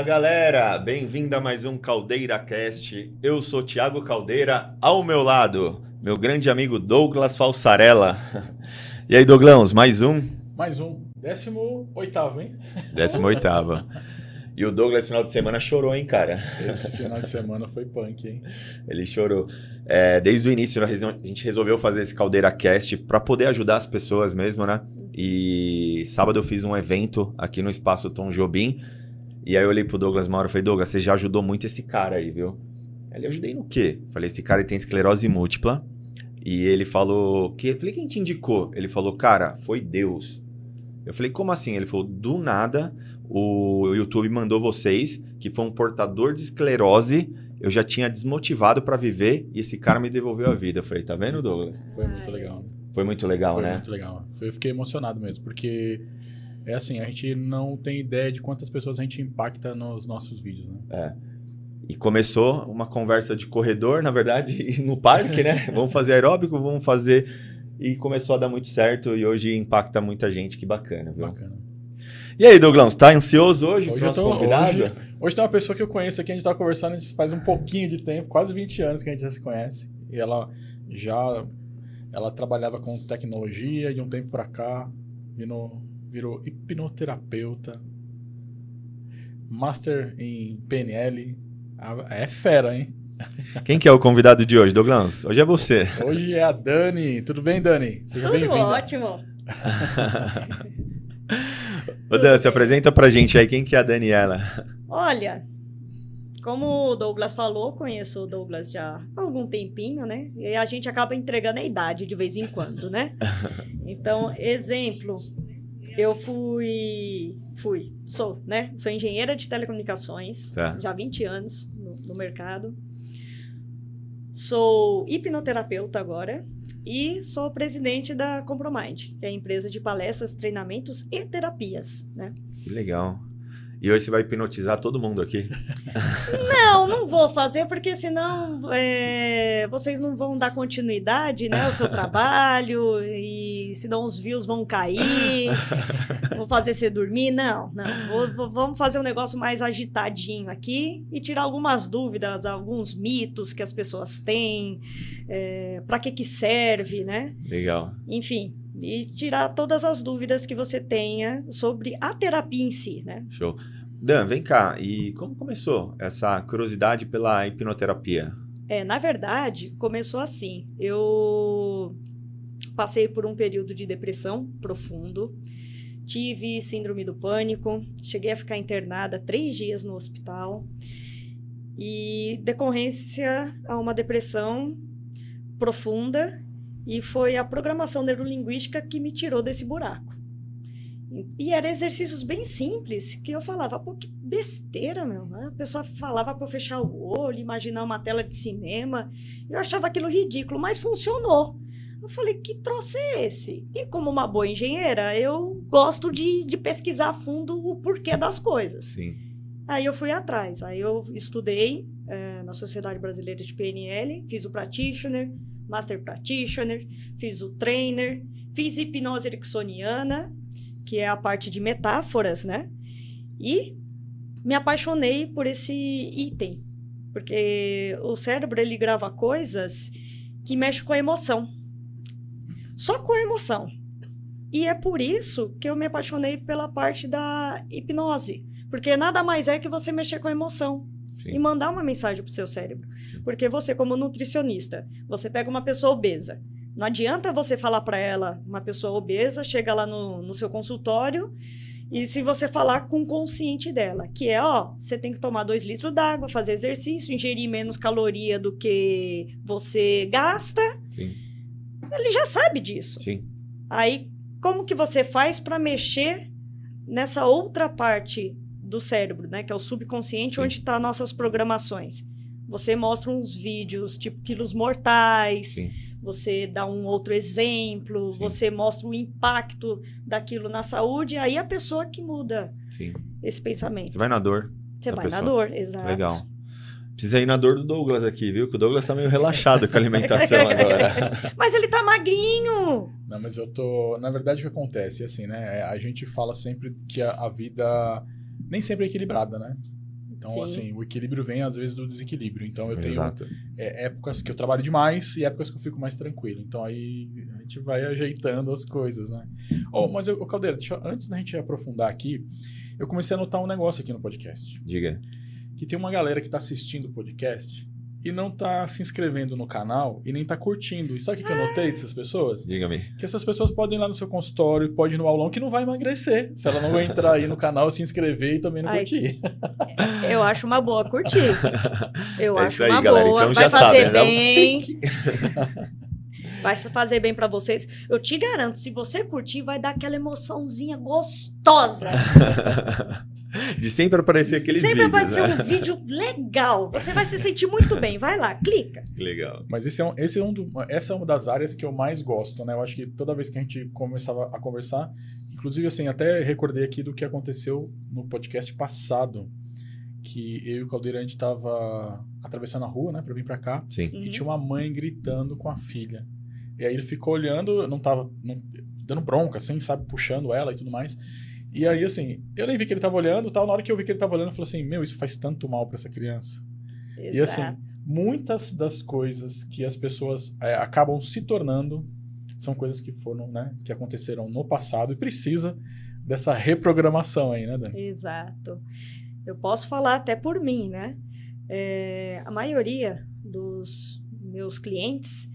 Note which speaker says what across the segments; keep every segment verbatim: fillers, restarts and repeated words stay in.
Speaker 1: galera, bem-vindo a mais um Caldeira Cast. Eu sou Thiago Caldeira, ao meu lado, meu grande amigo Douglas Falsarella. E aí, Douglas, mais um?
Speaker 2: Mais um, décimo oitavo, hein?
Speaker 1: Décimo oitavo. E o Douglas, final de semana, chorou, hein, cara?
Speaker 2: Esse final de semana foi punk, hein?
Speaker 1: Ele chorou. É, desde o início, a gente resolveu fazer esse Caldeira Cast para poder ajudar as pessoas mesmo, né? E sábado eu fiz um evento aqui no Espaço Tom Jobim. E aí eu olhei pro Douglas uma hora e falei, Douglas, você já ajudou muito esse cara aí, viu? Ele, ajudei no quê? Falei, esse cara ele tem esclerose múltipla. E ele falou, que... eu falei, quem te indicou? Ele falou, cara, foi Deus. Eu falei, como assim? Ele falou, do nada, o YouTube mandou vocês, que foi um portador de esclerose, eu já tinha desmotivado pra viver, e esse cara me devolveu a vida. Eu falei, tá vendo, Douglas?
Speaker 2: Foi muito legal.
Speaker 1: Foi muito legal,
Speaker 2: foi
Speaker 1: né?
Speaker 2: Foi muito legal. Eu fiquei emocionado mesmo, porque... É assim, a gente não tem ideia de quantas pessoas a gente impacta nos nossos vídeos, né?
Speaker 1: É. E começou uma conversa de corredor, na verdade, no parque, né? Vamos fazer aeróbico, vamos fazer... E começou a dar muito certo e hoje impacta muita gente, que bacana, viu?
Speaker 2: Bacana.
Speaker 1: E aí, Douglas, tá ansioso hoje, hoje pro nosso
Speaker 2: tô,
Speaker 1: convidado?
Speaker 2: Hoje, hoje tem uma pessoa que eu conheço aqui, a gente tá conversando faz um pouquinho de tempo, quase vinte anos que a gente já se conhece. E ela já... Ela trabalhava com tecnologia de um tempo pra cá, virou, virou hipnoterapeuta, master em P N L. É fera, hein?
Speaker 1: Quem que é o convidado de hoje, Douglas? Hoje é você.
Speaker 2: Hoje é a Dani. Tudo bem, Dani? Seja
Speaker 3: Tudo
Speaker 2: bem-vinda.
Speaker 3: ótimo.
Speaker 1: Ô, Dan, se apresenta pra gente aí, quem que é a Daniela?
Speaker 3: Olha, como o Douglas falou, conheço o Douglas já há algum tempinho, né? E a gente acaba entregando a idade de vez em quando, né? Então, exemplo, eu fui, fui, sou, né? Sou engenheira de telecomunicações, tá. Já há vinte anos no, no mercado. Sou hipnoterapeuta agora e sou presidente da Compromind, que é a empresa de palestras, treinamentos e terapias, né?
Speaker 1: Que legal. E hoje você vai hipnotizar todo mundo aqui?
Speaker 3: Não, não vou fazer, porque senão é, vocês não vão dar continuidade, né, ao seu trabalho, e senão os views vão cair, vou fazer você dormir, não, não. Vou, vou, vamos fazer um negócio mais agitadinho aqui e tirar algumas dúvidas, alguns mitos que as pessoas têm, é, para que que serve, né?
Speaker 1: Legal.
Speaker 3: Enfim... E tirar todas as dúvidas que você tenha sobre a terapia em si, né?
Speaker 1: Show. Dan, vem cá. E como começou essa curiosidade pela hipnoterapia?
Speaker 3: É, na verdade, começou assim. Eu passei por um período de depressão profundo. Tive síndrome do pânico. Cheguei a ficar internada três dias no hospital. E decorrência a uma depressão profunda. E foi a programação neurolinguística que me tirou desse buraco. E eram exercícios bem simples, que eu falava, pô, que besteira, meu. A pessoa falava para eu fechar o olho, imaginar uma tela de cinema. Eu achava aquilo ridículo, mas funcionou. Eu falei, que troço é esse? E como uma boa engenheira, eu gosto de, de pesquisar a fundo o porquê das coisas.
Speaker 1: Sim.
Speaker 3: Aí eu fui atrás. Aí eu estudei é, na Sociedade Brasileira de P N L, fiz o Practitioner, Master Practitioner, fiz o Trainer, fiz hipnose ericksoniana, que é a parte de metáforas, né? E me apaixonei por esse item, porque o cérebro, ele grava coisas que mexem com a emoção. Só com a emoção. E é por isso que eu me apaixonei pela parte da hipnose, porque nada mais é que você mexer com a emoção. Sim. E mandar uma mensagem para o seu cérebro. Porque você, como nutricionista, você pega uma pessoa obesa. Não adianta você falar para ela, uma pessoa obesa, chega lá no, no seu consultório, e se você falar com o consciente dela, que é, ó, você tem que tomar dois litros d'água, fazer exercício, ingerir menos caloria do que você gasta. Sim. Ele já sabe disso.
Speaker 1: Sim.
Speaker 3: Aí, como que você faz para mexer nessa outra parte do cérebro, né? Que é o subconsciente, sim, onde estão nossas programações. Você mostra uns vídeos tipo quilos mortais, sim, você dá um outro exemplo, sim, você mostra o impacto daquilo na saúde, aí a pessoa que muda, sim, esse pensamento.
Speaker 1: Você vai na dor.
Speaker 3: Você vai
Speaker 1: pessoa.
Speaker 3: na dor, exato.
Speaker 1: Legal. Precisa ir na dor do Douglas aqui, viu? Que o Douglas tá meio relaxado com a alimentação agora.
Speaker 3: Mas ele tá magrinho!
Speaker 2: Não, mas eu tô... Na verdade, o que acontece, assim, né? A gente fala sempre que a, a vida nem sempre é equilibrada, né? Então,
Speaker 3: Sim.
Speaker 2: assim, o equilíbrio vem às vezes do desequilíbrio. Então, eu tenho
Speaker 1: Exato.
Speaker 2: é, épocas que eu trabalho demais e épocas que eu fico mais tranquilo. Então, aí a gente vai ajeitando as coisas, né? Oh, mas, eu, Caldeira, deixa, antes da gente aprofundar aqui, eu comecei a notar um negócio aqui no podcast.
Speaker 1: Diga.
Speaker 2: Que tem uma galera que tá assistindo o podcast e não tá se inscrevendo no canal e nem tá curtindo. E sabe o que, que eu notei dessas pessoas?
Speaker 1: Diga-me.
Speaker 2: Que essas pessoas podem ir lá no seu consultório, podem ir no aulão, que não vai emagrecer. Se ela não entrar aí no canal, se inscrever e também não
Speaker 3: Ai,
Speaker 2: curtir.
Speaker 3: Eu acho uma boa curtir. Eu
Speaker 1: É
Speaker 3: acho
Speaker 1: isso aí,
Speaker 3: uma
Speaker 1: galera.
Speaker 3: boa.
Speaker 1: Então
Speaker 3: Vai
Speaker 1: já
Speaker 3: fazer
Speaker 1: sabem, né?
Speaker 3: bem.
Speaker 1: Tem que-
Speaker 3: Vai fazer bem pra vocês. Eu te garanto, se você curtir, vai dar aquela emoçãozinha gostosa.
Speaker 1: De sempre aparecer aqueles
Speaker 3: Sempre
Speaker 1: vídeos,
Speaker 3: vai ser
Speaker 1: né?
Speaker 3: um vídeo legal. Você vai se sentir muito bem. Vai lá, clica.
Speaker 1: Que legal.
Speaker 2: Mas esse é um, esse é um do, essa é uma das áreas que eu mais gosto, né? Eu acho que toda vez que a gente começava a conversar, inclusive assim, até recordei aqui do que aconteceu no podcast passado, que eu e o Caldeira, a gente tava atravessando a rua, né, pra vir pra cá,
Speaker 1: Sim.
Speaker 3: Uhum.
Speaker 2: e tinha uma mãe gritando com a filha. E aí ele ficou olhando, não tava não, dando bronca, assim, sabe, puxando ela e tudo mais. E aí, assim, eu nem vi que ele tava olhando, tal. Na hora que eu vi que ele tava olhando, eu falei assim, meu, isso faz tanto mal pra essa criança. E assim,
Speaker 3: Exato.
Speaker 2: muitas das coisas que as pessoas é, acabam se tornando são coisas que foram, né, que aconteceram no passado e precisa dessa reprogramação aí, né, Dani?
Speaker 3: Exato. Eu posso falar até por mim, né? É, a maioria dos meus clientes,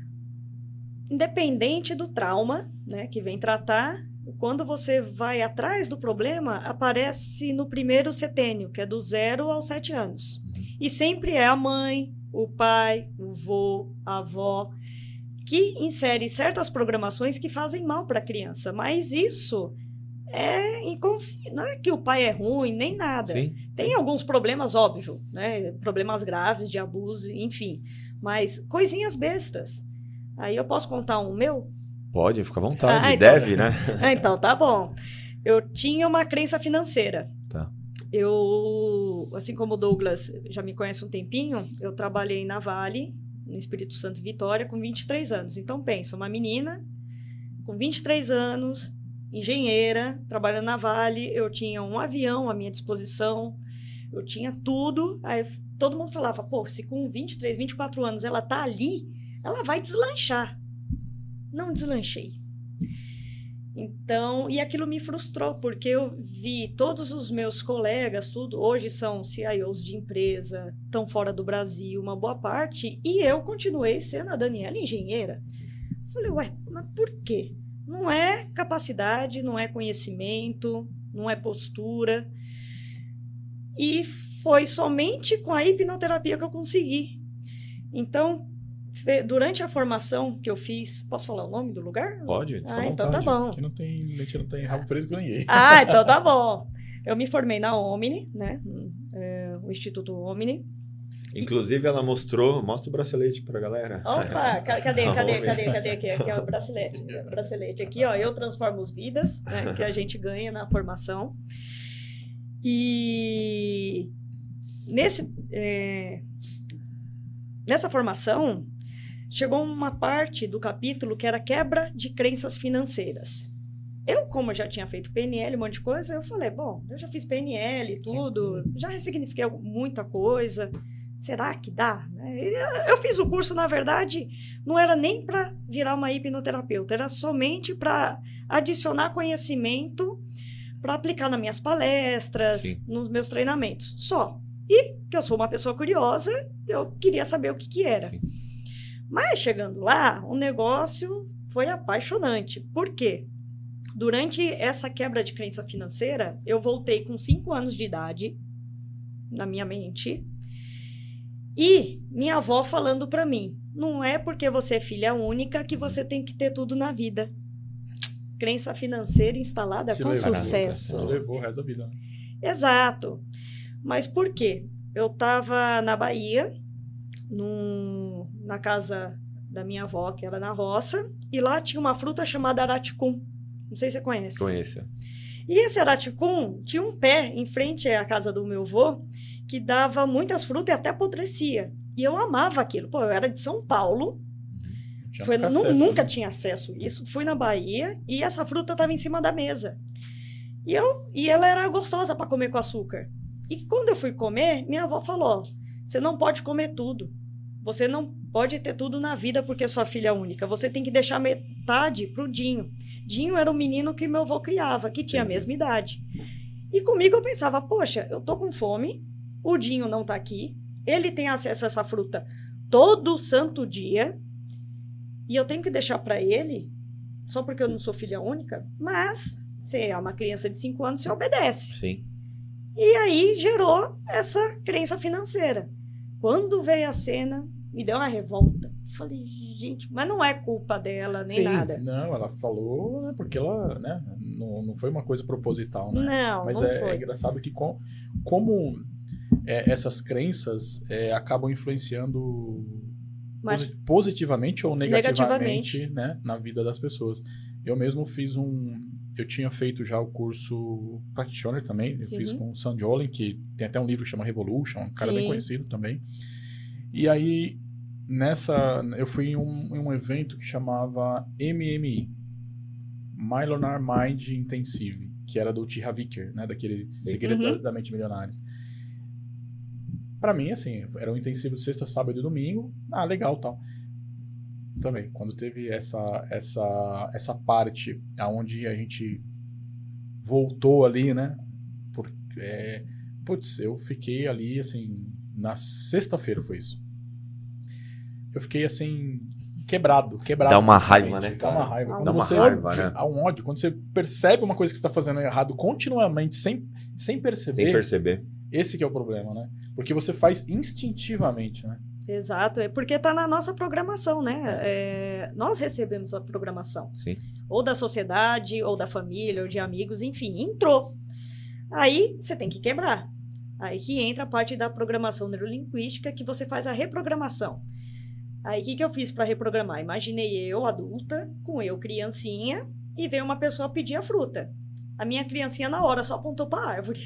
Speaker 3: independente do trauma, né, que vem tratar, quando você vai atrás do problema, aparece no primeiro setênio, que é do zero aos sete anos. E sempre é a mãe, o pai, o vô, a avó, que insere certas programações que fazem mal para a criança. Mas isso é inconsciente. Não é que o pai é ruim, nem nada.
Speaker 1: Sim.
Speaker 3: Tem alguns problemas, óbvio, né? Problemas graves de abuso, enfim. Mas coisinhas bestas. Aí eu posso contar um meu?
Speaker 1: Pode, fica à vontade.
Speaker 3: Ah, então-
Speaker 1: Deve, né?
Speaker 3: Ah, então, tá bom. Eu tinha uma crença financeira.
Speaker 1: Tá.
Speaker 3: Eu, assim como o Douglas já me conhece um tempinho, eu trabalhei na Vale, no Espírito Santo e Vitória, com vinte e três anos. Então, pensa, uma menina com vinte e três anos, engenheira, trabalhando na Vale, eu tinha um avião à minha disposição, eu tinha tudo. Aí todo mundo falava, pô, se com vinte e três, vinte e quatro anos ela tá ali, ela vai deslanchar. Não deslanchei. Então, e aquilo me frustrou, porque eu vi todos os meus colegas, tudo, hoje são C I Os de empresa, estão fora do Brasil, uma boa parte, e eu continuei sendo a Daniela engenheira. Falei, ué, mas por quê? Não é capacidade, não é conhecimento, não é postura. E foi somente com a hipnoterapia que eu consegui. Então, fe- durante a formação que eu fiz, posso falar o nome do lugar?
Speaker 1: Pode.
Speaker 2: Fica à
Speaker 3: Ah, então
Speaker 2: vontade.
Speaker 3: tá bom.
Speaker 2: Aqui não tem, a gente não tem rabo preso com ninguém.
Speaker 3: Ah, então tá bom. Eu me formei na Omni, né? É, o Instituto Omni.
Speaker 1: Inclusive, ela mostrou... Mostra o bracelete pra galera.
Speaker 3: Opa, ca- cadê,
Speaker 1: Tá
Speaker 3: cadê,
Speaker 1: bom,
Speaker 3: cadê, cadê aqui? Aqui é o bracelete. O bracelete aqui, ó. Eu transformo as vidas, né? Que a gente ganha na formação. E nesse, é, nessa formação, chegou uma parte do capítulo que era quebra de crenças financeiras. Eu, como eu já tinha feito P N L, um monte de coisa, eu falei, bom, eu já fiz P N L e tudo, já ressignifiquei muita coisa, será que dá? Né? E Eu, eu fiz o curso, na verdade, não era nem para virar uma hipnoterapeuta, era somente para adicionar conhecimento para aplicar nas minhas palestras,
Speaker 1: Sim.
Speaker 3: nos meus treinamentos, só. E que eu sou uma pessoa curiosa, eu queria saber o que que era.
Speaker 1: Sim.
Speaker 3: Mas chegando lá, o negócio foi apaixonante. Por quê? Durante essa quebra de crença financeira, eu voltei com cinco anos de idade na minha mente e minha avó falando para mim, não é porque você é filha única que você tem que ter tudo na vida. Crença financeira instalada
Speaker 2: Que
Speaker 3: com
Speaker 2: levou,
Speaker 3: sucesso.
Speaker 2: Que levou o resto da vida. né?
Speaker 3: Exato. Mas por quê? Eu estava na Bahia, num, na casa da minha avó, que era na roça, e lá tinha uma fruta chamada araticum. Não sei se você conhece.
Speaker 1: Conheça.
Speaker 3: E esse araticum tinha um pé em frente à casa do meu avô que dava muitas frutas e até apodrecia. E eu amava aquilo. Pô, eu era de São Paulo,
Speaker 2: Tinha
Speaker 3: foi,
Speaker 2: nunca
Speaker 3: nu-
Speaker 2: acesso,
Speaker 3: nunca
Speaker 2: né?
Speaker 3: tinha acesso a isso. Fui na Bahia e essa fruta estava em cima da mesa. E, eu, e ela era gostosa para comer com açúcar. E quando eu fui comer, minha avó falou, você não pode comer tudo. Você não pode ter tudo na vida porque sua filha é única. Você tem que deixar metade pro Dinho. Dinho era o menino que meu avô criava, que tinha a mesma idade. E comigo eu pensava, poxa, eu tô com fome, o Dinho não tá aqui, ele tem acesso a essa fruta todo santo dia, e eu tenho que deixar para ele, só porque eu não sou filha única, mas você é uma criança de cinco anos, você obedece.
Speaker 1: Sim.
Speaker 3: E aí gerou essa crença financeira. Quando veio a cena, me deu uma revolta. Falei, gente, mas não é culpa dela, nem
Speaker 2: Sim,
Speaker 3: nada.
Speaker 2: não, ela falou né, porque ela, né, não, não foi uma coisa proposital, né?
Speaker 3: Não,
Speaker 2: Mas
Speaker 3: não
Speaker 2: é,
Speaker 3: foi.
Speaker 2: é engraçado que com, como é, essas crenças é, acabam influenciando
Speaker 3: Mas-
Speaker 2: posi- positivamente ou negativamente,
Speaker 3: Negativamente.
Speaker 2: né, na vida das pessoas. Eu mesmo fiz um... Eu tinha feito já o curso Practitioner também, eu
Speaker 3: Sim.
Speaker 2: fiz com o Sam Jolin, que tem até um livro que chama Revolution, um cara bem
Speaker 3: Sim.
Speaker 2: conhecido também. E aí, nessa, eu fui em um, em um evento que chamava M M I, Millionaire Mind Intensive, que era do T. Harv Eker, né, daquele Segredo
Speaker 3: Uhum.
Speaker 2: da, da Mente Milionários. Pra mim, assim, era um intensivo de sexta, sábado e domingo, ah, legal, tal. Também, quando teve essa, essa, essa parte aonde a gente voltou ali, né, por, é, putz, eu fiquei ali, assim, na sexta-feira foi isso. Eu fiquei, assim, quebrado, quebrado.
Speaker 1: Dá uma
Speaker 2: fisicamente.
Speaker 1: raiva, né,
Speaker 2: Dá uma
Speaker 1: cara?
Speaker 2: raiva.
Speaker 3: Dá
Speaker 2: Quando
Speaker 1: uma
Speaker 2: você,
Speaker 1: raiva, né?
Speaker 2: Há um ódio. Quando você percebe uma coisa que você está fazendo errado continuamente, sem, sem perceber,
Speaker 1: Sem perceber.
Speaker 2: esse que é o problema, né? Porque você faz instintivamente, né?
Speaker 3: Exato, é porque está na nossa programação, né? É, nós recebemos a programação,
Speaker 1: Sim.
Speaker 3: ou da sociedade, ou da família, ou de amigos, enfim, entrou. Aí você tem que quebrar. Aí que entra a parte da programação neurolinguística, que você faz a reprogramação. Aí o que, que eu fiz para reprogramar? Imaginei eu, adulta, com eu, criancinha, e veio uma pessoa pedir a fruta. A minha criancinha, na hora, só apontou para a árvore.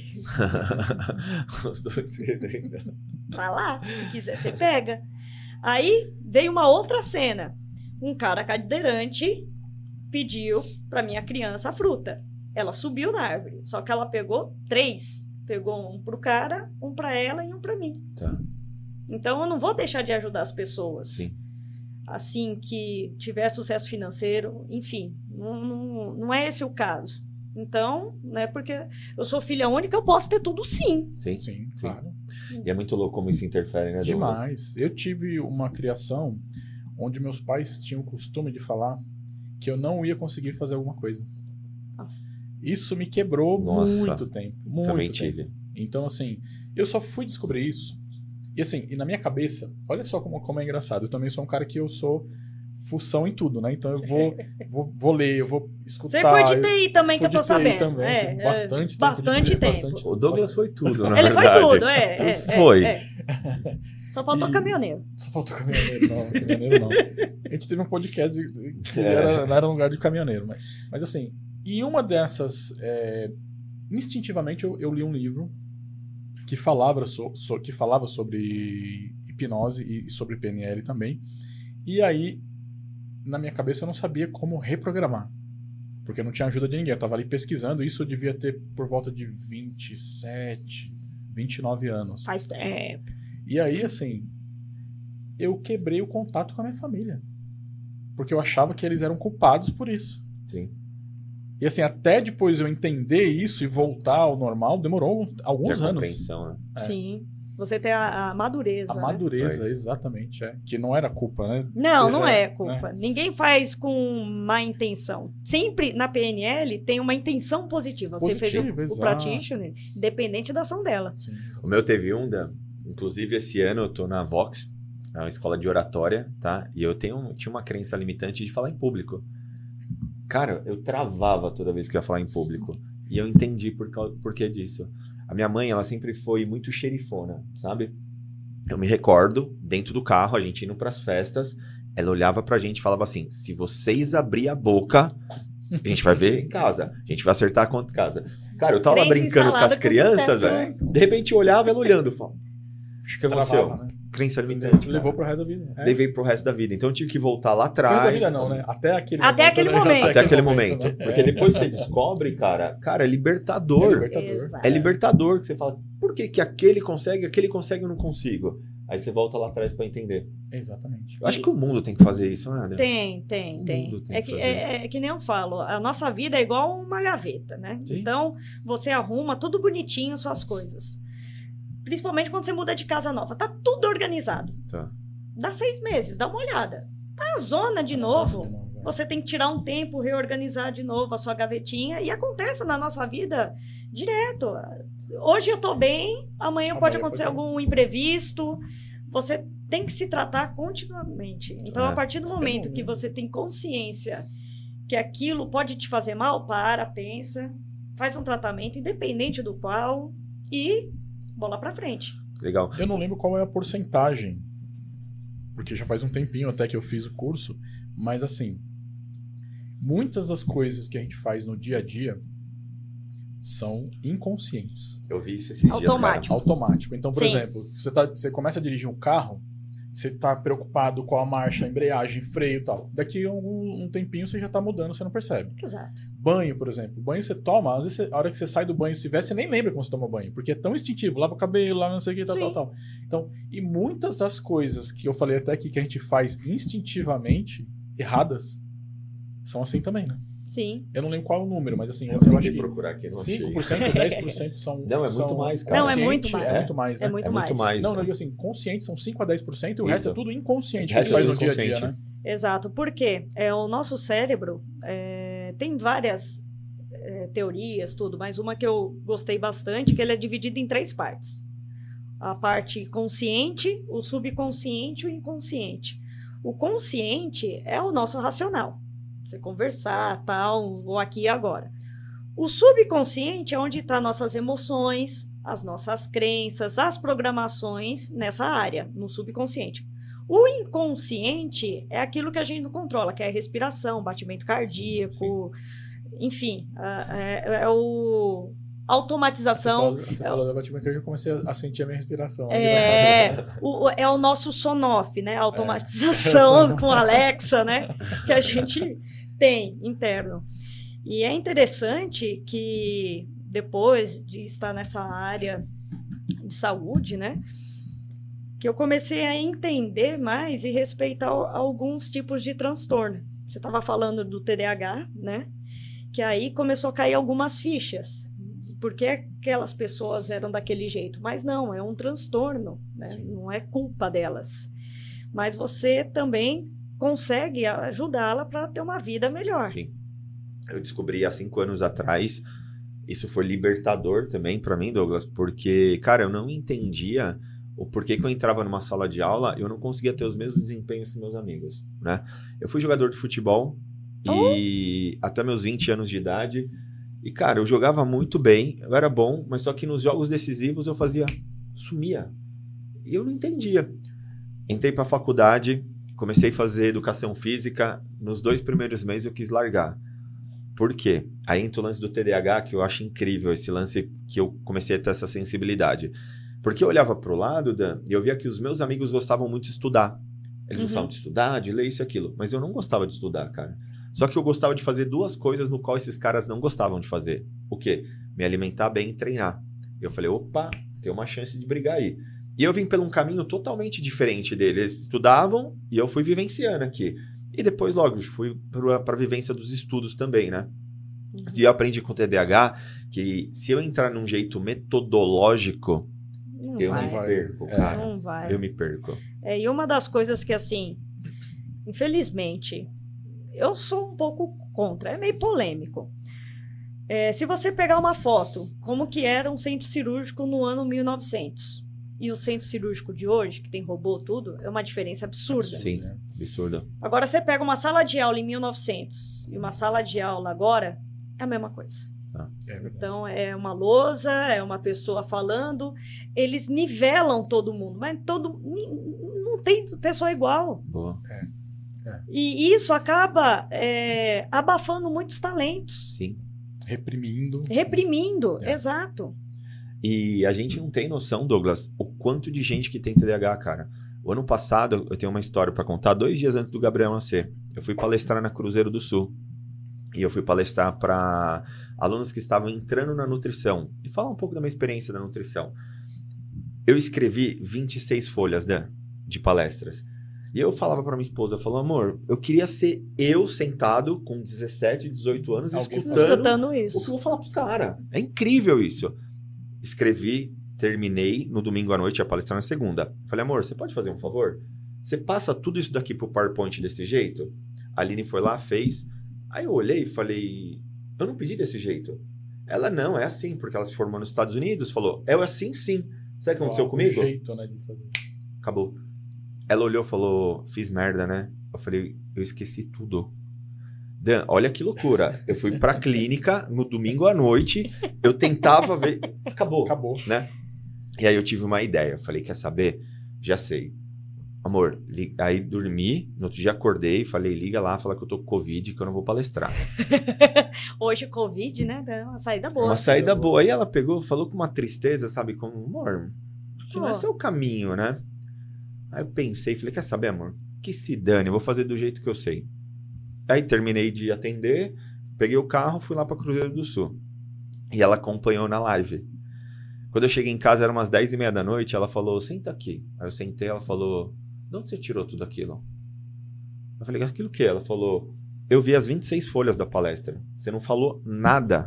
Speaker 1: Os dois querendo.
Speaker 3: Pra lá, se quiser, você pega. Aí veio uma outra cena. Um cara cadeirante pediu pra minha criança a fruta. Ela subiu na árvore, só que ela pegou três. Pegou um pro cara, um pra ela e um pra mim.
Speaker 1: Tá.
Speaker 3: Então eu não vou deixar de ajudar as pessoas.
Speaker 1: Sim.
Speaker 3: Assim que tiver sucesso financeiro, enfim, não, não, não é esse o caso. Então, né, porque eu sou filha única, eu posso ter tudo sim.
Speaker 1: Sim.
Speaker 2: Sim,
Speaker 1: Sim.
Speaker 2: claro.
Speaker 1: E é muito louco como isso interfere, né, Douglas?
Speaker 2: Demais. Eu tive uma criação onde meus pais tinham o costume de falar que eu não ia conseguir fazer alguma coisa.
Speaker 3: Nossa.
Speaker 2: Isso me quebrou
Speaker 1: Nossa.
Speaker 2: muito tempo. Muito
Speaker 1: Também
Speaker 2: tempo.
Speaker 1: tive.
Speaker 2: Então, assim, eu só fui descobrir isso. E assim, e na minha cabeça, olha só como, como é engraçado. Eu também sou um cara que eu sou fução em tudo, né? Então eu vou, vou, vou ler, eu vou escutar.
Speaker 3: Você foi de T I também, que
Speaker 2: fui
Speaker 3: eu tô
Speaker 2: de T I
Speaker 3: sabendo.
Speaker 2: também,
Speaker 3: É,
Speaker 2: fui
Speaker 3: é,
Speaker 2: bastante tempo
Speaker 3: bastante
Speaker 2: de-
Speaker 3: tempo.
Speaker 2: bastante-
Speaker 1: O Douglas foi tudo, na
Speaker 3: Ele foi
Speaker 1: verdade.
Speaker 3: tudo, é. é,
Speaker 1: Tudo
Speaker 3: é,
Speaker 1: foi.
Speaker 3: é. Só faltou
Speaker 2: E-
Speaker 3: caminhoneiro.
Speaker 2: Só faltou caminhoneiro, não. Caminhoneiro não. A gente teve um podcast que
Speaker 1: É.
Speaker 2: era, não era um lugar de caminhoneiro. Mas, mas assim, em uma dessas, é, instintivamente eu, eu li um livro que falava, so, so- que falava sobre hipnose e sobre P N L também. E aí, na minha cabeça, eu não sabia como reprogramar. Porque eu não tinha ajuda de ninguém. Eu tava ali pesquisando. Isso eu devia ter por volta de vinte e sete, vinte e nove anos.
Speaker 3: Faz tempo.
Speaker 2: E aí, assim, eu quebrei o contato com a minha família. Porque eu achava que eles eram culpados por isso.
Speaker 1: Sim.
Speaker 2: E assim, até depois eu entender isso e voltar ao normal, demorou alguns
Speaker 1: Ter
Speaker 2: anos.
Speaker 1: compreensão, né?
Speaker 2: É.
Speaker 3: Sim. Você tem a, a madureza.
Speaker 2: A
Speaker 3: né?
Speaker 2: madureza,
Speaker 1: Foi.
Speaker 2: exatamente, é. Que não era culpa, né?
Speaker 3: Não, não
Speaker 2: É,
Speaker 3: é culpa.
Speaker 2: né?
Speaker 3: Ninguém faz com má intenção. Sempre na P N L tem uma intenção positiva. Você fez
Speaker 2: Positiva,
Speaker 3: o, o
Speaker 2: exato.
Speaker 3: practitioner, independente da ação dela.
Speaker 2: Sim,
Speaker 1: O meu teve um, Dan, inclusive esse ano eu tô na Vox, é uma escola de oratória, tá? E eu tenho, tinha uma crença limitante de falar em público. Cara, eu travava toda vez que eu ia falar em público. E eu entendi por, cau- por que disso. A minha mãe, ela sempre foi muito xerifona, sabe? Eu me recordo, dentro do carro, a gente indo pras festas, ela olhava pra gente e falava assim, se vocês abrir a boca, a gente vai ver em casa. A gente vai acertar a conta em casa. Cara, eu tava lá
Speaker 3: Crença
Speaker 1: brincando com as
Speaker 3: instalada com
Speaker 1: crianças,
Speaker 3: sucesso.
Speaker 1: é, de repente eu olhava ela olhando, eu falava, o que aconteceu?
Speaker 2: Travava, né?
Speaker 1: Crença limitante.
Speaker 2: Levou
Speaker 1: cara.
Speaker 2: pro resto da vida. É.
Speaker 1: Levei pro resto da vida. Então eu tive que voltar lá
Speaker 2: Pro resto
Speaker 1: atrás.
Speaker 2: da vida não, né? Até aquele
Speaker 3: Até aquele
Speaker 2: né?
Speaker 3: momento.
Speaker 1: Até aquele momento.
Speaker 2: né?
Speaker 1: Porque depois você descobre, cara, cara, é
Speaker 2: É
Speaker 1: libertador.
Speaker 2: libertador.
Speaker 3: Exato.
Speaker 1: É libertador que você fala, por que que aquele consegue, aquele consegue e eu não consigo? Aí você volta lá atrás para entender.
Speaker 2: Exatamente.
Speaker 1: Eu acho que o mundo tem que fazer isso, né?
Speaker 3: Tem, tem,
Speaker 1: O
Speaker 3: tem.
Speaker 1: mundo tem
Speaker 3: É
Speaker 1: que
Speaker 3: que,
Speaker 1: fazer.
Speaker 3: é, é que nem eu falo, a nossa vida é igual uma gaveta, né?
Speaker 2: Sim.
Speaker 3: Então, você arruma tudo bonitinho, suas coisas. Principalmente quando você muda de casa nova. Tá tudo organizado.
Speaker 1: Tá.
Speaker 3: Dá seis meses, dá uma olhada. Tá a zona de
Speaker 2: Tá
Speaker 3: novo.
Speaker 2: de novo, é.
Speaker 3: Você tem que tirar um tempo, reorganizar de novo a sua gavetinha. E acontece na nossa vida direto. Hoje eu tô bem, amanhã,
Speaker 2: Amanhã
Speaker 3: pode acontecer
Speaker 2: pode-
Speaker 3: algum imprevisto. Você tem que se tratar continuamente. Então,
Speaker 1: É.
Speaker 3: a partir do momento
Speaker 2: bom,
Speaker 3: que
Speaker 2: né?
Speaker 3: você tem consciência que aquilo pode te fazer mal, para, pensa, faz um tratamento, independente do qual, e bola pra frente.
Speaker 1: Legal.
Speaker 2: Eu não lembro qual é a porcentagem, porque já faz um tempinho até que eu fiz o curso, mas assim, muitas das coisas que a gente faz no dia a dia são inconscientes.
Speaker 1: Eu vi isso esses
Speaker 3: Automático.
Speaker 1: dias, cara.
Speaker 2: Automático. Então, por
Speaker 3: Sim.
Speaker 2: exemplo, você, tá, você começa a dirigir um carro, você tá preocupado com a marcha, a embreagem, freio e tal. Daqui a um, um tempinho você já tá mudando, você não percebe.
Speaker 3: Exato.
Speaker 2: Banho, por exemplo. Banho você toma, às vezes você- a hora que você sai do banho, se tiver, você nem lembra como você toma banho, porque é tão instintivo, lava o cabelo, lava não sei o que, tal,
Speaker 3: Sim.
Speaker 2: tal, tal. Então, e muitas das coisas que eu falei até aqui que a gente faz instintivamente, erradas, são assim também, né?
Speaker 3: Sim.
Speaker 2: Eu não lembro qual é o número, mas assim, eu,
Speaker 1: Eu
Speaker 2: eu acho
Speaker 1: tentei
Speaker 2: que
Speaker 1: procurar aqui, não achei.
Speaker 2: cinco por cento, dez por cento são.
Speaker 1: Não, é muito
Speaker 2: são
Speaker 1: mais, cara.
Speaker 3: Não, é muito
Speaker 2: consciente,
Speaker 3: mais.
Speaker 2: É muito mais, né?
Speaker 3: É muito
Speaker 1: É
Speaker 3: mais.
Speaker 1: muito mais.
Speaker 2: Não,
Speaker 1: né?
Speaker 2: não, eu digo assim, consciente são cinco a dez por cento e o
Speaker 1: Isso.
Speaker 2: resto é tudo inconsciente
Speaker 1: O
Speaker 2: que a gente
Speaker 1: resto
Speaker 2: faz
Speaker 1: é
Speaker 2: no dia a dia,
Speaker 1: inconsciente.
Speaker 2: né?
Speaker 3: Exato. Por quê? É, o nosso cérebro é, tem várias é, teorias, tudo, mas uma que eu gostei bastante, que ele é dividido em três partes. A parte consciente, o subconsciente e o inconsciente. O consciente é o nosso racional. Você conversar, tal, ou aqui e agora. O subconsciente é onde estão nossas emoções, as nossas crenças, as programações nessa área, no subconsciente. O inconsciente é aquilo que a gente não controla, que é a respiração, batimento cardíaco, enfim, é, é o automatização.
Speaker 2: Você falou, você falou da batimento que eu já comecei a sentir a minha respiração.
Speaker 3: É o, é o nosso sonoff, né? A automatização
Speaker 2: É.
Speaker 3: com Alexa, né? Que a gente tem interno. E é interessante que depois de estar nessa área de saúde, né? Que eu comecei a entender mais e respeitar alguns tipos de transtorno. Você estava falando do T D A H, né? Que aí começou a cair algumas fichas. Por que aquelas pessoas eram daquele jeito? Mas não, é um transtorno, né? Não é culpa delas. Mas você também consegue ajudá-la para ter uma vida melhor.
Speaker 1: Sim. Eu descobri há cinco anos atrás, isso foi libertador também para mim, Douglas, porque, cara, eu não entendia o porquê que eu entrava numa sala de aula e eu não conseguia ter os mesmos desempenhos que meus amigos, né? Eu fui jogador de futebol e até meus vinte anos de idade, e, cara, eu jogava muito bem, eu era bom, mas só que nos jogos decisivos eu fazia, sumia. E eu não entendia. Entrei para a faculdade, comecei a fazer educação física, nos dois primeiros meses eu quis largar. Por quê? Aí entra o lance do T D A H, que eu acho incrível, esse lance que eu comecei a ter essa sensibilidade. Porque eu olhava pro lado, Dan, e eu via que os meus amigos gostavam muito de estudar. Eles
Speaker 3: Uhum.
Speaker 1: gostavam de estudar, de ler isso e aquilo. Mas eu não gostava de estudar, cara. Só que eu gostava de fazer duas coisas no qual esses caras não gostavam de fazer. O quê? Me alimentar bem e treinar. Eu falei, opa, tem uma chance de brigar aí. E eu vim por um caminho totalmente diferente deles. Eles estudavam e eu fui vivenciando aqui. E depois, logo, fui para a vivência dos estudos também, né?
Speaker 3: Uhum.
Speaker 1: E eu aprendi com o T D A H que se eu entrar num jeito metodológico,
Speaker 3: Não
Speaker 1: eu
Speaker 3: vai.
Speaker 1: me perco,
Speaker 2: É.
Speaker 1: cara.
Speaker 3: Não vai.
Speaker 1: Eu me perco.
Speaker 3: É, e uma das coisas que, assim, infelizmente, eu sou um pouco contra, é meio polêmico. É, se você pegar uma foto, como que era um centro cirúrgico no ano mil e novecentos, e o centro cirúrgico de hoje, que tem robô tudo, é uma diferença absurda.
Speaker 1: Sim, absurdo.
Speaker 3: Agora, você pega uma sala de aula em mil e novecentos e uma sala de aula agora, é a mesma coisa.
Speaker 2: É verdade.
Speaker 3: Então, é uma lousa, é uma pessoa falando, eles nivelam todo mundo, mas todo não tem pessoa igual.
Speaker 1: Boa.
Speaker 3: E isso acaba é, abafando muitos talentos,
Speaker 1: Sim.
Speaker 2: Reprimindo.
Speaker 3: reprimindo,
Speaker 2: É.
Speaker 3: exato.
Speaker 1: E a gente não tem noção, Douglas, o quanto de gente que tem T D A H, cara. O ano passado, eu tenho uma história para contar, dois dias antes do Gabriel nascer. Eu fui palestrar na Cruzeiro do Sul. E eu fui palestrar para alunos que estavam entrando na nutrição. E falar um pouco da minha experiência da nutrição. Eu escrevi vinte e seis folhas, Dan, de palestras. E eu falava pra minha esposa, falando, amor, eu queria ser eu sentado com dezessete, dezoito anos,
Speaker 2: Alguém
Speaker 1: escutando,
Speaker 3: Escutando
Speaker 1: o que eu
Speaker 3: isso.
Speaker 1: vou falar pros caras. É incrível isso. Escrevi, terminei, no domingo à noite, ia palestrar na segunda. Falei, amor, você pode fazer um favor? Você passa tudo isso daqui pro PowerPoint desse jeito? A Aline foi lá, fez. Aí eu olhei e falei, eu não pedi desse jeito. Ela, não, é assim, porque ela se formou nos Estados Unidos. Falou, é assim sim. Sabe o que aconteceu
Speaker 2: Ó,
Speaker 1: comigo?
Speaker 2: Um jeito, né, de fazer.
Speaker 1: Acabou. Ela olhou e falou, fiz merda, né? Eu falei, eu esqueci tudo. Dan, olha que loucura. Eu fui pra clínica no domingo à noite, eu tentava ver... Acabou.
Speaker 2: Acabou.
Speaker 1: Né? E aí eu tive uma ideia. Eu falei, quer saber? Já sei. Amor, li... aí dormi, no outro dia acordei, falei, liga lá, fala que eu tô com Covid, que eu não vou palestrar.
Speaker 3: Hoje, Covid, né? É uma saída boa.
Speaker 1: Uma saída boa. Aí ela pegou, falou com uma tristeza, sabe? Como, amor, que não é
Speaker 3: Pô.
Speaker 1: seu caminho, né? Aí eu pensei, falei, quer saber, amor? Que se dane, eu vou fazer do jeito que eu sei. Aí terminei de atender, peguei o carro, fui lá pra Cruzeiro do Sul. E ela acompanhou na live. Quando eu cheguei em casa, era umas dez e meia da noite, ela falou, senta aqui. Aí eu sentei, ela falou, de onde você tirou tudo aquilo? Eu falei, aquilo o quê? Ela falou, eu vi as vinte e seis folhas da palestra. Você não falou nada.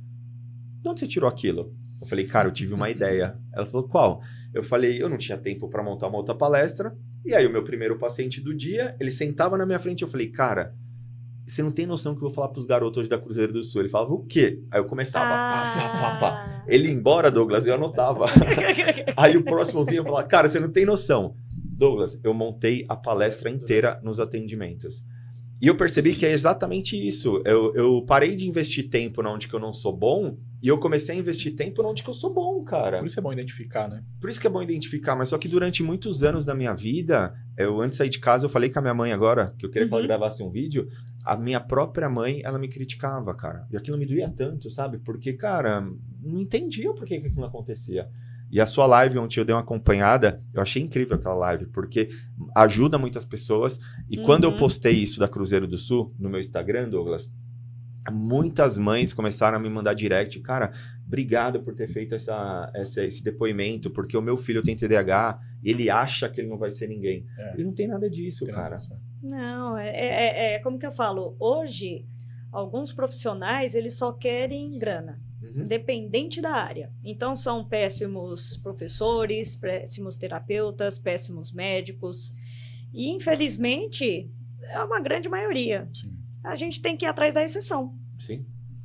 Speaker 1: De onde você tirou aquilo? Eu falei, cara, eu tive uma ideia. Ela falou, qual? Eu falei, eu não tinha tempo para montar uma outra palestra. E aí o meu primeiro paciente do dia, ele sentava na minha frente. Eu falei, cara, você não tem noção que eu vou falar pros garotos hoje da Cruzeiro do Sul. Ele falava, o quê? Aí eu começava,
Speaker 3: Ah.
Speaker 1: pá, pá, pá, pá. Ele ia embora, Douglas, eu anotava. Aí o próximo vinha e falava, cara, você não tem noção. Douglas, eu montei a palestra inteira nos atendimentos. E eu percebi que é exatamente isso. Eu, eu parei de investir tempo onde que eu não sou bom e eu comecei a investir tempo onde que eu sou bom, cara.
Speaker 2: Por isso é bom identificar, né?
Speaker 1: Por isso que é bom identificar, mas só que durante muitos anos da minha vida, eu antes de sair de casa, eu falei com a minha mãe agora, que eu queria que ela
Speaker 3: Uhum.
Speaker 1: gravasse um vídeo, a minha própria mãe, ela me criticava, cara. E aquilo me doía tanto, sabe? Porque, cara, não entendia por que que aquilo acontecia. E a sua live, ontem eu dei uma acompanhada, eu achei incrível aquela live, porque ajuda muitas pessoas. E
Speaker 3: Uhum.
Speaker 1: quando eu postei isso da Cruzeiro do Sul, no meu Instagram, Douglas, muitas mães começaram a me mandar direct. Cara, obrigado por ter feito essa, essa, esse depoimento, porque o meu filho tem T D A H, ele acha que ele não vai ser ninguém.
Speaker 2: É.
Speaker 1: E não tem nada disso,
Speaker 2: Tem
Speaker 1: cara.
Speaker 2: isso, né?
Speaker 3: Não, é, é, é como que eu falo? Hoje, alguns profissionais, eles só querem grana.
Speaker 1: Uhum.
Speaker 3: Independente da área. Então, são péssimos professores, péssimos terapeutas, péssimos médicos. E, infelizmente, é uma grande maioria.
Speaker 2: Sim.
Speaker 3: A gente tem que ir atrás da exceção.
Speaker 1: Sim.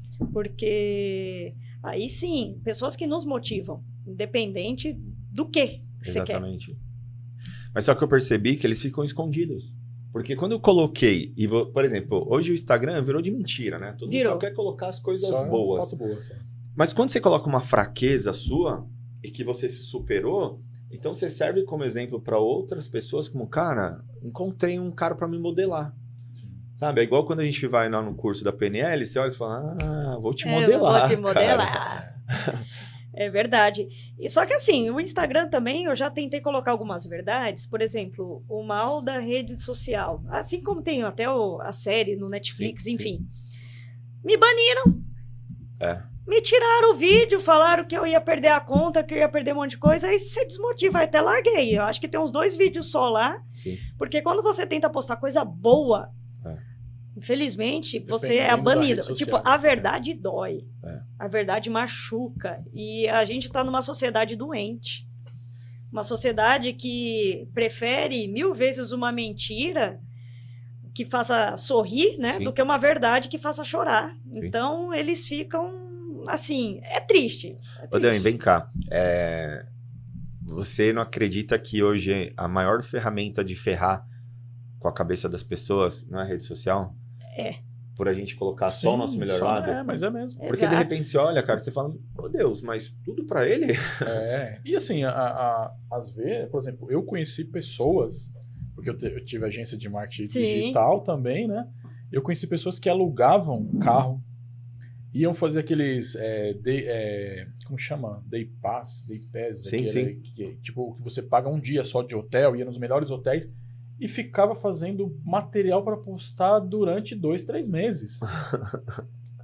Speaker 3: Porque aí sim, pessoas que nos motivam, independente do que você quer.
Speaker 1: Exatamente. Mas só que eu percebi que eles ficam escondidos. Porque quando eu coloquei, e vou, por exemplo, hoje o Instagram virou de mentira, né? Todo mundo
Speaker 3: Virou.
Speaker 1: só quer colocar as coisas
Speaker 2: Só
Speaker 1: boas.
Speaker 2: foto boa, só.
Speaker 1: Mas quando você coloca uma fraqueza sua e que você se superou, então você serve como exemplo para outras pessoas, como, cara, encontrei um cara para me modelar.
Speaker 2: Sim.
Speaker 1: Sabe? É igual quando a gente vai lá no curso da P N L, você olha e fala, ah, vou te
Speaker 3: É, eu
Speaker 1: modelar.
Speaker 3: vou te
Speaker 1: cara.
Speaker 3: modelar. É verdade. E só que assim, o Instagram também, eu já tentei colocar algumas verdades. Por exemplo, o mal da rede social. Assim como tem até o- a série no Netflix,
Speaker 1: Sim,
Speaker 3: enfim. Me baniram.
Speaker 1: É.
Speaker 3: Me tiraram o vídeo, falaram que eu ia perder a conta, que eu ia perder um monte de coisa. Aí você desmotiva, até larguei. Eu acho que tem uns dois vídeos só lá.
Speaker 1: Sim.
Speaker 3: Porque quando você tenta postar coisa boa,
Speaker 1: É.
Speaker 3: infelizmente, você é
Speaker 2: Dependendo da
Speaker 3: banido.
Speaker 2: rede
Speaker 3: Tipo,
Speaker 2: social.
Speaker 3: a verdade dói.
Speaker 1: É.
Speaker 3: A verdade machuca. E a gente tá numa sociedade doente. Uma sociedade que prefere mil vezes uma mentira que faça sorrir, né?
Speaker 1: Sim.
Speaker 3: Do que uma verdade que faça chorar. Então, eles ficam, assim, é triste. É
Speaker 1: Ô, Dani,
Speaker 3: triste.
Speaker 1: vem cá. É, Você não acredita que hoje a maior ferramenta de ferrar com a cabeça das pessoas não é a rede social?
Speaker 3: É.
Speaker 1: Por a gente colocar só o
Speaker 2: Sim,
Speaker 1: nosso melhor
Speaker 2: só-
Speaker 1: lado?
Speaker 2: É, mas é mesmo.
Speaker 3: É.
Speaker 1: Porque de
Speaker 3: Exato.
Speaker 1: repente você olha, cara, você fala, meu Deus, mas tudo pra ele?
Speaker 2: É, e assim, a, a- às vezes, por exemplo, eu conheci pessoas, porque eu, te- eu tive agência de marketing
Speaker 3: Sim.
Speaker 2: digital também, né? Eu conheci pessoas que alugavam carro, iam fazer aqueles, é, day- é, como chama? Day Pass, Day Pass,
Speaker 1: Sim,
Speaker 2: aquele,
Speaker 1: sim.
Speaker 2: Que, tipo, que você paga um dia só de hotel, ia nos melhores hotéis, e ficava fazendo material para postar durante dois, três meses.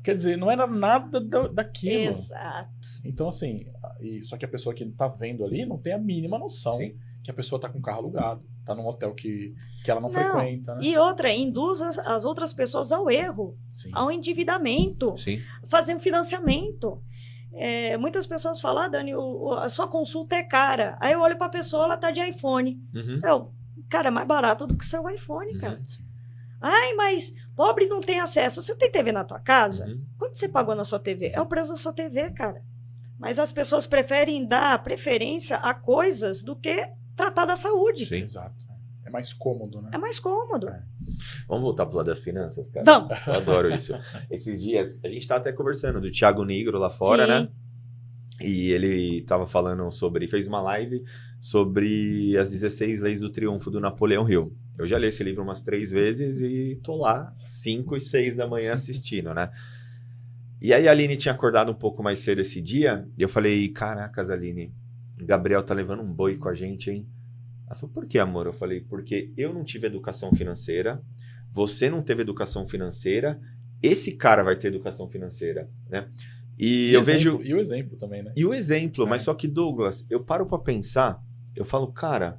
Speaker 2: Quer dizer, não era nada da, daquilo.
Speaker 3: Exato.
Speaker 2: Então, assim, e, só que a pessoa que tá vendo ali não tem a mínima noção
Speaker 1: Sim.
Speaker 2: que a pessoa tá com carro alugado, tá num hotel que, que ela não,
Speaker 3: Não,
Speaker 2: frequenta, né?
Speaker 3: E outra, induz as, as outras pessoas ao erro,
Speaker 2: Sim.
Speaker 3: ao endividamento,
Speaker 1: Sim.
Speaker 3: fazer um financiamento. É, muitas pessoas falam, ah, Dani, o, o- a sua consulta é cara. Aí eu olho pra pessoa, ela tá de iPhone.
Speaker 1: Uhum.
Speaker 3: Eu, cara, é mais barato do que o seu iPhone,
Speaker 1: Uhum.
Speaker 3: cara.
Speaker 2: Sim.
Speaker 3: Ai, mas pobre não tem acesso. Você tem T V na tua casa?
Speaker 1: Uhum.
Speaker 3: Quanto você pagou na sua T V? É o preço da sua T V, cara. Mas as pessoas preferem dar preferência a coisas do que tratar da saúde.
Speaker 1: Sim.
Speaker 2: Exato. É mais cômodo, né?
Speaker 3: É mais cômodo.
Speaker 2: É.
Speaker 1: Vamos voltar pro lado das finanças, cara?
Speaker 3: Vamos.
Speaker 1: Eu adoro isso. Esses dias, a gente tá até conversando do Thiago Nigro lá fora,
Speaker 3: Sim.
Speaker 1: né? E ele tava falando sobre, fez uma live sobre as dezesseis leis do triunfo do Napoleão Hill. Eu já li esse livro umas três vezes e tô lá cinco e seis da manhã assistindo, né? E aí a Aline tinha acordado um pouco mais cedo esse dia e eu falei, caracas, Aline, o Gabriel tá levando um boi com a gente, hein? Ela falou, por que, amor? Eu falei, porque eu não tive educação financeira, você não teve educação financeira, esse cara vai ter educação financeira, né? E,
Speaker 2: E
Speaker 1: eu
Speaker 2: exemplo-
Speaker 1: vejo...
Speaker 2: E o exemplo também, né?
Speaker 1: E o exemplo,
Speaker 2: É.
Speaker 1: mas só que, Douglas, eu paro pra pensar, eu falo, cara,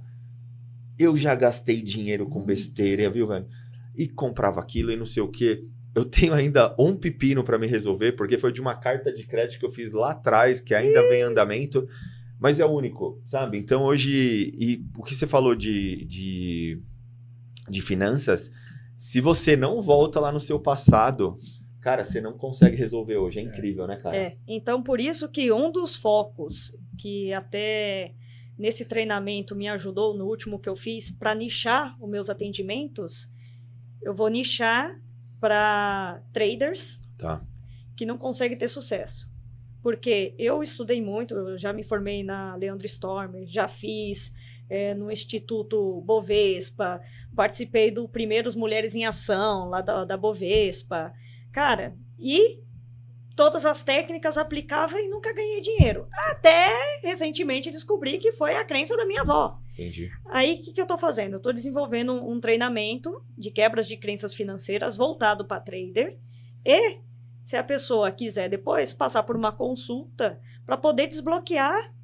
Speaker 1: eu já gastei dinheiro com besteira, viu, velho? E comprava aquilo e não sei o quê. Eu tenho ainda um pepino pra me resolver, porque foi de uma carta de crédito que eu fiz lá atrás, que ainda vem em andamento, mas é o único, sabe? Então hoje, e o que você falou de, de, de finanças, se você não volta lá no seu passado, cara, você não consegue resolver hoje. É incrível, né, cara?
Speaker 3: É, então, por isso que um dos focos que até nesse treinamento me ajudou no último que eu fiz para nichar os meus atendimentos, eu vou nichar para traders
Speaker 1: Tá.
Speaker 3: que não conseguem ter sucesso. Porque eu estudei muito, eu já me formei na Leandro Stormer, já fiz é, no Instituto Bovespa, participei do Primeiros Mulheres em Ação, lá da, da Bovespa. Cara, e todas as técnicas aplicava e nunca ganhei dinheiro. Até recentemente descobri que foi a crença da minha avó.
Speaker 1: Entendi.
Speaker 3: Aí, o que, que eu estou fazendo? Eu estou desenvolvendo um, um treinamento de quebras de crenças financeiras voltado para trader e, se a pessoa quiser depois, passar por uma consulta para poder desbloquear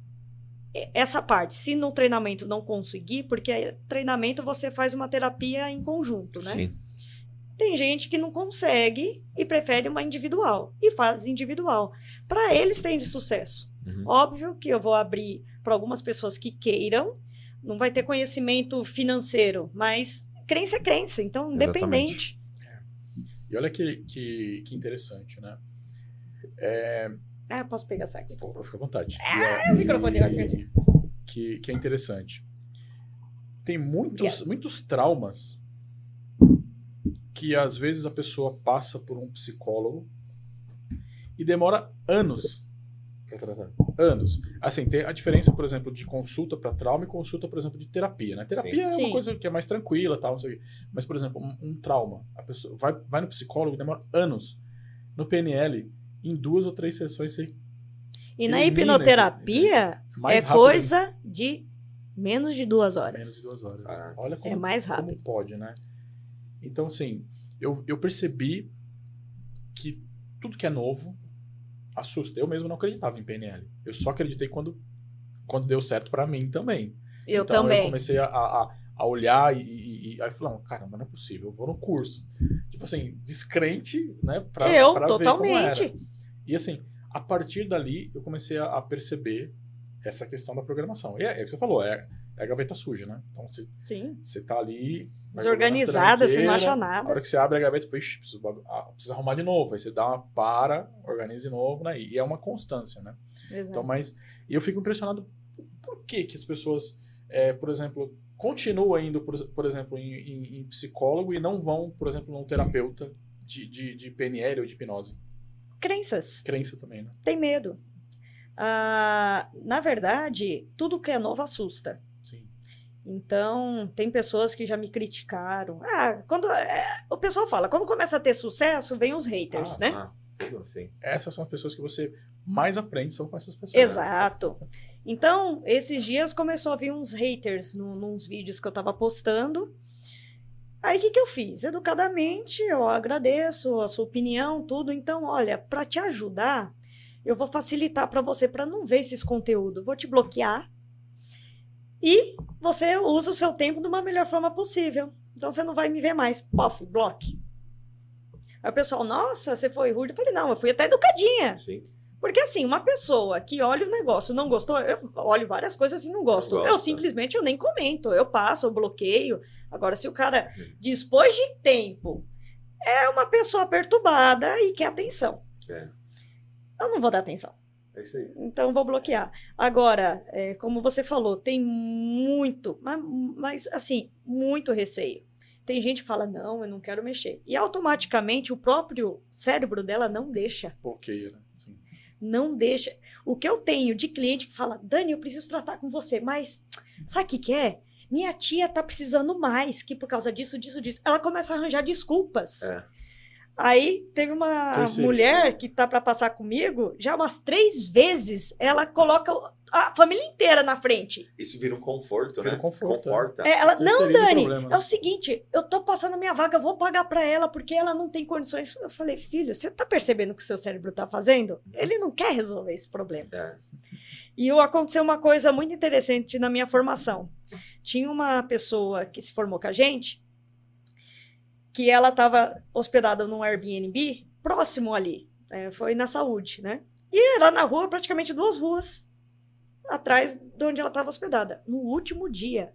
Speaker 3: essa parte. Se no treinamento não conseguir, porque treinamento você faz uma terapia em conjunto, né?
Speaker 1: Sim.
Speaker 3: Tem gente que não consegue e prefere uma individual e faz individual. Para eles tem de sucesso.
Speaker 1: Uhum.
Speaker 3: Óbvio que eu vou abrir para algumas pessoas que queiram, não vai ter conhecimento financeiro, mas crença é crença, então independente.
Speaker 2: E olha que, que, que interessante, né?
Speaker 3: Ah, eu posso pegar essa aqui.
Speaker 2: Pô, fica à vontade.
Speaker 3: Ah,
Speaker 2: E,
Speaker 3: o microfone vai perder.
Speaker 2: que, que é interessante. Tem muitos,
Speaker 3: Obrigada.
Speaker 2: muitos traumas que às vezes a pessoa passa por um psicólogo e demora anos para tratar. Anos. Assim, tem a diferença, por exemplo, de consulta para trauma e consulta, por exemplo, de terapia, né? Terapia é
Speaker 3: Sim.
Speaker 2: uma coisa que é mais tranquila, tal, não sei o quê. Mas, por exemplo, um, um trauma, a pessoa vai, vai no psicólogo, demora anos. No P N L, em duas ou três sessões você
Speaker 3: E na
Speaker 2: elimina
Speaker 3: hipnoterapia
Speaker 2: mais
Speaker 3: é
Speaker 2: rápido,
Speaker 3: coisa de menos de duas horas.
Speaker 2: menos de duas horas.
Speaker 1: Ah,
Speaker 2: Olha como
Speaker 3: É mais
Speaker 2: como
Speaker 3: rápido.
Speaker 2: pode, né? Então, assim, eu, eu percebi que tudo que é novo assusta. Eu mesmo não acreditava em P N L. Eu só acreditei quando, quando deu certo pra mim também.
Speaker 3: Eu
Speaker 2: então,
Speaker 3: também.
Speaker 2: eu comecei a, a, a olhar e, e, e aí falei, não, caramba, não é possível, eu vou no curso. Tipo assim, descrente, né? Pra,
Speaker 3: eu,
Speaker 2: pra ver como era.
Speaker 3: totalmente.
Speaker 2: E assim, a partir dali, eu comecei a, a perceber essa questão da programação. E é, é o que você falou, é, é a gaveta suja, né? Então, você,
Speaker 3: Sim.
Speaker 2: você tá ali... vai
Speaker 3: Desorganizada, você não acha
Speaker 2: A
Speaker 3: nada.
Speaker 2: hora que você abre a gaveta, você precisa, precisa arrumar de novo. Aí você dá uma para, organiza de novo, né? E é uma constância, né?
Speaker 3: Exato.
Speaker 2: Então, mas eu fico impressionado por que que as pessoas, é, por exemplo, continuam indo, por, por exemplo, em, em, em psicólogo e não vão, por exemplo, num terapeuta de, de, de P N L ou de hipnose.
Speaker 3: Crenças.
Speaker 2: Crença também, né?
Speaker 3: Tem medo. Ah, na verdade, tudo que é novo assusta.
Speaker 2: Sim.
Speaker 3: Então, tem pessoas que já me criticaram. Ah, quando é, o pessoal fala, quando começa a ter sucesso, vem os haters,
Speaker 2: Ah,
Speaker 3: né?
Speaker 1: Ah, tudo assim.
Speaker 2: Essas são as pessoas que você mais aprende, são com essas pessoas.
Speaker 3: Exato. Então, esses dias começou a vir uns haters no, nos vídeos que eu tava postando. Aí o que, que eu fiz? Educadamente, eu agradeço a sua opinião, tudo. Então, olha, para te ajudar, eu vou facilitar para você para não ver esses conteúdos. Vou te bloquear e você usa o seu tempo de uma melhor forma possível. Então, você não vai me ver mais. Pof, bloque. Aí o pessoal, nossa, você foi rude. Eu falei, não, eu fui até educadinha.
Speaker 1: Sim.
Speaker 3: Porque assim, uma pessoa que olha o negócio não gostou, eu olho várias coisas e não gosto.
Speaker 1: Não
Speaker 3: eu
Speaker 1: gosta.
Speaker 3: simplesmente eu nem comento, eu passo, eu bloqueio. Agora, se o cara dispôs de tempo, é uma pessoa perturbada e quer atenção.
Speaker 1: É.
Speaker 3: Eu não vou dar atenção.
Speaker 1: É isso aí.
Speaker 3: Então, eu vou bloquear. Agora, é, como você falou, tem muito, mas, mas assim, muito receio. Tem gente que fala, não, eu não quero mexer. E automaticamente o próprio cérebro dela não deixa.
Speaker 2: Bloqueia, né? Sim.
Speaker 3: Não deixa. O que eu tenho de cliente que fala, Dani, eu preciso tratar com você, mas sabe o que que é? Minha tia tá precisando mais, que por causa disso, disso, disso. Ela começa a arranjar desculpas.
Speaker 1: É.
Speaker 3: Aí teve uma
Speaker 2: Terceiro.
Speaker 3: mulher que tá para passar comigo, já umas três vezes, ela coloca a família inteira na frente.
Speaker 1: Isso vira um conforto,
Speaker 2: Vira
Speaker 1: né?
Speaker 2: um conforto,
Speaker 1: Conforta.
Speaker 3: É, ela, não,
Speaker 2: Terceiriza o
Speaker 3: Dani,
Speaker 2: problema, né?
Speaker 3: é o seguinte, eu tô passando a minha vaga, eu vou pagar para ela, porque ela não tem condições. Eu falei, filho, você tá percebendo o que o seu cérebro tá fazendo? Ele não quer resolver esse problema.
Speaker 1: É.
Speaker 3: E eu, aconteceu uma coisa muito interessante na minha formação. Tinha uma pessoa que se formou com a gente, que ela estava hospedada num Airbnb próximo ali, é, foi na Saúde, né? E era na rua, praticamente duas ruas atrás de onde ela estava hospedada. No último dia,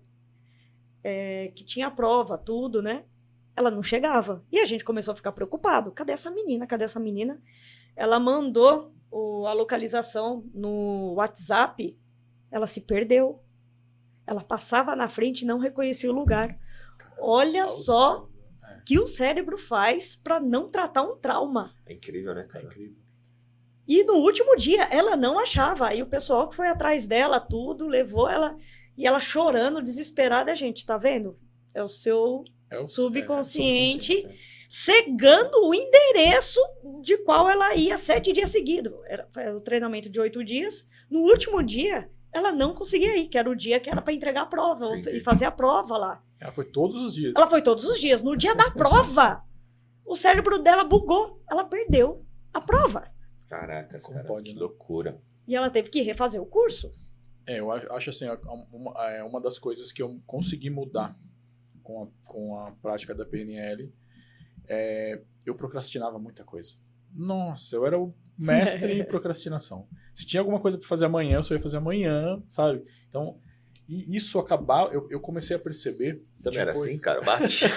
Speaker 3: é, que tinha a prova, tudo, né? Ela não chegava. E a gente começou a ficar preocupado. Cadê essa menina? Cadê essa menina? Ela mandou o, a localização no WhatsApp, ela se perdeu. Ela passava na frente e não reconhecia o lugar. Olha só que o cérebro faz para não tratar um trauma.
Speaker 1: É incrível, né,
Speaker 2: É
Speaker 1: cara?
Speaker 2: incrível.
Speaker 3: E no último dia, ela não achava. Aí o pessoal que foi atrás dela, tudo, levou ela... E ela chorando, desesperada. Gente, tá vendo? É o seu
Speaker 2: É o
Speaker 3: subconsciente,
Speaker 2: é, subconsciente,
Speaker 3: cegando o endereço de qual ela ia sete dias seguidos. Era, era o treinamento de oito dias. No último dia, ela não conseguia ir, que era o dia que era para entregar a prova ou,
Speaker 1: Entendi.
Speaker 3: e fazer a prova lá.
Speaker 2: Ela foi todos os dias.
Speaker 3: Ela foi todos os dias. No dia da prova, o cérebro dela bugou. Ela perdeu a prova.
Speaker 1: Caracas,
Speaker 2: Como
Speaker 1: cara,
Speaker 2: pode,
Speaker 1: que
Speaker 2: né?
Speaker 1: loucura.
Speaker 3: E ela teve que refazer o curso.
Speaker 2: É, eu a- acho assim, a- uma, é uma das coisas que eu consegui mudar com a, com a prática da P N L, é, eu procrastinava muita coisa. Nossa, eu era o mestre em procrastinação. Se tinha alguma coisa para fazer amanhã, eu só ia fazer amanhã, sabe? Então, e isso acabar, eu, eu comecei a perceber...
Speaker 1: Você também era
Speaker 2: depois-
Speaker 1: assim, cara? Bate.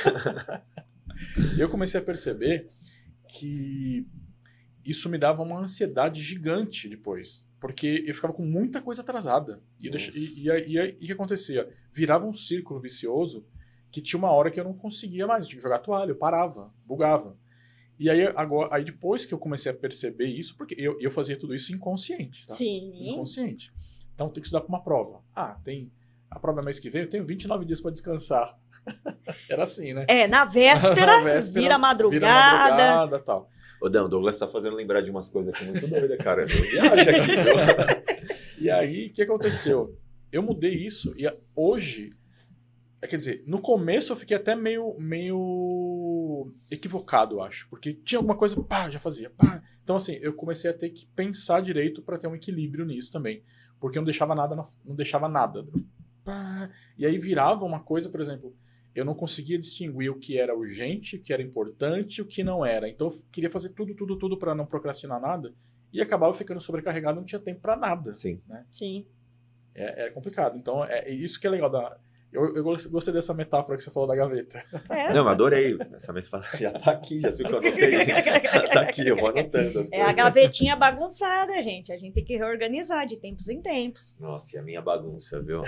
Speaker 2: Eu comecei a perceber que isso me dava uma ansiedade gigante depois. Porque eu ficava com muita coisa atrasada. E, deixa-
Speaker 1: Nossa.
Speaker 2: e, e, aí- e aí, o que acontecia? Virava um círculo vicioso que tinha uma hora que eu não conseguia mais. Eu tinha que jogar toalha, eu parava, bugava. E aí, agora, aí depois que eu comecei a perceber isso, porque eu, eu fazia tudo isso inconsciente, tá?
Speaker 3: Sim.
Speaker 2: Inconsciente. Então tem que estudar para uma prova. Ah, tem a prova é mês que vem, eu tenho vinte e nove dias para descansar. Era assim, né?
Speaker 3: É, na véspera,
Speaker 2: Na véspera,
Speaker 3: vira madrugada.
Speaker 2: Vira madrugada e tal.
Speaker 1: Ô, Dan, o Douglas tá fazendo lembrar de umas coisas aqui muito doidas, cara. Eu viajo aqui, viu?
Speaker 2: E aí, o que aconteceu? Eu mudei isso e a- hoje, é, quer dizer, no começo eu fiquei até meio, meio equivocado, eu acho. Porque tinha alguma coisa, pá, já fazia, pá. Então, assim, eu comecei a ter que pensar direito para ter um equilíbrio nisso também. Porque eu não deixava nada, na- não deixava nada. Pá. E aí virava uma coisa, por exemplo, eu não conseguia distinguir o que era urgente, o que era importante e o que não era. Então eu queria fazer tudo, tudo, tudo para não procrastinar nada e acabava ficando sobrecarregado, não tinha tempo para nada.
Speaker 1: Sim.
Speaker 3: Sim.
Speaker 2: É, é complicado. Então é, é isso que é legal. Da, eu, eu gostei dessa metáfora que você falou da gaveta.
Speaker 3: É,
Speaker 1: Não, mas adorei. Essa mesa fala, já tá aqui, já se viu que eu anotei. Tá aqui, eu vou anotando as
Speaker 3: é a
Speaker 1: coisas.
Speaker 3: gavetinha bagunçada, gente. A gente tem que reorganizar de tempos em tempos.
Speaker 1: Nossa, e a minha bagunça, viu?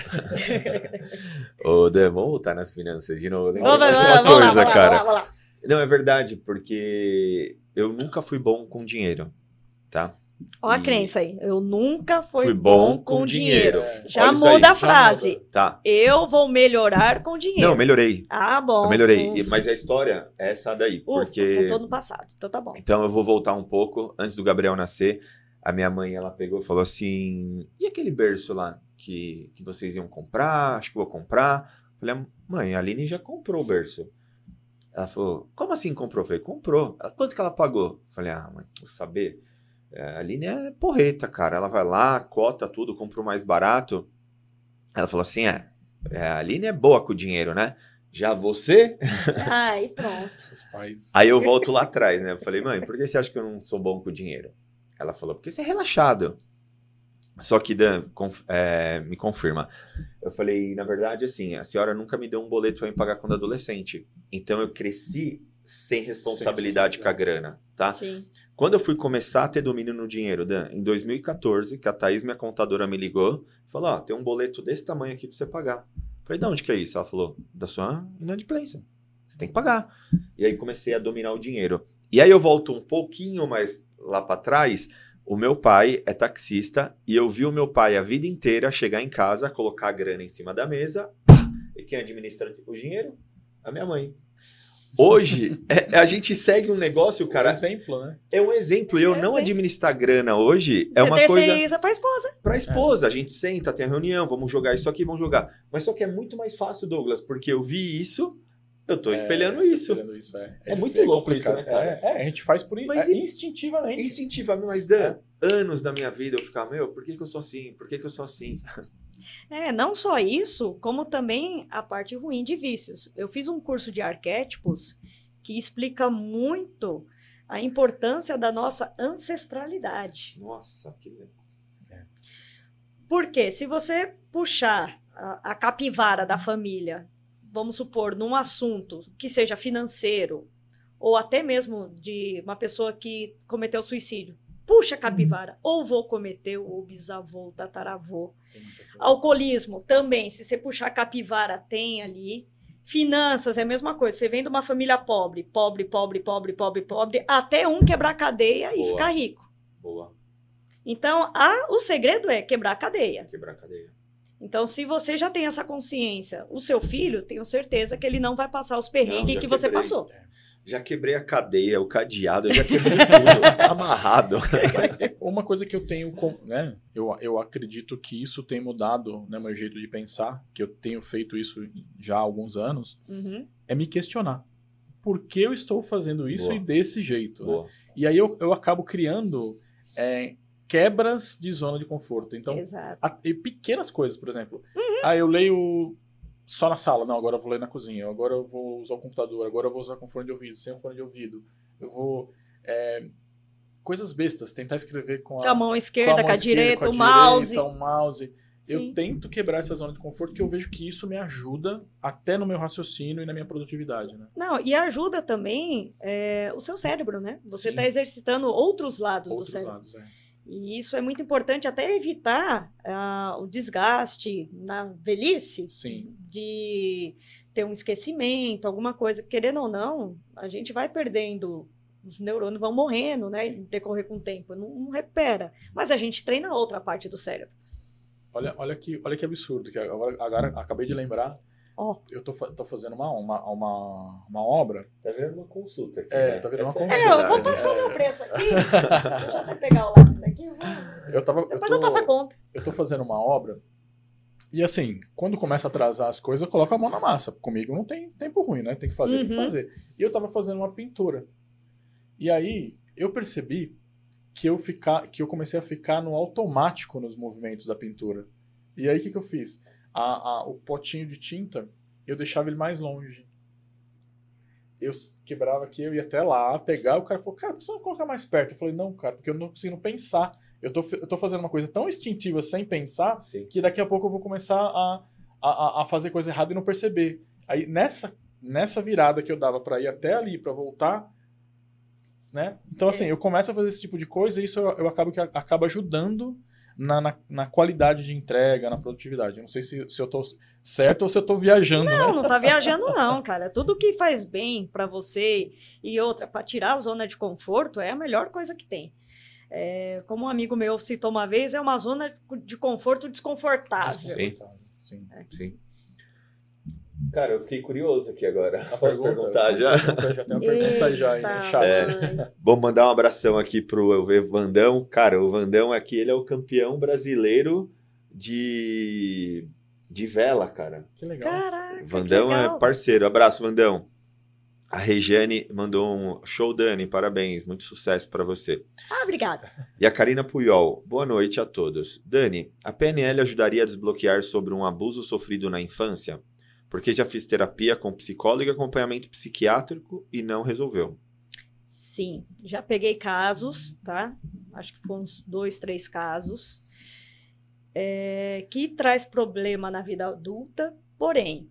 Speaker 1: Ô, Dan, vamos voltar nas finanças de novo.
Speaker 3: Vamos, vamos,
Speaker 1: Uma
Speaker 3: vamos lá,
Speaker 1: coisa,
Speaker 3: vamos lá,
Speaker 1: cara.
Speaker 3: vamos lá, vamos lá.
Speaker 1: Não, é verdade, porque eu nunca fui bom com dinheiro, tá?
Speaker 3: Ó a
Speaker 1: E
Speaker 3: crença aí. Eu nunca fui,
Speaker 1: Fui
Speaker 3: bom,
Speaker 1: bom
Speaker 3: com,
Speaker 1: com
Speaker 3: dinheiro.
Speaker 2: É,
Speaker 3: Já
Speaker 1: Olha isso daí,
Speaker 3: muda a
Speaker 1: já
Speaker 3: frase.
Speaker 2: muda.
Speaker 1: Tá.
Speaker 3: Eu vou melhorar com dinheiro.
Speaker 1: Não, melhorei.
Speaker 3: Ah, bom.
Speaker 1: Eu melhorei. E-
Speaker 3: Ufa,
Speaker 1: Mas a história é essa daí,
Speaker 3: ufa,
Speaker 1: porque...
Speaker 3: contou no passado. Então tá bom.
Speaker 1: Então eu vou voltar um pouco. Antes do Gabriel nascer, a minha mãe, ela pegou e falou assim, e aquele berço lá que, que vocês iam comprar? Acho que eu vou comprar. Falei, mãe, a Aline já comprou o berço. Ela falou, como assim comprou? Eu falei, comprou. Ela, quanto que ela pagou? Eu falei, ah, mas vou saber. É, a Aline é porreta, cara. Ela vai lá, cota tudo, compra o mais barato. Ela falou assim, é, é, a Aline é boa com o dinheiro, né? Já você?
Speaker 3: Ai, pronto.
Speaker 2: Os pais.
Speaker 1: Aí eu volto lá atrás, né? Eu falei, mãe, por que você acha que eu não sou bom com o dinheiro? Ela falou, porque você é relaxado. Só que, Dan, conf- é, me confirma. Eu falei, na verdade, assim, a senhora nunca me deu um boleto pra me pagar quando adolescente. Então eu cresci sem
Speaker 2: Sem
Speaker 1: responsabilidade com a grana, tá?
Speaker 3: Sim.
Speaker 1: Quando eu fui começar a ter domínio no dinheiro, Dan, em dois mil e quatorze, que a Thaís, minha contadora, me ligou, falou, ó, tem um boleto desse tamanho aqui pra você pagar. Eu falei, de onde que é isso? Ela falou, da sua inadimplência. Você tem que pagar. E aí comecei a dominar o dinheiro. E aí eu volto um pouquinho mais lá pra trás. O meu pai é taxista e eu vi o meu pai a vida inteira chegar em casa, colocar a grana em cima da mesa, pá, e quem administra o dinheiro? A minha mãe. Hoje, é- a gente segue um negócio,
Speaker 2: Cara,
Speaker 1: cara,
Speaker 2: exemplo, né?
Speaker 1: é um exemplo. E eu
Speaker 3: É um
Speaker 1: não
Speaker 3: exemplo.
Speaker 1: administrar grana hoje é
Speaker 3: Você
Speaker 1: uma coisa
Speaker 3: terceiriza pra esposa.
Speaker 1: pra esposa. A gente senta, tem a reunião, vamos jogar isso aqui, vamos jogar. Mas só que é muito mais fácil, Douglas, porque eu vi isso, eu tô espelhando isso.
Speaker 2: Espelhando isso, é.
Speaker 1: É muito louco isso,
Speaker 2: complicado.
Speaker 1: né, cara?
Speaker 2: É, é, a gente faz por in-
Speaker 1: Mas
Speaker 2: é,
Speaker 1: e-
Speaker 2: instintivamente.
Speaker 1: Instintivamente, mas Dan, anos da minha vida eu ficava, meu, por que, que eu sou assim? Por que, que eu sou assim?
Speaker 3: É, não só isso, como também a parte ruim de vícios. Eu fiz um curso de arquétipos que explica muito a importância da nossa ancestralidade.
Speaker 1: Nossa, que legal.
Speaker 3: Porque se você puxar a, a capivara da família, vamos supor, num assunto que seja financeiro, ou até mesmo de uma pessoa que cometeu suicídio, puxa a capivara, ou o vô cometeu, ou o bisavô, o tataravô.
Speaker 2: Tem muita coisa.
Speaker 3: Alcoolismo também, se você puxar a capivara, tem ali. Finanças é a mesma coisa. Você vem de uma família pobre, pobre, pobre, pobre, pobre, pobre, até um quebrar a cadeia e
Speaker 1: Boa.
Speaker 3: ficar rico.
Speaker 1: Boa,
Speaker 3: Então, a, o segredo é quebrar a cadeia.
Speaker 1: quebrar a cadeia.
Speaker 3: Então, se você já tem essa consciência, o seu filho, tenho certeza que ele não vai passar os perrengues
Speaker 1: Não, já
Speaker 3: que você
Speaker 1: quebrei.
Speaker 3: passou.
Speaker 1: Já quebrei a cadeia, o cadeado, eu já quebrei tudo, amarrado.
Speaker 2: É uma coisa que eu tenho, com, né? Eu, eu acredito que isso tem mudado, né, meu jeito de pensar, que eu tenho feito isso já há alguns anos,
Speaker 3: Uhum.
Speaker 2: é me questionar. Por que eu estou fazendo isso
Speaker 1: Boa.
Speaker 2: e desse jeito? Né?
Speaker 1: Boa.
Speaker 2: E aí eu, eu acabo criando é, quebras de zona de conforto. Então,
Speaker 3: Exato.
Speaker 2: a- e pequenas coisas, por exemplo. Ah, eu leio só na sala. Não, agora eu vou ler na cozinha. Agora eu vou usar o computador. Agora eu vou usar com fone de ouvido, sem o fone de ouvido. Eu vou... é, coisas bestas. Tentar escrever com a,
Speaker 3: Com a mão esquerda, com a,
Speaker 2: mão esquerda,
Speaker 3: direita,
Speaker 2: com a
Speaker 3: o mouse.
Speaker 2: direita, o mouse. Eu
Speaker 3: Sim.
Speaker 2: tento quebrar essa zona de conforto, que eu vejo que isso me ajuda até no meu raciocínio e na minha produtividade, né?
Speaker 3: Não, e ajuda também é, o seu cérebro, né? Você
Speaker 2: Sim.
Speaker 3: está exercitando outros lados
Speaker 2: Outros
Speaker 3: do cérebro.
Speaker 2: lados, é.
Speaker 3: E isso é muito importante, até evitar ah, o desgaste na velhice,
Speaker 2: Sim.
Speaker 3: de ter um esquecimento, alguma coisa. Querendo ou não, a gente vai perdendo, os neurônios vão morrendo, né?
Speaker 2: Sim.
Speaker 3: Em decorrer com o tempo, não, não recupera. Mas a gente treina outra parte do cérebro.
Speaker 2: Olha, olha, que, olha que absurdo, que agora, agora acabei de lembrar,
Speaker 3: Ó,
Speaker 2: eu tô, fa- tô fazendo uma, uma, uma, uma obra.
Speaker 1: Tá vendo uma consulta aqui,
Speaker 2: É,
Speaker 1: né?
Speaker 2: tá vendo uma
Speaker 1: Essa
Speaker 2: consulta.
Speaker 3: é, eu vou
Speaker 1: verdade,
Speaker 3: passar o
Speaker 1: né?
Speaker 3: meu preço aqui. Deixa eu até pegar o lápis aqui. eu vou-
Speaker 2: Eu, tava, eu,
Speaker 3: Depois eu,
Speaker 2: tô,
Speaker 3: passo a conta.
Speaker 2: eu tô fazendo uma obra e assim, quando começa a atrasar as coisas, eu coloco a mão na massa. Comigo não tem tempo ruim, né? Tem que fazer, tem que
Speaker 3: Uhum.
Speaker 2: fazer. E eu tava fazendo uma pintura. E aí eu percebi que eu, ficar, que eu comecei a ficar no automático nos movimentos da pintura. E aí o que, que eu fiz? A, a, o potinho de tinta, eu deixava ele mais longe. Eu s- quebrava aqui, eu ia até lá, pegar, o cara falou, cara, por que você não colocar mais perto? Eu falei, não, cara, porque eu não tô conseguindo pensar. Eu tô, fe- eu tô fazendo uma coisa tão instintiva sem pensar,
Speaker 1: Sim.
Speaker 2: que daqui a pouco eu vou começar a, a, a fazer coisa errada e não perceber. Aí nessa, nessa virada que eu dava pra ir até ali, pra voltar, né? Então assim, eu começo a fazer esse tipo de coisa e isso eu, eu acabo que a- acaba ajudando na, na, na qualidade de entrega, na produtividade. Eu não sei se, se eu tô certo ou se eu tô viajando,
Speaker 3: Não,
Speaker 2: né?
Speaker 3: não tá viajando não, cara. Tudo que faz bem pra você e outra, pra tirar a zona de conforto, é a melhor coisa que tem. É, como um amigo meu citou uma vez, é uma zona de conforto desconfortável.
Speaker 2: Desconfortável, sim.
Speaker 1: Sim. Cara, eu fiquei curioso aqui agora.
Speaker 2: A
Speaker 1: Posso
Speaker 2: pergunta-
Speaker 1: perguntar já?
Speaker 2: pergunta, já tem uma pergunta aí já aí no
Speaker 3: Eita,
Speaker 2: chat.
Speaker 3: mãe.
Speaker 1: Vou mandar um abração aqui pro Vandão. Cara, o Vandão aqui, ele é o campeão brasileiro de, de vela, cara.
Speaker 2: Que legal.
Speaker 3: Caraca,
Speaker 1: Vandão
Speaker 3: que legal.
Speaker 1: é parceiro. Abraço, Vandão. A Regiane mandou um show, Dani, parabéns, muito sucesso para você.
Speaker 3: Ah, obrigada.
Speaker 1: E a Karina Puyol, boa noite a todos. Dani, a P N L ajudaria a desbloquear sobre um abuso sofrido na infância? Porque já fiz terapia com psicólogo e acompanhamento psiquiátrico e não resolveu.
Speaker 3: Sim, já peguei casos, tá? Acho que foram uns dois, três casos, é, que traz problema na vida adulta, porém,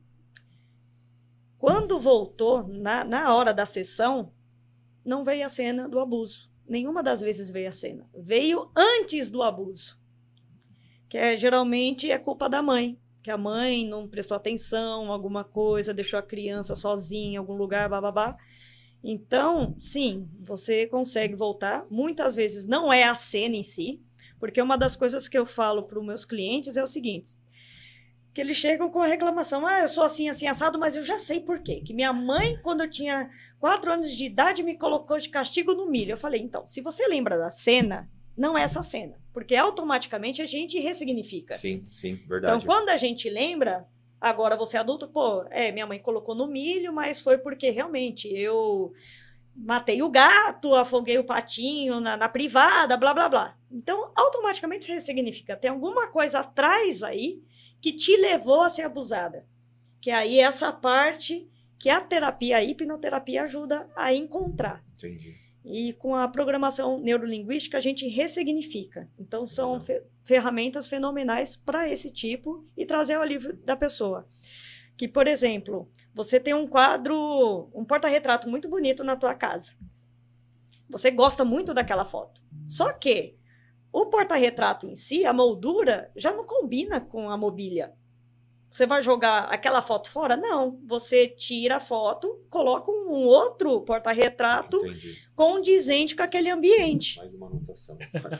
Speaker 3: quando voltou, na, na hora da sessão, não veio a cena do abuso. Nenhuma das vezes veio a cena. Veio antes do abuso. Que é, geralmente é culpa da mãe. Que a mãe não prestou atenção, alguma coisa, deixou a criança sozinha em algum lugar, bababá. Então, sim, você consegue voltar. Muitas vezes não é a cena em si, porque uma das coisas que eu falo para os meus clientes é o seguinte, que eles chegam com a reclamação, ah, eu sou assim, assim, assado, mas eu já sei por quê. Que minha mãe, quando eu tinha quatro anos de idade, me colocou de castigo no milho. Eu falei, então, se você lembra da cena, não é essa cena, porque automaticamente a gente ressignifica.
Speaker 1: Sim, sim, verdade.
Speaker 3: Então, quando a gente lembra, agora você é adulto, pô, é, minha mãe colocou no milho, mas foi porque realmente eu matei o gato, afoguei o patinho na, na privada, blá, blá, blá. Então, automaticamente se ressignifica. Tem alguma coisa atrás aí que te levou a ser abusada. Que aí é essa parte que a terapia, a hipnoterapia ajuda a encontrar.
Speaker 1: Entendi.
Speaker 3: E com a programação neurolinguística a gente ressignifica. Então são fe- ferramentas fenomenais para esse tipo e trazer o alívio da pessoa. Que, por exemplo, você tem um quadro, um porta-retrato muito bonito na tua casa. Você gosta muito daquela foto. Só que o porta-retrato em si, a moldura, já não combina com a mobília. Você vai jogar aquela foto fora? Não. Você tira a foto, coloca um outro porta-retrato condizente com aquele ambiente.
Speaker 1: Mais uma anotação.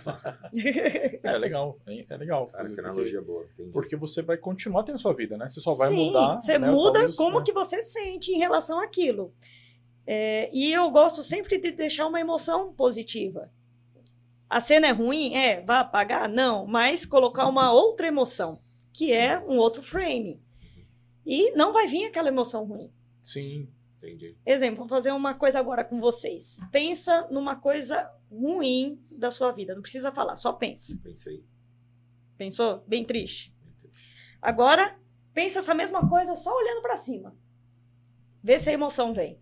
Speaker 2: É legal, é legal.
Speaker 1: Cara,
Speaker 2: fazer,
Speaker 1: que
Speaker 2: porque,
Speaker 1: analogia boa. Entendi.
Speaker 2: porque você vai continuar tendo sua vida, né? Você só vai
Speaker 3: Sim,
Speaker 2: mudar.
Speaker 3: você
Speaker 2: né,
Speaker 3: muda
Speaker 2: talvez,
Speaker 3: como
Speaker 2: né?
Speaker 3: que você sente em relação àquilo. É, e eu gosto sempre de deixar uma emoção positiva. A cena é ruim? É. Vai apagar? Não. Mas colocar uma outra emoção, que
Speaker 2: Sim.
Speaker 3: é um outro frame. E não vai vir aquela emoção ruim.
Speaker 2: Sim.
Speaker 1: Entendi.
Speaker 3: Exemplo, vou fazer uma coisa agora com vocês. Pensa numa coisa ruim da sua vida. Não precisa falar, só pensa.
Speaker 1: Pensei.
Speaker 3: Pensou? Bem triste. Agora, pensa essa mesma coisa só olhando para cima. Vê se a emoção vem.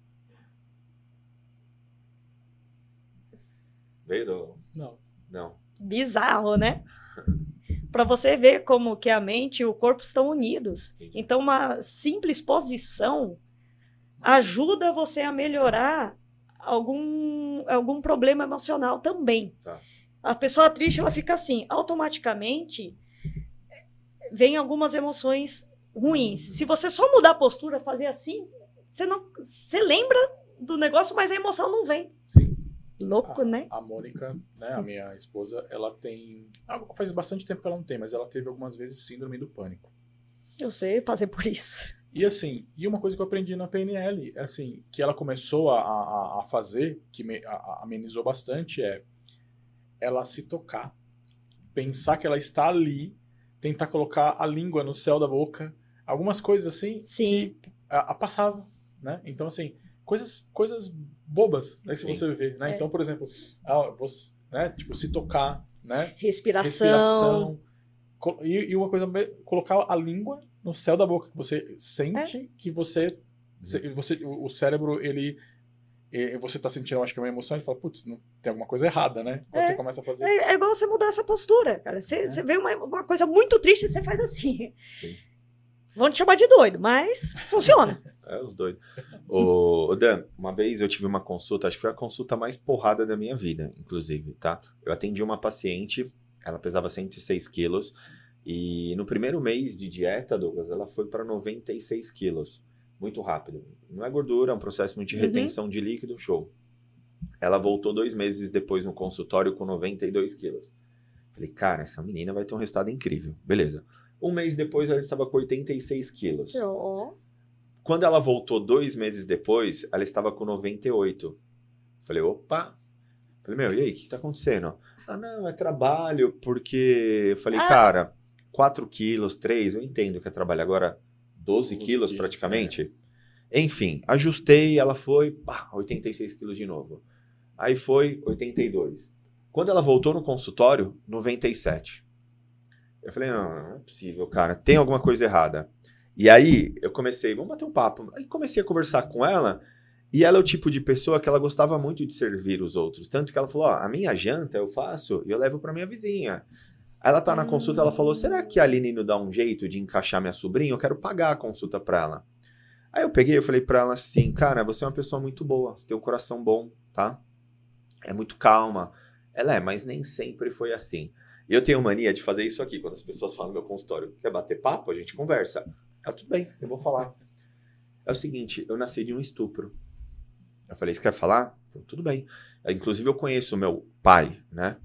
Speaker 1: Veio do...
Speaker 2: Não.
Speaker 1: Não.
Speaker 3: Bizarro, né? Para você ver como que a mente e o corpo estão unidos.
Speaker 1: Entendi.
Speaker 3: Então, uma simples posição ajuda você a melhorar algum, algum problema emocional também.
Speaker 1: Tá.
Speaker 3: A pessoa triste, ela fica assim, automaticamente vem algumas emoções ruins. Se você só mudar a postura, fazer assim, você, não, você lembra do negócio, mas a emoção não vem.
Speaker 1: Sim.
Speaker 3: Louco,
Speaker 2: a,
Speaker 3: né?
Speaker 2: A Mônica, né, a minha esposa, ela tem... Faz bastante tempo que ela não tem, mas ela teve algumas vezes síndrome do pânico.
Speaker 3: Eu sei, passei por isso.
Speaker 2: E assim, e uma coisa que eu aprendi na P N L, assim, que ela começou a, a, a fazer, que me, a, a amenizou bastante, é ela se tocar, pensar que ela está ali, tentar colocar a língua no céu da boca, algumas coisas assim,
Speaker 3: Sim.
Speaker 2: que a, a passava, né? Então, assim, coisas, coisas bobas, né, se
Speaker 1: Sim.
Speaker 2: você ver, né?
Speaker 3: É.
Speaker 2: Então, por exemplo, ah, você, né, tipo, se tocar, né?
Speaker 3: Respiração.
Speaker 2: Respiração. Co- E, e uma coisa, be- colocar a língua no céu da boca, que você sente que você, se- você o o cérebro, ele, e- você tá sentindo, eu acho que é uma emoção, ele fala, putz, não, tem alguma coisa errada, né? Quando
Speaker 3: É.
Speaker 2: você começa a fazer.
Speaker 3: É, é igual você mudar essa postura, cara. Você,
Speaker 2: É.
Speaker 3: você vê uma, uma coisa muito triste e você faz assim.
Speaker 1: Sim.
Speaker 3: Vão te chamar de doido, mas funciona.
Speaker 1: É, os doidos. Ô, ô, Dan, uma vez eu tive uma consulta, acho que foi a consulta mais porrada da minha vida, inclusive, tá? Eu atendi uma paciente, ela pesava cento e seis quilos, e no primeiro mês de dieta, Douglas, ela foi para noventa e seis quilos. Muito rápido. Não é gordura, é um processo muito de
Speaker 3: Uhum.
Speaker 1: retenção de líquido, show. Ela voltou dois meses depois no consultório com noventa e dois quilos. Falei, cara, essa menina vai ter um resultado incrível. Beleza. Um mês depois ela estava com oitenta e seis quilos.
Speaker 3: Ó.
Speaker 1: Quando ela voltou dois meses depois, ela estava com noventa e oito. Falei, opa. Falei, meu, e aí, o que está acontecendo? Ah, não, é trabalho, porque... Eu falei,
Speaker 3: Ah.
Speaker 1: cara, quatro quilos, três, eu entendo que é trabalho. Agora, doze
Speaker 2: doze
Speaker 1: quilos
Speaker 2: quilos,
Speaker 1: praticamente. Enfim, ajustei, ela foi, pá, oitenta e seis quilos de novo. Aí foi oitenta e dois. Quando ela voltou no consultório, noventa e sete. Eu falei, não, não é possível, cara, tem alguma coisa errada. E aí eu comecei, vamos bater um papo. Aí comecei a conversar com ela, e ela é o tipo de pessoa que ela gostava muito de servir os outros. Tanto que ela falou, ó, a minha janta eu faço e eu levo pra minha vizinha. Aí ela tá na consulta, ela falou, será que a Aline não dá um jeito de encaixar minha sobrinha? Eu quero pagar a consulta pra ela. Aí eu peguei, eu falei pra ela assim, cara, você é uma pessoa muito boa, você tem um coração bom, tá? É muito calma. Ela é, mas nem sempre foi assim. E eu tenho mania de fazer isso aqui, quando as pessoas falam no meu consultório, quer bater papo? A gente conversa. Ah, tudo bem, eu vou falar. É o seguinte, eu nasci de um estupro. Eu falei, você quer falar? Então, tudo bem. Inclusive eu conheço o meu pai, né?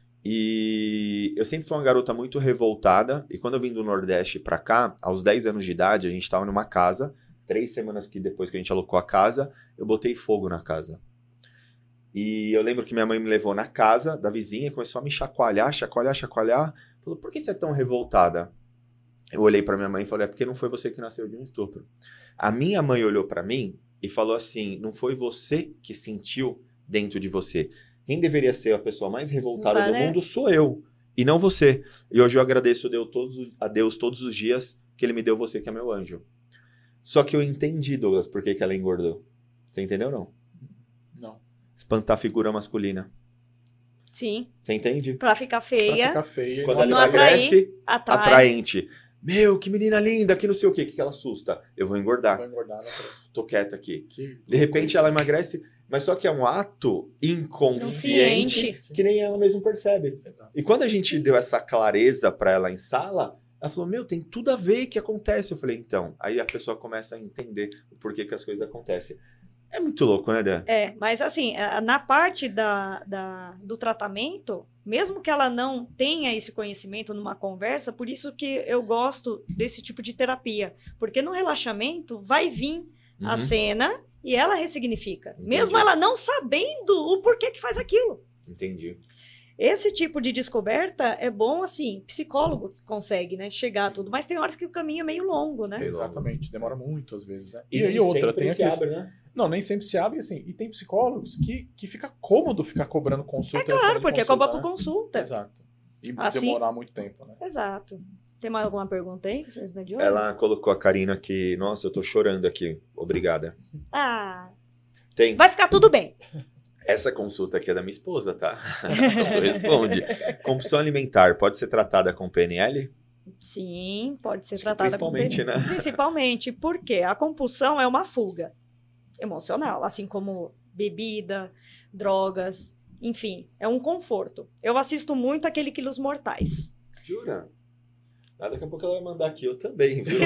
Speaker 1: E eu sempre fui uma garota muito revoltada, e quando eu vim do Nordeste pra cá, aos dez anos de idade, a gente tava numa casa, três semanas que depois que a gente alocou a casa, eu botei fogo na casa. E eu lembro que minha mãe me levou na casa da vizinha, começou a me chacoalhar, chacoalhar, chacoalhar. Falou, por que você é tão revoltada? Eu olhei pra minha mãe e falei, é porque não foi você que nasceu de um estupro. A minha mãe olhou pra mim e falou assim, não foi você que sentiu dentro de você. Quem deveria ser a pessoa mais revoltada
Speaker 3: Tá,
Speaker 1: do
Speaker 3: né?
Speaker 1: mundo sou eu, e não você. E hoje eu agradeço a Deus, todos, a Deus todos os dias que ele me deu você, que é meu anjo. Só que eu entendi, Douglas, por que, que ela engordou. Você entendeu ou não?
Speaker 2: Não.
Speaker 1: Espantar a figura masculina.
Speaker 3: Sim.
Speaker 1: Você entende?
Speaker 3: Pra ficar
Speaker 2: Pra
Speaker 3: feia,
Speaker 2: ficar feia.
Speaker 1: Quando
Speaker 2: não
Speaker 1: ela
Speaker 3: não
Speaker 1: emagrece,
Speaker 3: atrair, atrai.
Speaker 1: atraente. Meu, que menina linda, que não sei o que, que ela assusta. Eu vou engordar.
Speaker 2: vai engordar, né?
Speaker 1: Tô quieta aqui.
Speaker 2: Que
Speaker 1: De repente
Speaker 2: loucura
Speaker 1: ela
Speaker 2: isso.
Speaker 1: emagrece, mas só que é um ato inconsciente
Speaker 3: Consciente.
Speaker 1: que nem ela mesma percebe.
Speaker 2: Exato.
Speaker 1: E quando a gente deu essa clareza pra ela em sala, ela falou, meu, tem tudo a ver que acontece. Eu falei, então, aí a pessoa começa a entender o porquê que as coisas acontecem. É muito louco, né, Dan?
Speaker 3: É, mas assim, a- na parte da, da- do tratamento, mesmo que ela não tenha esse conhecimento numa conversa, por isso que eu gosto desse tipo de terapia. Porque no relaxamento vai vir a
Speaker 1: Uhum.
Speaker 3: cena e ela ressignifica.
Speaker 1: Entendi.
Speaker 3: Mesmo ela não sabendo o porquê que faz aquilo.
Speaker 1: Entendi.
Speaker 3: Esse tipo de descoberta é bom, assim, psicólogo que consegue, né, chegar a
Speaker 2: Sim.
Speaker 3: tudo. Mas tem horas que o caminho é meio longo, né?
Speaker 2: Exatamente, demora muito às vezes, né? E,
Speaker 1: nem
Speaker 2: e outra,
Speaker 1: sempre
Speaker 2: tem
Speaker 1: se
Speaker 2: aqui.
Speaker 1: abre, né?
Speaker 2: Não, nem sempre se abre, assim. E tem psicólogos que, que fica cômodo ficar cobrando consulta.
Speaker 3: É
Speaker 2: e
Speaker 3: claro,
Speaker 2: sendo
Speaker 3: porque é
Speaker 2: consulta,
Speaker 3: cobra por
Speaker 2: né?
Speaker 3: consulta.
Speaker 2: Exato. E
Speaker 3: Assim-
Speaker 2: demorar muito tempo, né?
Speaker 3: Exato. Tem mais alguma pergunta aí que vocês estão de olho?
Speaker 1: Ela colocou a Karina aqui. Nossa, eu tô chorando aqui. Obrigada.
Speaker 3: Ah,
Speaker 1: Tem.
Speaker 3: vai ficar tudo bem.
Speaker 1: Essa consulta aqui é da minha esposa, tá? Então tu responde. Compulsão alimentar pode ser tratada com P N L?
Speaker 3: Sim, pode ser
Speaker 1: Acho que
Speaker 3: tratada com
Speaker 1: principalmente,
Speaker 3: P N L.
Speaker 1: né?
Speaker 3: Principalmente porque a compulsão é uma fuga emocional, assim como bebida, drogas, enfim, é um conforto. Eu assisto muito aquele Quilos Mortais.
Speaker 1: Jura? Ah, daqui a pouco ela vai mandar aqui. Eu também, viu?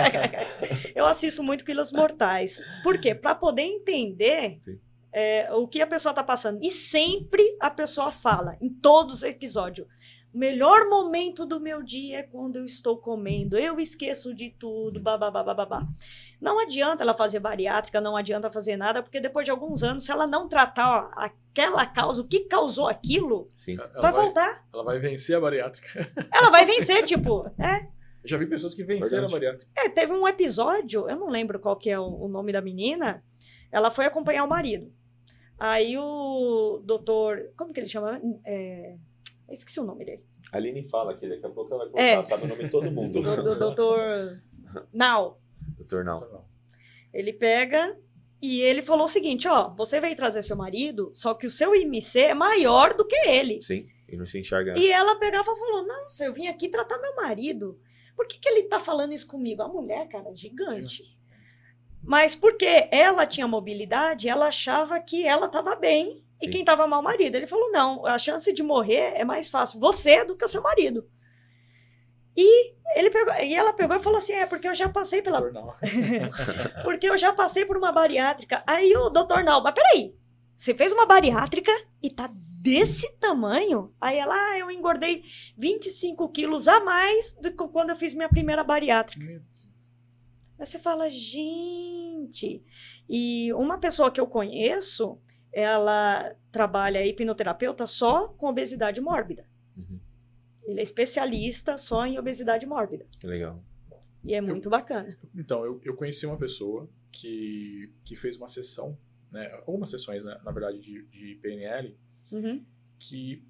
Speaker 3: Eu assisto muito Quilos Mortais. Por quê? Para poder entender
Speaker 1: Sim.
Speaker 3: é, o que a pessoa está passando. E sempre a pessoa fala, em todos os episódios, o melhor momento do meu dia é quando eu estou comendo. Eu esqueço de tudo, babá, babá. Não adianta ela fazer bariátrica, não adianta fazer nada, porque depois de alguns anos, se ela não tratar ó, aquela causa, o que causou aquilo,
Speaker 1: Sim.
Speaker 2: Ela
Speaker 3: vai voltar.
Speaker 2: ela vai vencer a bariátrica.
Speaker 3: Ela vai vencer, tipo, é.
Speaker 2: Eu já vi pessoas que venceram
Speaker 1: Verdade.
Speaker 2: a bariátrica.
Speaker 3: É, teve um episódio, eu não lembro qual que é o, o nome da menina, ela foi acompanhar o marido. Aí o doutor, como que ele chama? É, eu esqueci o nome dele.
Speaker 1: A Aline fala aqui, daqui a pouco ela vai colocar,
Speaker 3: É.
Speaker 1: sabe o nome de todo mundo.
Speaker 3: Do, do doutor Nau.
Speaker 1: Doutor, não.
Speaker 3: Ele pega e ele falou o seguinte, ó, você veio trazer seu marido, só que o seu I M C é maior do que ele.
Speaker 1: Sim, e não se enxerga.
Speaker 3: E ela pegava e falou, nossa, eu vim aqui tratar meu marido. Por que, que ele tá falando isso comigo? A mulher, cara, gigante. Mas porque ela tinha mobilidade, ela achava que ela estava bem e
Speaker 1: Sim.
Speaker 3: quem estava mal, o marido. Ele falou, não, a chance de morrer é mais fácil você do que o seu marido. E, ele pegou, e ela pegou e falou assim, é porque eu já passei pela...
Speaker 2: Doutor, não.
Speaker 3: porque eu já passei por uma bariátrica. Aí o doutor, não, mas peraí, você fez uma bariátrica e tá desse tamanho? Aí ela, ah, eu engordei vinte e cinco quilos a mais do que quando eu fiz minha primeira bariátrica.
Speaker 2: Meu Deus.
Speaker 3: Aí você fala, gente... E uma pessoa que eu conheço, ela trabalha hipnoterapeuta só com obesidade mórbida.
Speaker 1: Uhum.
Speaker 3: Ele é especialista só em obesidade mórbida.
Speaker 1: Que legal.
Speaker 3: E é muito bacana.
Speaker 2: Então, eu, eu conheci uma pessoa que, que fez uma sessão, né, algumas sessões, né, na verdade, de, de P N L,
Speaker 3: Uhum.
Speaker 2: que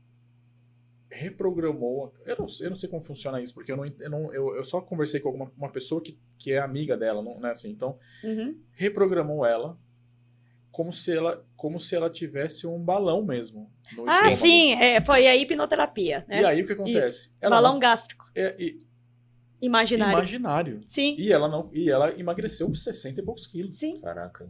Speaker 2: reprogramou. Eu não, eu não sei como funciona isso, porque eu, não, eu, não, eu, eu só conversei com alguma, uma pessoa que, que é amiga dela, não, né, assim, então,
Speaker 3: Uhum.
Speaker 2: reprogramou ela como se ela, como se ela tivesse um balão mesmo no
Speaker 3: Ah,
Speaker 2: estômago.
Speaker 3: sim, é, foi a hipnoterapia, né?
Speaker 2: E aí o que acontece?
Speaker 3: Isso.
Speaker 2: Ela
Speaker 3: Balão
Speaker 2: não-
Speaker 3: gástrico,
Speaker 2: é, e-
Speaker 3: imaginário.
Speaker 2: imaginário.
Speaker 3: Sim,
Speaker 2: E ela não, e ela emagreceu sessenta e poucos quilos.
Speaker 3: sim.
Speaker 1: Caraca.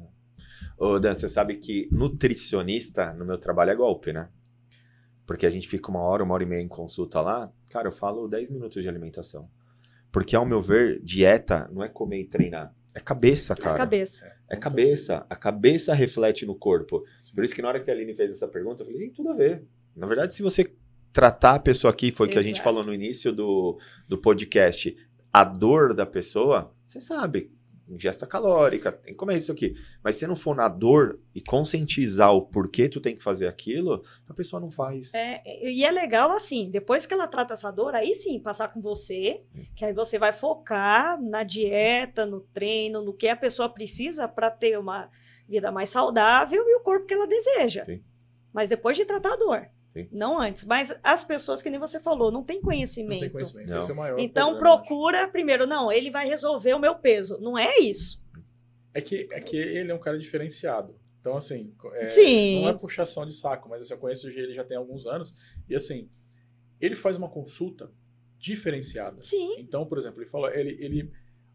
Speaker 1: Ô, Dan, você sabe que nutricionista no meu trabalho é golpe, né? Porque a gente fica uma hora, uma hora e meia em consulta lá. Cara, eu falo dez minutos de alimentação. Porque, ao meu ver, dieta não é comer e treinar. É cabeça, cara.
Speaker 3: Cabeça.
Speaker 1: É cabeça. A cabeça reflete no corpo. Por isso que na hora que a Aline fez essa pergunta, eu falei, tem tudo a ver. Na verdade, se você tratar a pessoa aqui, foi o que a gente
Speaker 3: Exato.
Speaker 1: falou no início do, do podcast, a dor da pessoa, você sabe, ingesta calórica, tem que comer isso aqui. Mas se não for na dor e conscientizar o porquê tu tem que fazer aquilo, a pessoa não faz.
Speaker 3: É, e é legal assim, depois que ela trata essa dor, aí sim, passar com você, que aí você vai focar na dieta, no treino, no que a pessoa precisa para ter uma vida mais saudável e o corpo que ela deseja.
Speaker 1: Sim.
Speaker 3: Mas depois de tratar a dor,
Speaker 1: Sim.
Speaker 3: não antes. Mas as pessoas, que nem você falou, não têm
Speaker 2: Não
Speaker 3: conhecimento.
Speaker 2: tem conhecimento.
Speaker 1: Não.
Speaker 2: Esse é o maior
Speaker 3: Então
Speaker 2: problema, eu acho.
Speaker 3: procura primeiro, não, ele vai resolver o meu peso. Não é isso.
Speaker 2: É que, é que ele é um cara diferenciado. Então, assim, é,
Speaker 3: Sim.
Speaker 2: não é puxação de saco, mas assim, eu conheço ele já tem alguns anos. E assim, ele faz uma consulta diferenciada.
Speaker 3: Sim.
Speaker 2: Então, por exemplo, ele fala, ele, ele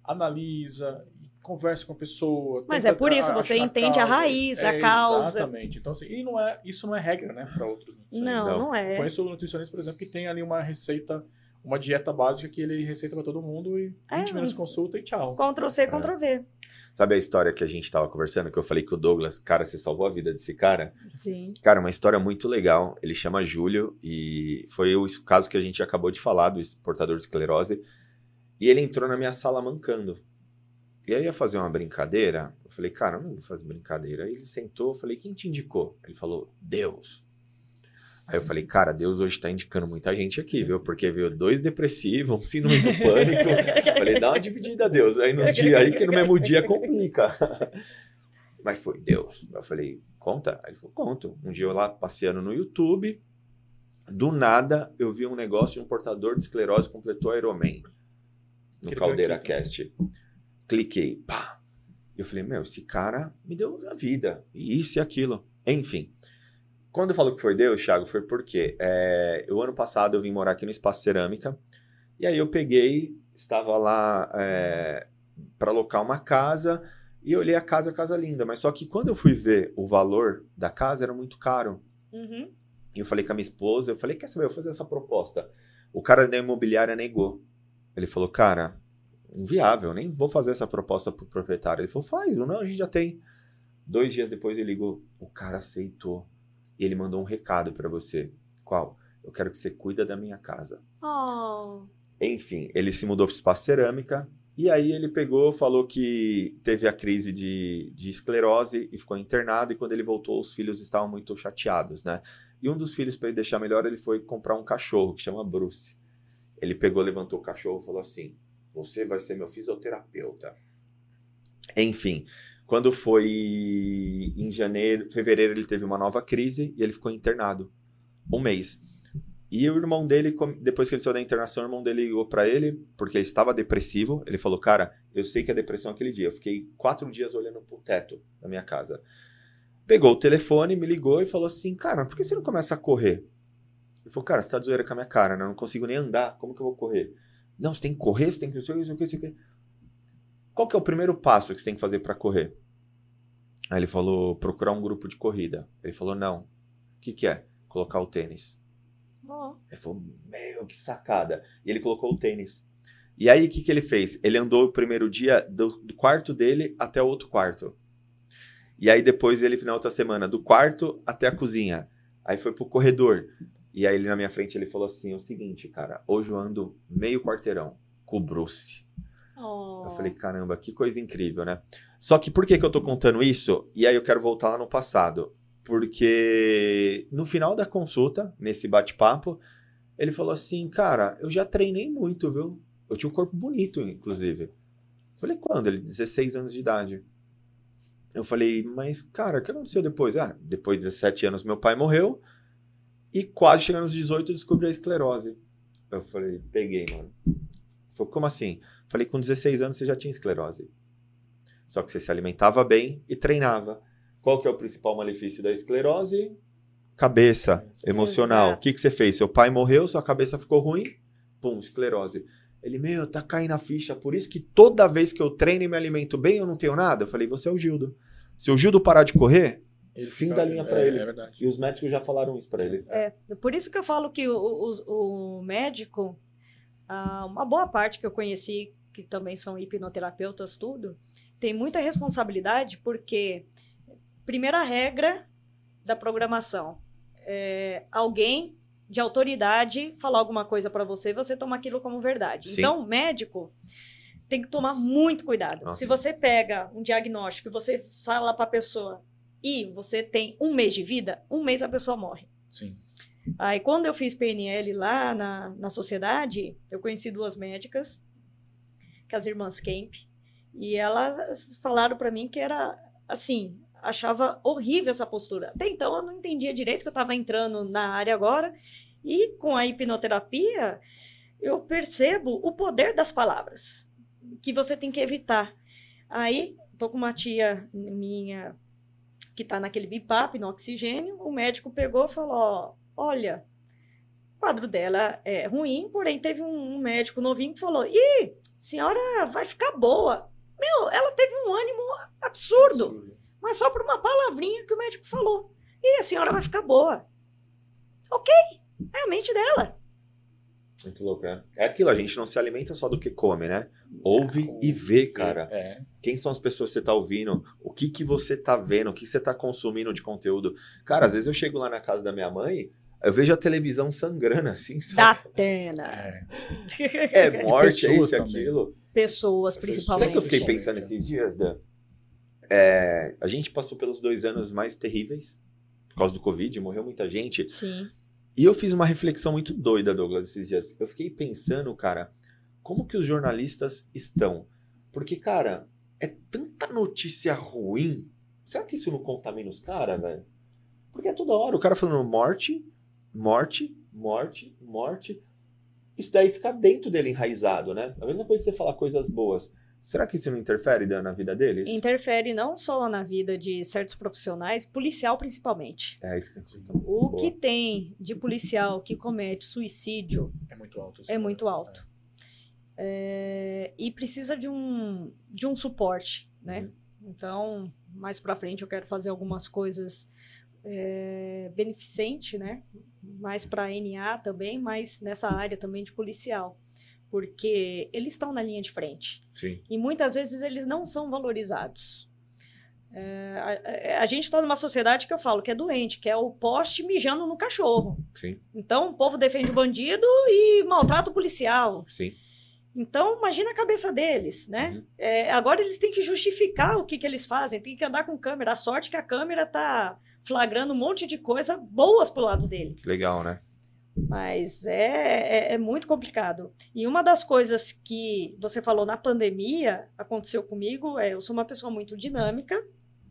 Speaker 2: analisa, conversa com a pessoa.
Speaker 3: Mas
Speaker 2: tenta
Speaker 3: é por isso,
Speaker 2: a-
Speaker 3: você
Speaker 2: achar
Speaker 3: entende a
Speaker 2: causa.
Speaker 3: raiz, a
Speaker 2: É,
Speaker 3: causa.
Speaker 2: Exatamente. Então, assim, e não é, isso não é regra, né, para outros nutricionistas.
Speaker 3: Não,
Speaker 1: Não.
Speaker 3: não
Speaker 2: Eu
Speaker 3: é.
Speaker 2: conheço um nutricionista, por exemplo, que tem ali uma receita, uma dieta básica que ele receita para todo mundo e vinte
Speaker 3: É.
Speaker 2: minutos de consulta e tchau.
Speaker 3: Ctrl C, Ctrl V.
Speaker 1: Sabe a história que a gente tava conversando, que eu falei que o Douglas, cara, você salvou a vida desse cara?
Speaker 3: Sim.
Speaker 1: Cara, uma história muito legal. Ele chama Júlio e foi o caso que a gente acabou de falar, do portador de esclerose. E ele entrou na minha sala mancando. E aí ia fazer uma brincadeira. Eu falei, cara, eu não vou fazer brincadeira. Aí ele sentou, eu falei, quem te indicou? Ele falou, Deus. Aí eu falei, cara, Deus hoje tá indicando muita gente aqui, viu? Porque veio dois depressivos, um síndrome do pânico. Eu falei, dá uma dividida, Deus. Aí nos dias aí que no mesmo dia complica. Mas foi Deus. Eu falei, conta? Aí ele falou, conto. Um dia eu lá passeando no YouTube, do nada eu vi um negócio e um portador de esclerose completou Ironman. No
Speaker 2: Que ele
Speaker 1: Caldeira
Speaker 2: foi aqui,
Speaker 1: Cast. Cliquei, pá. Eu falei, meu, esse cara me deu a vida. E isso e aquilo. Enfim. Quando eu falo que foi Deus, Thiago, foi porque é, o ano passado eu vim morar aqui no Espaço Cerâmica. E aí eu peguei, estava lá é, para alocar uma casa. E eu olhei a casa, casa linda. Mas só que quando eu fui ver o valor da casa, era muito caro.
Speaker 3: Uhum.
Speaker 1: E eu falei com a minha esposa, eu falei, quer saber, eu vou fazer essa proposta. O cara da imobiliária negou. Ele falou, cara, inviável, nem vou fazer essa proposta pro proprietário. Ele falou, faz, não, a gente já tem. Dois dias depois ele ligou, o cara aceitou. E ele mandou um recado pra você. Qual? Eu quero que você cuida da minha casa.
Speaker 3: Oh.
Speaker 1: Enfim, ele se mudou pro Espaço Cerâmica. E aí ele pegou, falou que teve a crise de, de esclerose e ficou internado. E quando ele voltou, os filhos estavam muito chateados, né? E um dos filhos, para ele deixar melhor, ele foi comprar um cachorro que chama Bruce. Ele pegou, levantou o cachorro e falou assim, você vai ser meu fisioterapeuta. Enfim, quando foi em janeiro, fevereiro, ele teve uma nova crise e ele ficou internado. Um mês. E o irmão dele, depois que ele saiu da internação, o irmão dele ligou pra ele, porque ele estava depressivo. Ele falou, cara, eu sei que é depressão aquele dia. Eu fiquei quatro dias olhando pro teto da minha casa. Pegou o telefone, me ligou e falou assim, cara, por que você não começa a correr? Ele falou, cara, você tá de zoeira com a minha cara, né? Eu não consigo nem andar, como que eu vou correr? Não, você tem que correr, você tem que... Qual que é o primeiro passo que você tem que fazer pra correr? Aí ele falou, procurar um grupo de corrida. Ele falou, não. O que que é? Colocar o tênis.
Speaker 3: Oh.
Speaker 1: Ele falou, meu, que sacada. E ele colocou o tênis. E aí, o que que ele fez? Ele andou o primeiro dia do, do quarto dele até o outro quarto. E aí, depois, ele, na outra semana, do quarto até a cozinha. Aí foi pro corredor. E aí, ele na minha frente, ele falou assim, o seguinte, cara, hoje eu ando meio quarteirão com o Bruce.
Speaker 3: Oh.
Speaker 1: Eu falei, caramba, que coisa incrível, né? Só que por que que eu tô contando isso? E aí eu quero voltar lá no passado. Porque no final da consulta, nesse bate-papo, ele falou assim, cara, eu já treinei muito, viu? Eu tinha um corpo bonito, inclusive. Falei, quando? Ele, dezesseis anos de idade. Eu falei, mas, cara, o que aconteceu depois? Ah, depois de dezessete anos, meu pai morreu e quase chegando aos dezoito, eu descobri a esclerose. Eu falei, peguei, mano. Falei, como assim? Falei, com dezesseis anos você já tinha esclerose. Só que você se alimentava bem e treinava. Qual que é o principal malefício da esclerose? Cabeça, emocional. O que, que você fez? Seu pai morreu, sua cabeça ficou ruim, pum, esclerose. Ele, meu, tá caindo a ficha, por isso que toda vez que eu treino e me alimento bem, eu não tenho nada. Eu falei, você é o Gildo. Se o Gildo parar de correr, ele fim fica, da linha pra é, ele. É verdade. E os médicos já falaram isso pra ele.
Speaker 3: É, por isso que eu falo que o, o, o médico, ah, uma boa parte que eu conheci, que também são hipnoterapeutas, tudo, tem muita responsabilidade, porque primeira regra da programação, é, alguém de autoridade falar alguma coisa para você, você toma aquilo como verdade. Sim. Então, médico tem que tomar muito cuidado. Nossa. Se você pega um diagnóstico e você fala para a pessoa e você tem um mês de vida, um mês a pessoa morre.
Speaker 2: Sim.
Speaker 3: Aí, quando eu fiz P N L lá na, na sociedade, eu conheci duas médicas, que as irmãs Kemp, e elas falaram para mim que era, assim, achava horrível essa postura. Até então, eu não entendia direito, que eu estava entrando na área agora, e com a hipnoterapia, eu percebo o poder das palavras, que você tem que evitar. Aí, tô com uma tia minha que tá naquele bipap, no oxigênio, o médico pegou e falou, olha, o quadro dela é ruim, porém teve um, um médico novinho que falou, ih, senhora vai ficar boa. Meu, ela teve um ânimo absurdo, absurdo. Mas só por uma palavrinha que o médico falou. E a senhora vai ficar boa. Ok, é a mente dela.
Speaker 1: Muito louco, né? É aquilo, a gente não se alimenta só do que come, né? Ouve é, e vê, cara. É. Quem são as pessoas que você tá ouvindo? O que que você tá vendo? O que você tá consumindo de conteúdo? Cara, às vezes eu chego lá na casa da minha mãe, eu vejo a televisão sangrando assim, sabe?
Speaker 3: Da Atena.
Speaker 1: É, é morte, é isso e aquilo.
Speaker 3: Pessoas, principalmente.
Speaker 1: Sabe o que eu fiquei pensando esses dias, Dan? É, a gente passou pelos dois anos mais terríveis por causa do Covid, morreu muita gente.
Speaker 3: Sim.
Speaker 1: E eu fiz uma reflexão muito doida, Douglas, esses dias. Eu fiquei pensando, cara, como que os jornalistas estão? Porque, cara, é tanta notícia ruim. Será que isso não contamina os caras, velho? Porque é toda hora o cara falando morte, morte, morte, morte. Isso daí fica dentro dele enraizado, né? A mesma coisa que você falar coisas boas. Será que isso não interfere na vida deles?
Speaker 3: Interfere não só na vida de certos profissionais, policial principalmente.
Speaker 1: É isso que eu sei.
Speaker 3: O que tem de policial que comete suicídio
Speaker 2: é muito alto.
Speaker 3: É muito alto. É. É, e precisa de um, de um suporte, né? Uhum. Então, mais pra frente eu quero fazer algumas coisas é, beneficentes, né? Mais pra N A também, mas nessa área também de policial. Porque eles estão na linha de frente.
Speaker 1: Sim.
Speaker 3: E muitas vezes eles não são valorizados. É, a, a gente está numa sociedade que eu falo que é doente, que é o poste mijando no cachorro.
Speaker 1: Sim.
Speaker 3: Então o povo defende o bandido e maltrata o policial.
Speaker 1: Sim.
Speaker 3: Então imagina a cabeça deles, né? Uhum. É, agora eles têm que justificar o que, que eles fazem, tem que andar com câmera. A sorte é que a câmera está flagrando um monte de coisa boas pro lado dele.
Speaker 1: Que legal, né?
Speaker 3: Mas é, é, é muito complicado. E uma das coisas que você falou na pandemia, aconteceu comigo, é eu sou uma pessoa muito dinâmica,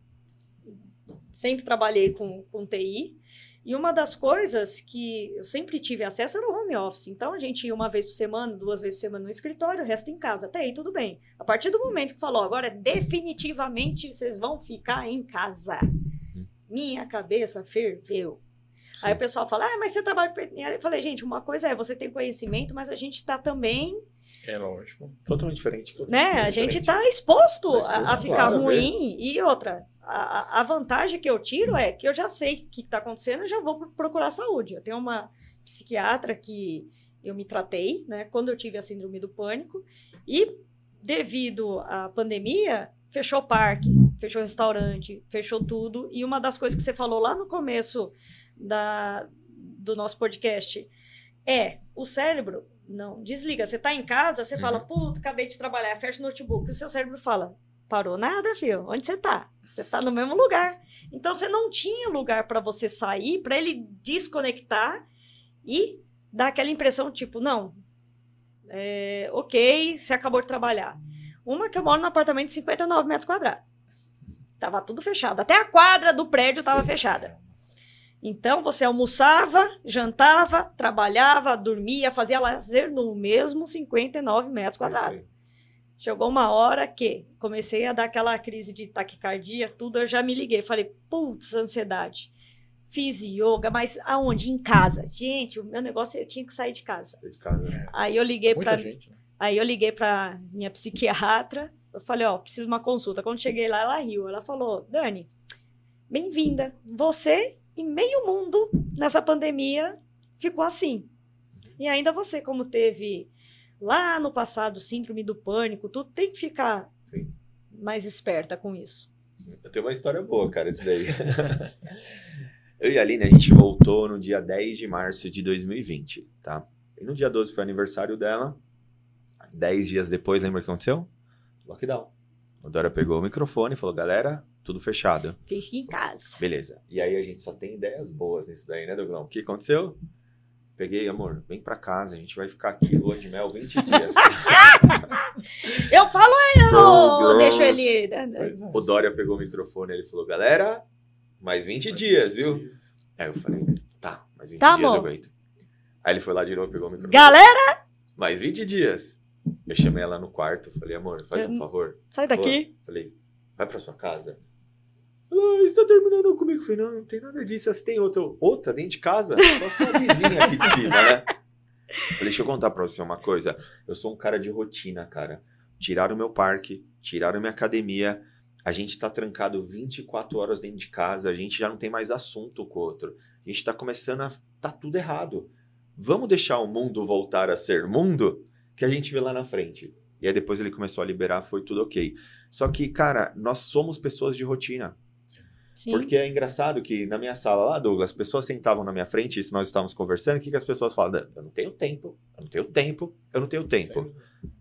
Speaker 3: sempre trabalhei com, com T I, e uma das coisas que eu sempre tive acesso era o home office. Então, a gente ia uma vez por semana, duas vezes por semana no escritório, o resto em casa. Até aí, tudo bem. A partir do momento que falou, agora definitivamente vocês vão ficar em casa, minha cabeça ferveu. Sim. Aí o pessoal fala, ah, mas você trabalha com... Eu falei, gente, uma coisa é, você tem conhecimento, mas a gente está também...
Speaker 2: É lógico.
Speaker 1: Totalmente diferente.
Speaker 3: Né? A gente está exposto, tá exposto a, a ficar claro, ruim. A e outra, a, a vantagem que eu tiro é que eu já sei o que está acontecendo e já vou procurar saúde. Eu tenho uma psiquiatra que eu me tratei, né, quando eu tive a síndrome do pânico, e devido à pandemia, fechou parque, fechou restaurante, fechou tudo. E uma das coisas que você falou lá no começo da, do nosso podcast é o cérebro não desliga. Você tá em casa, você uhum. fala, puta, acabei de trabalhar, fecha o notebook. E o seu cérebro fala, parou nada, filho? Onde você tá? Você tá no mesmo lugar. Então, você não tinha lugar para você sair, para ele desconectar e dar aquela impressão, tipo, não, é, ok, você acabou de trabalhar. Uma que eu moro num apartamento de cinquenta e nove metros quadrados. Tava tudo fechado. Até a quadra do prédio tava fechada. Então, você almoçava, jantava, trabalhava, dormia, fazia lazer no mesmo cinquenta e nove metros quadrados. Chegou uma hora que comecei a dar aquela crise de taquicardia, tudo, eu já me liguei. Falei, putz, ansiedade. Fiz yoga, mas aonde? Em casa. Gente, o meu negócio, eu tinha que sair de casa.
Speaker 1: De casa, né?
Speaker 3: Aí eu liguei
Speaker 2: Muita
Speaker 3: para
Speaker 2: gente, né?
Speaker 3: Aí eu liguei para minha psiquiatra. Eu falei, ó, preciso de uma consulta. Quando cheguei lá, ela riu. Ela falou, Dani, bem-vinda. Você e meio mundo nessa pandemia ficou assim. E ainda você, como teve lá no passado síndrome do pânico, tudo tem que ficar
Speaker 1: Sim.
Speaker 3: mais esperta com isso.
Speaker 1: Eu tenho uma história boa, cara, disso daí. Eu e a Aline, a gente voltou no dia dez de março de dois mil e vinte, tá? E no dia doze foi aniversário dela. Dez dias depois, lembra o que aconteceu? Lockdown. A Dora pegou o microfone e falou, galera, tudo fechado.
Speaker 3: Fique em casa.
Speaker 1: Beleza. E aí a gente só tem ideias boas nisso daí, né, Douglão? O que aconteceu? Peguei, amor, vem pra casa, a gente vai ficar aqui, lua de mel, vinte dias.
Speaker 3: Eu falo, eu
Speaker 1: Douglas.
Speaker 3: deixo ele...
Speaker 2: Pois é.
Speaker 1: O Dória pegou o microfone e ele falou, galera, mais vinte
Speaker 2: Mais
Speaker 1: dias,
Speaker 2: vinte
Speaker 1: viu?
Speaker 2: dias.
Speaker 1: Aí eu falei, tá, mais vinte
Speaker 3: Tá,
Speaker 1: dias eu
Speaker 3: amor.
Speaker 1: aguento. Aí ele foi lá de novo, pegou o microfone.
Speaker 3: Galera,
Speaker 1: Mais vinte dias. Eu chamei ela no quarto, falei, amor, faz um
Speaker 3: Eu-
Speaker 1: favor.
Speaker 3: sai daqui.
Speaker 1: Falei, vai pra sua casa. Ah, você tá terminando comigo? Eu falei, não, não tem nada disso. Você tem outra, outra dentro de casa? Só sua vizinha aqui de cima, né? Falei, deixa eu contar pra você uma coisa. Eu sou um cara de rotina, cara. Tiraram o meu parque, tiraram minha academia. A gente tá trancado vinte e quatro horas dentro de casa. A gente já não tem mais assunto com o outro. A gente tá começando a... Tá tudo errado. Vamos deixar o mundo voltar a ser mundo? Que a gente vê lá na frente. E aí depois ele começou a liberar, foi tudo ok. Só que, cara, nós somos pessoas de rotina.
Speaker 3: Sim.
Speaker 1: Porque é engraçado que na minha sala lá, Douglas, as pessoas sentavam na minha frente, e se nós estávamos conversando, o que, que as pessoas falam? Eu não tenho tempo, eu não tenho tempo, eu não tenho tempo.
Speaker 2: Sem-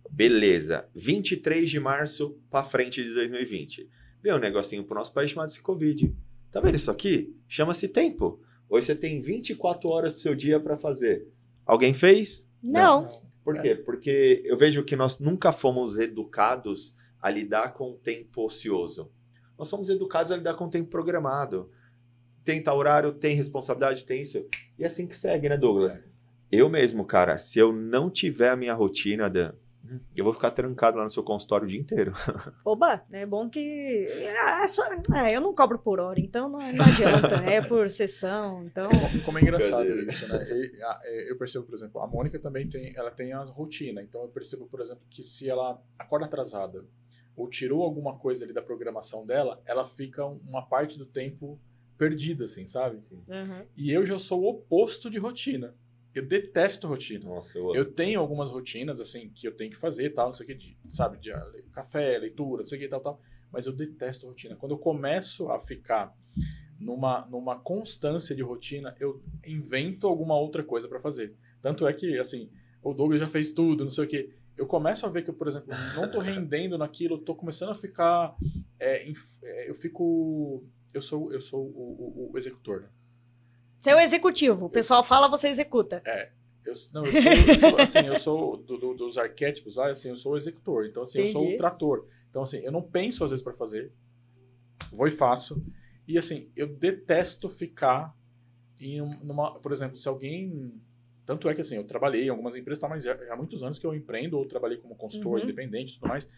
Speaker 1: Beleza, vinte e três de março pra frente de dois mil e vinte. Veio um negocinho pro nosso país chamado-se Covid. Tá vendo isso aqui? Chama-se tempo. Hoje você tem vinte e quatro horas pro seu dia pra fazer. Alguém fez?
Speaker 3: Não.
Speaker 1: Por quê? Porque eu vejo que nós nunca fomos educados a lidar com o tempo ocioso. Nós somos educados a lidar com o tempo programado. Tem tal horário, tem responsabilidade, tem isso. E é assim que segue, né, Douglas? Eu mesmo, cara, se eu não tiver a minha rotina, Dan, eu vou ficar trancado lá no seu consultório o dia inteiro.
Speaker 3: Oba, é bom que... É só... é, eu não cobro por hora, então não, não adianta. É por sessão, então...
Speaker 2: Como- Como é engraçado
Speaker 1: Brincadeira.
Speaker 2: isso, né? E, a- é, eu percebo, por exemplo, a Mônica também tem, ela tem as rotinas. Então eu percebo, por exemplo, que se ela acorda atrasada ou tirou alguma coisa ali da programação dela, ela fica uma parte do tempo perdida, assim, sabe?
Speaker 3: Uhum.
Speaker 2: E eu já sou o oposto de rotina. Eu detesto rotina.
Speaker 1: Nossa, eu,
Speaker 2: Eu tenho algumas rotinas, assim, que eu tenho que fazer, tal, não sei o que, de, sabe, de ah, le- café, leitura, não sei o que, tal, tal, mas eu detesto rotina. Quando eu começo a ficar numa, numa constância de rotina, eu invento alguma outra coisa pra fazer. Tanto é que, assim, o Douglas já fez tudo, não sei o que. Eu começo a ver que eu, por exemplo, não tô rendendo naquilo, eu tô começando a ficar, é, inf- é, eu fico, eu sou, eu sou o, o- o executor, né?
Speaker 3: Você é o executivo. O pessoal fala, você executa.
Speaker 2: Eu, não, eu sou, eu sou, assim, eu sou do- do- dos arquétipos lá, assim, eu sou o executor. Então, assim, eu sou
Speaker 3: Entendi.
Speaker 2: o trator. Então, assim, eu não penso às vezes para fazer, vou e faço. E, assim, eu detesto ficar em um- numa, por exemplo, se alguém, tanto é que, assim, eu trabalhei em algumas empresas, tá, mas já, já há muitos anos que eu empreendo ou trabalhei como consultor
Speaker 3: Uhum.
Speaker 2: independente e tudo mais.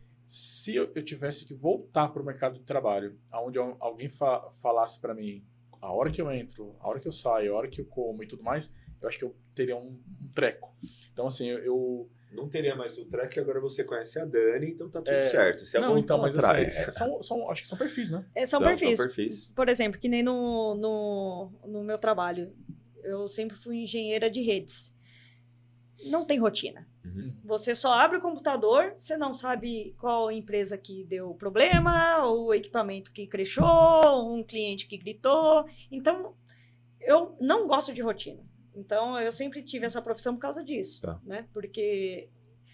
Speaker 2: Se eu, eu tivesse que voltar para o mercado de trabalho, onde alguém fa- falasse para mim a hora que eu entro, a hora que eu saio, a hora que eu como e tudo mais, eu acho que eu teria um, um treco. Então, assim, eu... eu-
Speaker 1: não teria mais o track, agora você conhece a Dani, então tá tudo
Speaker 2: É,
Speaker 1: certo. Você
Speaker 2: não, então, mas assim,
Speaker 1: atrás.
Speaker 2: é, são, são, acho que são perfis, né?
Speaker 3: É, são
Speaker 1: São-
Speaker 3: perfis.
Speaker 1: são perfis.
Speaker 3: Por exemplo, que nem no, no, no meu trabalho. Eu sempre fui engenheira de redes. Não tem rotina.
Speaker 1: Uhum.
Speaker 3: Você só abre o computador, você não sabe qual empresa que deu problema, o equipamento que crashou, um cliente que gritou. Então, eu não gosto de rotina. Então, eu sempre tive essa profissão por causa disso,
Speaker 1: Tá.
Speaker 3: né? Porque...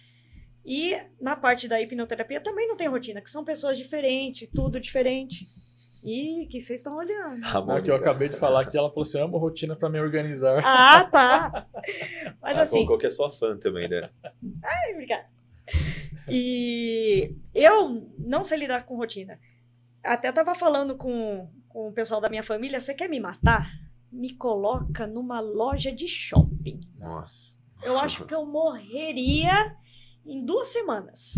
Speaker 3: E na parte da hipnoterapia também não tem rotina, que são pessoas diferentes, tudo diferente. E que vocês estão olhando.
Speaker 1: A
Speaker 2: Não, que eu acabei de falar que ela falou assim, amo rotina para me organizar.
Speaker 3: Ah, tá! Mas
Speaker 1: Ah,
Speaker 3: assim...
Speaker 1: colocou que é sua fã também, né?
Speaker 3: Ai, obrigada. E eu não sei lidar com rotina. Até tava falando com, com o pessoal da minha família, você quer me matar? Me coloca numa loja de shopping.
Speaker 1: Nossa.
Speaker 3: Eu acho que eu morreria em duas semanas.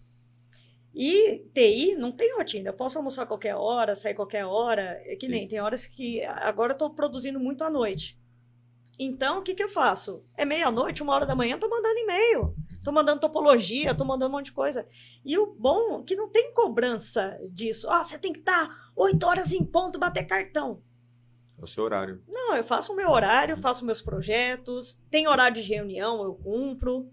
Speaker 3: E T I não tem rotina. Eu posso almoçar qualquer hora, sair qualquer hora. É que nem, tem horas que... Agora eu tô produzindo muito à noite. Então, o que que eu faço? É meia-noite, uma hora da manhã, eu tô mandando e-mail. Tô mandando topologia, tô mandando um monte de coisa. E o bom é que não tem cobrança disso. Ah, você tem que estar oito horas em ponto, bater cartão.
Speaker 1: É o seu horário.
Speaker 3: Não, eu faço o meu horário, faço meus projetos. Tem horário de reunião, eu cumpro.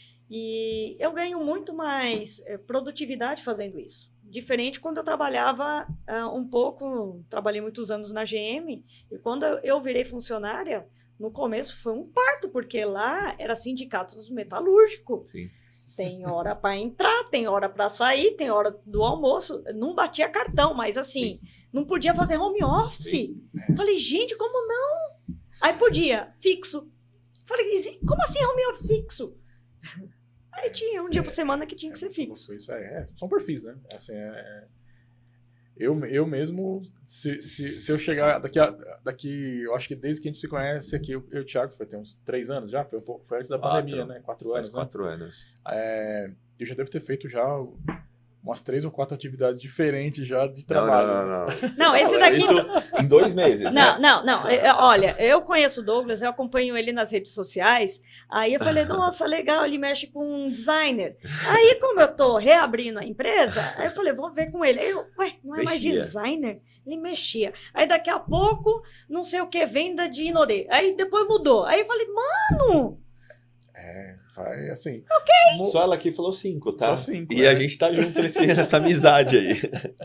Speaker 3: E eu ganho muito mais é, produtividade fazendo isso. Diferente quando eu trabalhava uh, um pouco, trabalhei muitos anos na G M. E quando eu, eu virei funcionária... No começo foi um parto, porque lá era sindicato metalúrgico. Sim. Tem hora para entrar, tem hora para sair, tem hora do almoço. Não batia cartão, mas assim, Sim. não podia fazer home office. Sim. Falei, gente, como não? Aí podia, fixo. Falei, como assim home office fixo? Aí tinha um dia por semana que tinha que ser fixo.
Speaker 2: Isso é, é são perfis, né? Assim, é... é... Eu, eu mesmo, se, se, se eu chegar daqui, a, daqui, eu acho que desde que a gente se conhece aqui, eu e o Thiago, foi tem uns três anos já, foi um pouco, foi antes da
Speaker 1: quatro,
Speaker 2: pandemia, né? Quatro
Speaker 1: faz
Speaker 2: anos,
Speaker 1: quatro
Speaker 2: né?
Speaker 1: anos.
Speaker 2: É, eu já devo ter feito já umas três ou quatro atividades diferentes já de trabalho.
Speaker 1: Não, não, não.
Speaker 3: Não, não esse daqui...
Speaker 1: Isso em dois meses,
Speaker 3: Não,
Speaker 1: né?
Speaker 3: não, não. Eu, olha, eu conheço o Douglas, eu acompanho ele nas redes sociais, aí eu falei, nossa, legal, ele mexe com um designer. Aí, como eu tô reabrindo a empresa, aí eu falei, vou ver com ele. Aí eu, ué, não é mexia. mais designer? Ele mexia. Aí daqui a pouco, não sei o que, venda de Inodê. Aí depois mudou. Aí eu falei, mano...
Speaker 2: É, vai assim.
Speaker 3: Ok.
Speaker 1: Só ela aqui falou cinco, tá?
Speaker 2: Só cinco.
Speaker 1: E
Speaker 2: é.
Speaker 1: a gente tá junto nesse, nessa amizade aí.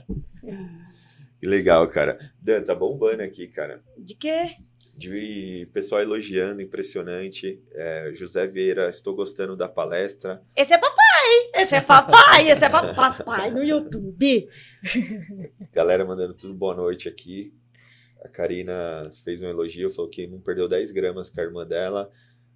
Speaker 1: Que legal, cara. Dan, tá bombando aqui, cara.
Speaker 3: De quê?
Speaker 1: De pessoal elogiando, impressionante. É, José Vieira, estou gostando da palestra.
Speaker 3: Esse é papai! Esse é papai! Esse é papai no YouTube.
Speaker 1: Galera mandando tudo boa noite aqui. A Karina fez um elogio, falou que não perdeu dez gramas com a irmã dela.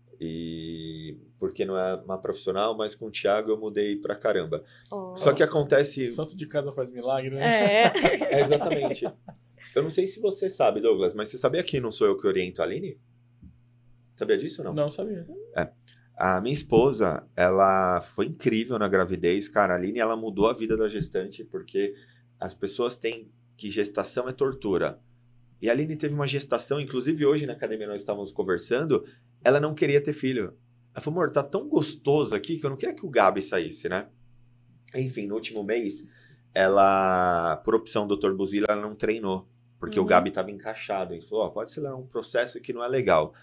Speaker 1: E porque não é uma profissional, mas com o Thiago eu mudei pra caramba.
Speaker 3: Oh.
Speaker 1: Só que acontece...
Speaker 2: Santo de casa faz milagre, né?
Speaker 3: É.
Speaker 1: É, exatamente. Eu não sei se você sabe, Douglas, mas você sabia que não sou eu que oriento a Aline? Sabia disso ou não?
Speaker 2: Não sabia.
Speaker 1: É. A minha esposa, ela foi incrível na gravidez. Cara, a Aline, ela mudou a vida da gestante, porque as pessoas têm que gestação é tortura. E a Aline teve uma gestação, inclusive hoje na academia nós estávamos conversando, ela não queria ter filho. Ela falou, amor, tá tão gostoso aqui que eu não queria que o Gabi saísse, né? Enfim, no último mês, ela, por opção do doutor Buzila, ela não treinou, porque uhum. o Gabi estava encaixado. Ele falou, ó, pode acelerar um processo que não é legal.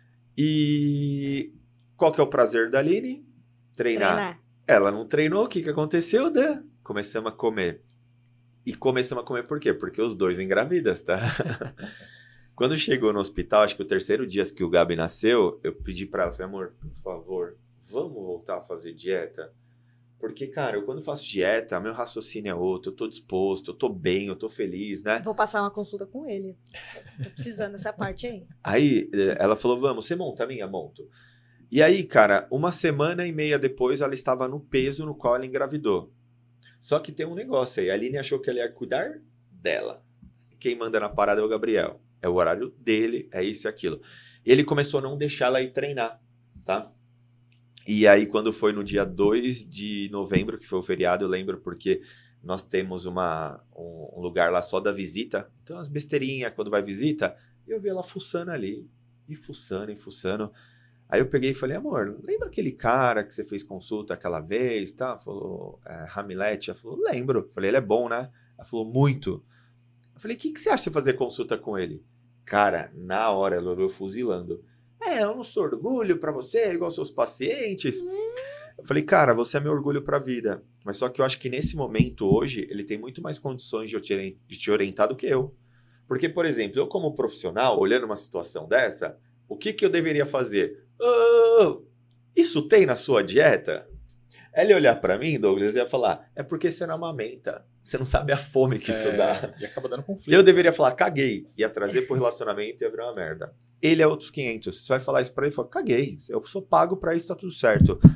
Speaker 1: E qual que é o prazer da Aline? Treinar. Treinar. Ela não treinou, o que que aconteceu, Dan? Começamos a comer. E começamos a comer por quê? Porque os dois engravidas, tá? Quando chegou no hospital, acho que o terceiro dia que o Gabi nasceu, eu pedi pra ela, falei, amor, por favor, vamos voltar a fazer dieta? Porque, cara, eu quando faço dieta, meu raciocínio é outro, eu tô disposto, eu tô bem, eu tô feliz, né?
Speaker 3: Vou passar uma consulta com ele. Tô precisando dessa parte aí.
Speaker 1: Aí, ela falou, vamos, você monta a minha? Monto. E aí, cara, uma semana e meia depois, ela estava no peso no qual ela engravidou. Só que tem um negócio aí, a Aline achou que ela ia cuidar dela. Quem manda na parada é o Gabriel. É o horário dele, é isso e aquilo. E ele começou a não deixar ela ir treinar, tá? E aí, quando foi no dia dois de novembro, que foi o feriado, eu lembro porque nós temos uma, um, um lugar lá só da visita. Então, as besteirinhas, quando vai visita, eu vi ela fuçando ali. E fuçando, e fuçando. Aí eu peguei e falei, amor, lembra aquele cara que você fez consulta aquela vez, tá? Falou, é, Hamlet. Ela falou, lembro. Falei, ele é bom, né? Ela falou, muito. Eu falei, o que, que você acha de fazer consulta com ele? Cara, na hora ela olhou fuzilando. É, eu não sou orgulho pra você, igual seus pacientes. Hum. Eu falei, cara, você é meu orgulho pra vida. Mas só que eu acho que nesse momento, hoje, ele tem muito mais condições de, eu te, de te orientar do que eu. Porque, por exemplo, eu como profissional, olhando uma situação dessa, o que, que eu deveria fazer? Oh, isso tem na sua dieta? Ela ia olhar pra mim, Douglas, e ia falar, é porque você não amamenta. Você não sabe a fome que isso
Speaker 2: é,
Speaker 1: dá.
Speaker 2: E acaba dando conflito.
Speaker 1: Eu deveria falar, caguei. Ia trazer pro relacionamento e ia virar uma merda. Ele é outros quinhentos. Você vai falar isso pra ele e fala, caguei. Eu sou pago pra isso, tá tudo certo.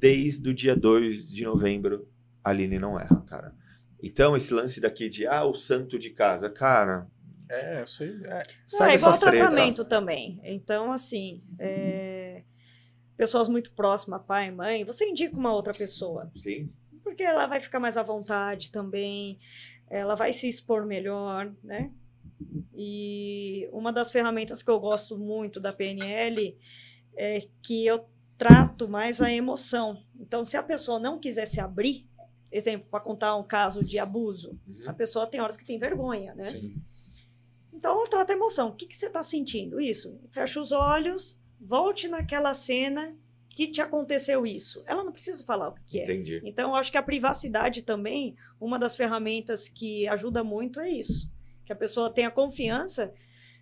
Speaker 1: desde o dia dois de novembro, a Aline não erra, cara. Então, esse lance daqui de, ah, o santo de casa, cara...
Speaker 2: É, eu sei. É.
Speaker 1: Sai
Speaker 3: é igual
Speaker 1: dessas tretas.
Speaker 3: tratamento também. Então, assim, é, pessoas muito próximas, pai, mãe, você indica uma outra pessoa.
Speaker 1: Sim.
Speaker 3: Porque ela vai ficar mais à vontade também, ela vai se expor melhor, né? E uma das ferramentas que eu gosto muito da P N L é que eu trato mais a emoção. Então, se a pessoa não quiser se abrir, exemplo, para contar um caso de abuso,
Speaker 1: Uhum.
Speaker 3: a pessoa tem horas que tem vergonha, né?
Speaker 2: Sim.
Speaker 3: Então, eu trato a emoção. O que, que você está sentindo? Isso. Fecha os olhos, volte naquela cena que te aconteceu isso. Ela não precisa falar o que, que é.
Speaker 1: Entendi.
Speaker 3: Então, eu acho que a privacidade também, uma das ferramentas que ajuda muito é isso. Que a pessoa tenha confiança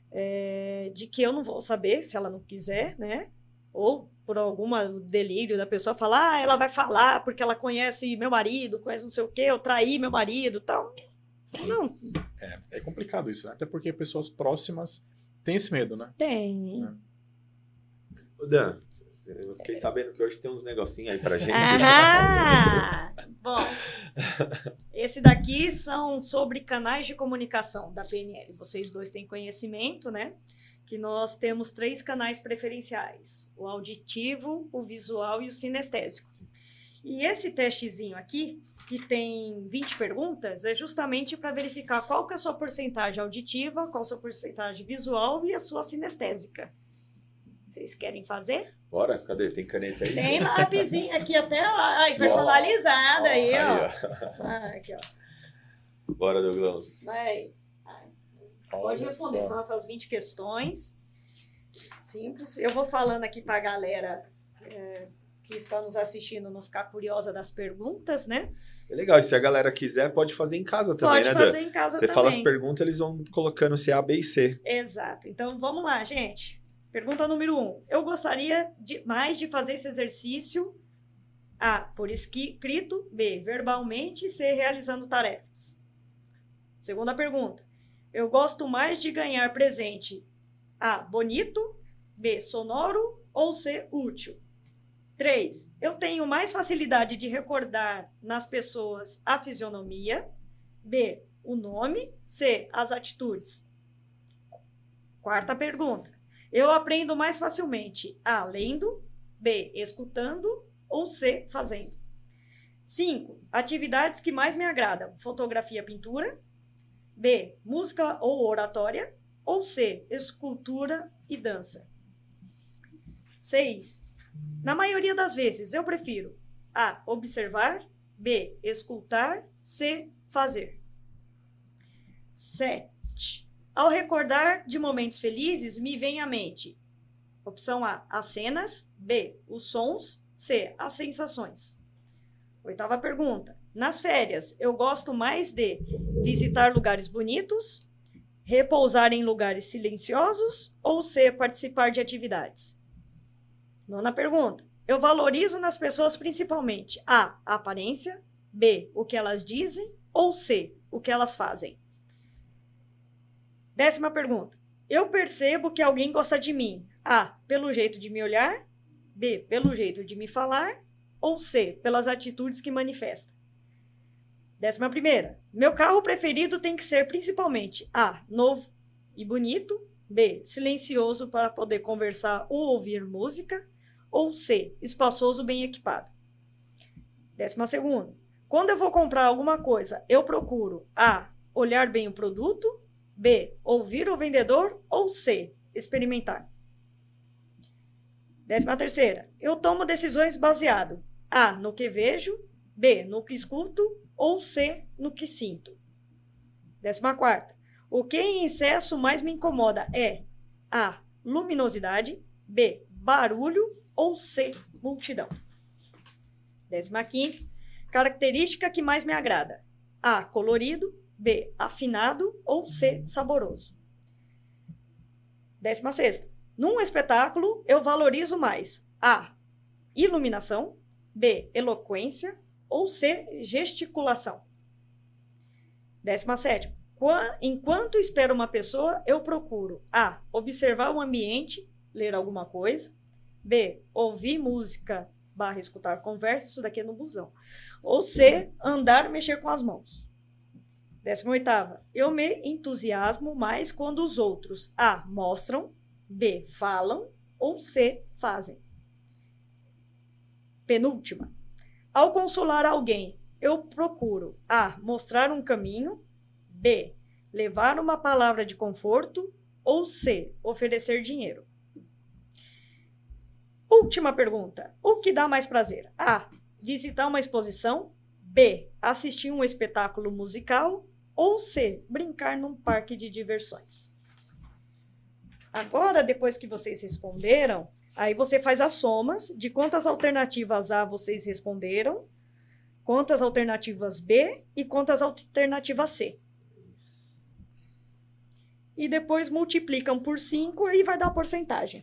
Speaker 3: é, de que eu não vou saber se ela não quiser, né? Ou por algum delírio da pessoa falar, ah, ela vai falar porque ela conhece meu marido, conhece não sei o quê, eu traí meu marido e tal. Não,
Speaker 2: É, é complicado isso, né? Até porque pessoas próximas têm esse medo, né?
Speaker 3: tem.
Speaker 2: É.
Speaker 1: Ô, Dan, eu fiquei sabendo que hoje tem uns negocinhos aí pra gente.
Speaker 3: Ah, bom, esse daqui são sobre canais de comunicação da P N L. Vocês dois têm conhecimento, né? Que nós temos três canais preferenciais: o auditivo, o visual e o sinestésico. E esse testezinho aqui, que tem vinte perguntas, é justamente para verificar qual que é a sua porcentagem auditiva, qual a sua porcentagem visual e a sua sinestésica. Vocês querem fazer?
Speaker 1: Bora? Cadê? Tem caneta aí?
Speaker 3: Tem lápisinho aqui até, ai, personalizada aí, ó.
Speaker 1: Aí, ó.
Speaker 3: Ah, aqui, ó.
Speaker 1: Bora, Douglas.
Speaker 3: Vai. Pode
Speaker 2: Olha
Speaker 3: responder,
Speaker 2: só.
Speaker 3: são essas vinte questões. Simples. Eu vou falando aqui para a galera é, que está nos assistindo não ficar curiosa das perguntas, né?
Speaker 1: É legal, e se a galera quiser, pode fazer em casa também,
Speaker 3: Pode
Speaker 1: né,
Speaker 3: fazer
Speaker 1: Dan?
Speaker 3: em casa
Speaker 1: Você
Speaker 3: também.
Speaker 1: fala as perguntas, eles vão colocando se A, B e C.
Speaker 3: Exato. Então, vamos lá, gente. Pergunta número um. Eu gostaria de, mais de fazer esse exercício A, por escrito, B, verbalmente, C, realizando tarefas. Segunda pergunta. Eu gosto mais de ganhar presente A, bonito, B, sonoro ou C, útil. Três. Eu tenho mais facilidade de recordar nas pessoas a fisionomia, B, o nome, C, as atitudes. Quarta pergunta. Eu aprendo mais facilmente A, lendo, B, escutando ou C, fazendo. Cinco. Atividades que mais me agradam. Fotografia, pintura, B, música ou oratória, ou C, escultura e dança. Seis. Na maioria das vezes, eu prefiro A, observar, B, escutar, C, fazer. Sete. Ao recordar de momentos felizes, me vem à mente: opção A, as cenas, B, os sons, C, as sensações. Oitava pergunta. Nas férias, eu gosto mais de visitar lugares bonitos, repousar em lugares silenciosos ou C, participar de atividades. Nona pergunta. Eu valorizo nas pessoas principalmente A, a aparência, B, o que elas dizem ou C, o que elas fazem. Décima pergunta. Eu percebo que alguém gosta de mim. A, pelo jeito de me olhar, B, pelo jeito de me falar ou C, pelas atitudes que manifesta. Décima primeira. Meu carro preferido tem que ser principalmente A, novo e bonito, B, silencioso para poder conversar ou ouvir música, ou C, espaçoso, bem equipado. Décima segunda. Quando eu vou comprar alguma coisa, eu procuro A, olhar bem o produto, B, ouvir o vendedor ou C, experimentar. Décima terceira. Eu tomo decisões baseado A, no que vejo, B, no que escuto ou C, no que sinto. Décima quarta. O que em excesso mais me incomoda é A, luminosidade, B, barulho ou C, multidão. Décima quinta. Característica que mais me agrada. A, colorido, B, afinado ou C, saboroso. Décima sexta. Num espetáculo, eu valorizo mais A, iluminação, B, eloquência ou C, gesticulação. Décima sétima. Enquanto espero uma pessoa, eu procuro A, observar o ambiente, ler alguma coisa, B, ouvir música barra escutar conversa, isso daqui é no busão. Ou C, andar, mexer com as mãos. Décima oitava, eu me entusiasmo mais quando os outros A, mostram, B, falam, ou C, fazem. Penúltima, ao consolar alguém, eu procuro A, mostrar um caminho, B, levar uma palavra de conforto, ou C, oferecer dinheiro. Última pergunta, o que dá mais prazer? A, visitar uma exposição, B, assistir um espetáculo musical, ou C, brincar num parque de diversões. Agora, depois que vocês responderam, aí você faz as somas de quantas alternativas A vocês responderam, quantas alternativas B e quantas alternativas C. E depois multiplicam por cinco e vai dar a porcentagem.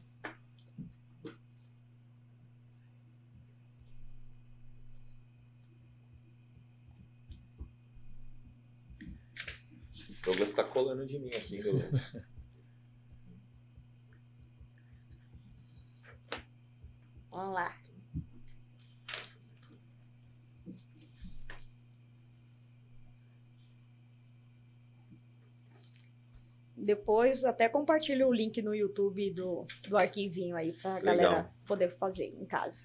Speaker 1: O Douglas tá colando de mim aqui, Douglas.
Speaker 3: Vamos lá. Depois até compartilho o link no YouTube do, do arquivinho aí pra
Speaker 1: Legal.
Speaker 3: galera poder fazer em casa.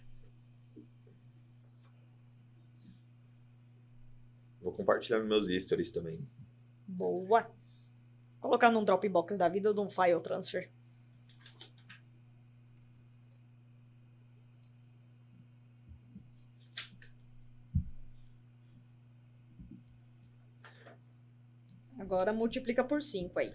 Speaker 1: Vou compartilhar nos meus stories também.
Speaker 3: Boa. Colocar num Dropbox da vida ou num file transfer. Agora multiplica por cinco aí.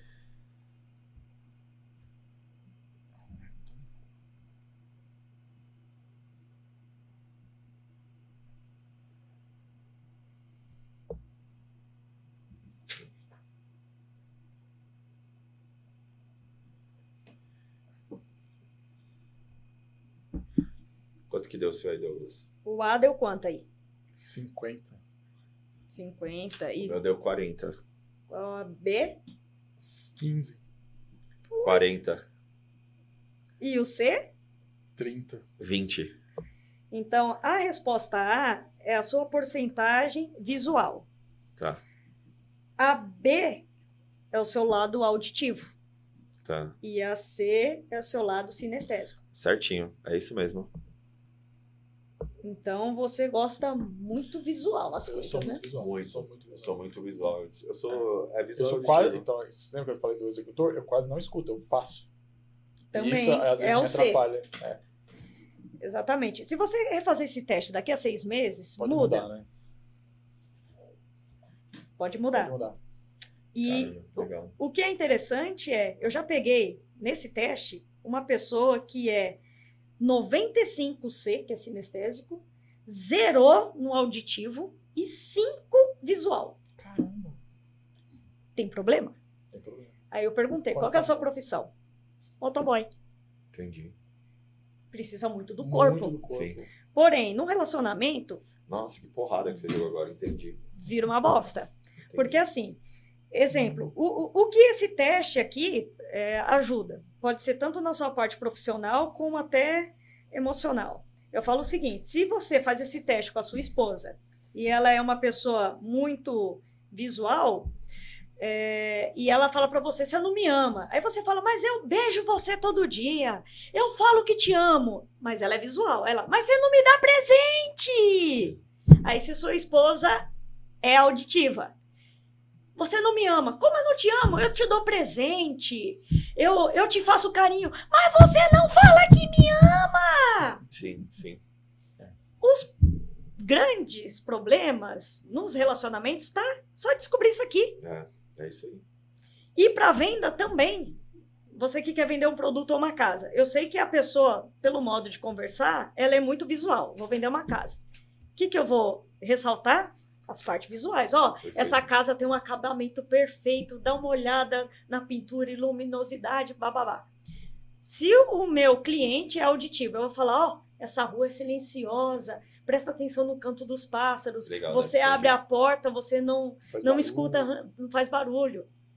Speaker 1: Quanto que deu o seu aí, Douglas?
Speaker 3: O A deu quanto aí?
Speaker 2: cinquenta.
Speaker 3: cinquenta.
Speaker 1: O
Speaker 3: E
Speaker 1: meu deu quarenta.
Speaker 3: o B?
Speaker 2: quinze.
Speaker 1: quarenta.
Speaker 3: E o C?
Speaker 2: trinta.
Speaker 1: vinte.
Speaker 3: Então, a resposta A é a sua porcentagem visual.
Speaker 1: Tá,
Speaker 3: A B é o seu lado auditivo.
Speaker 1: tá.
Speaker 3: E a C é o seu lado sinestésico.
Speaker 1: Certinho. É isso mesmo.
Speaker 3: Então, você gosta muito visual as
Speaker 2: Eu
Speaker 3: coisas,
Speaker 2: sou
Speaker 3: né?
Speaker 2: muito visual.
Speaker 1: Muito.
Speaker 2: Eu sou muito
Speaker 1: Eu
Speaker 2: visual.
Speaker 1: sou muito visual. Eu sou... É
Speaker 2: Eu
Speaker 1: visual
Speaker 2: sou
Speaker 1: auditivo.
Speaker 2: quase. Então, você lembra que eu falei do executor? Eu quase não escuto, eu faço.
Speaker 3: Também
Speaker 2: E isso às vezes
Speaker 3: é o
Speaker 2: me
Speaker 3: C.
Speaker 2: atrapalha. É,
Speaker 3: Exatamente. Se você refazer esse teste daqui a seis meses,
Speaker 2: pode
Speaker 3: muda.
Speaker 2: mudar, né?
Speaker 3: Pode mudar.
Speaker 2: Pode mudar.
Speaker 3: E
Speaker 1: Caramba, legal.
Speaker 3: o que é interessante é, eu já peguei nesse teste uma pessoa que é noventa e cinco C, que é sinestésico, zerou no auditivo e cinco visual.
Speaker 2: Caramba.
Speaker 3: Tem problema?
Speaker 2: Tem problema.
Speaker 3: Aí eu perguntei, qual que é a sua profissão? Motoboy.
Speaker 1: Entendi.
Speaker 3: Precisa muito do corpo.
Speaker 2: Muito do corpo.
Speaker 1: Sim.
Speaker 3: Porém, num relacionamento,
Speaker 1: Nossa, que porrada que você jogou agora. Entendi.
Speaker 3: vira uma bosta.
Speaker 1: Entendi.
Speaker 3: Porque assim, exemplo, o, o, o que esse teste aqui é, ajuda? Pode ser tanto na sua parte profissional como até emocional. Eu falo o seguinte, se você faz esse teste com a sua esposa e ela é uma pessoa muito visual, é, e ela fala pra você, você não me ama. Aí você fala, mas eu beijo você todo dia, eu falo que te amo. Mas ela é visual. Ela, mas você não me dá presente. Aí se sua esposa é auditiva, você não me ama. Como eu não te amo? Eu te dou presente. Eu, eu te faço carinho. Mas você não fala que me ama.
Speaker 1: Sim, sim.
Speaker 3: Os grandes problemas nos relacionamentos, tá? Só descobrir isso aqui.
Speaker 1: É, é isso aí.
Speaker 3: E para venda também. Você que quer vender um produto ou uma casa. Eu sei que a pessoa, pelo modo de conversar, ela é muito visual. Vou vender uma casa. O que, que eu vou ressaltar? As partes visuais. Ó,
Speaker 1: Perfeito.
Speaker 3: essa casa tem um acabamento perfeito. Dá uma olhada na pintura e luminosidade, bababá. Se o meu cliente é auditivo, eu vou falar, ó, essa rua é silenciosa, presta atenção no canto dos pássaros.
Speaker 1: Legal,
Speaker 3: você
Speaker 1: né?
Speaker 3: abre
Speaker 1: Entendi.
Speaker 3: a porta, você não,
Speaker 2: Faz
Speaker 3: não
Speaker 2: barulho.
Speaker 3: escuta, não faz barulho.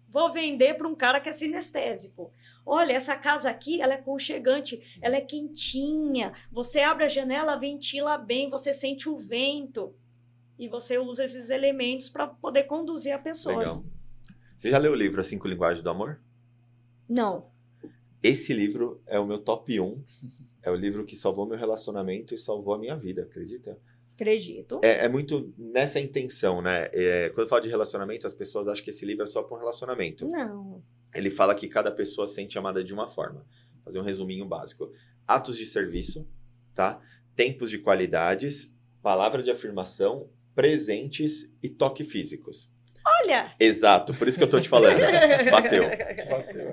Speaker 3: vou vender para um cara que é sinestésico. Olha, essa casa aqui, ela é aconchegante, ela é quentinha. Você abre a janela, ventila bem, você sente o vento. E você usa esses elementos para poder conduzir a pessoa.
Speaker 1: Legal. Você já leu o livro As Cinco Linguagens do Amor?
Speaker 3: Não.
Speaker 1: Esse livro é o meu top um. É o livro que salvou meu relacionamento e salvou a minha vida, acredita?
Speaker 3: Acredito.
Speaker 1: É, é muito nessa intenção, né? É, quando eu falo de relacionamento, as pessoas acham que esse livro é só para um relacionamento.
Speaker 3: Não.
Speaker 1: Ele fala que cada pessoa se sente amada de uma forma. Vou fazer um resuminho básico. Atos de serviço, tá? Tempos de qualidades, palavra de afirmação, presentes e toque físicos.
Speaker 3: Olha!
Speaker 1: Exato, por isso que eu tô te falando. Bateu.
Speaker 2: Bateu.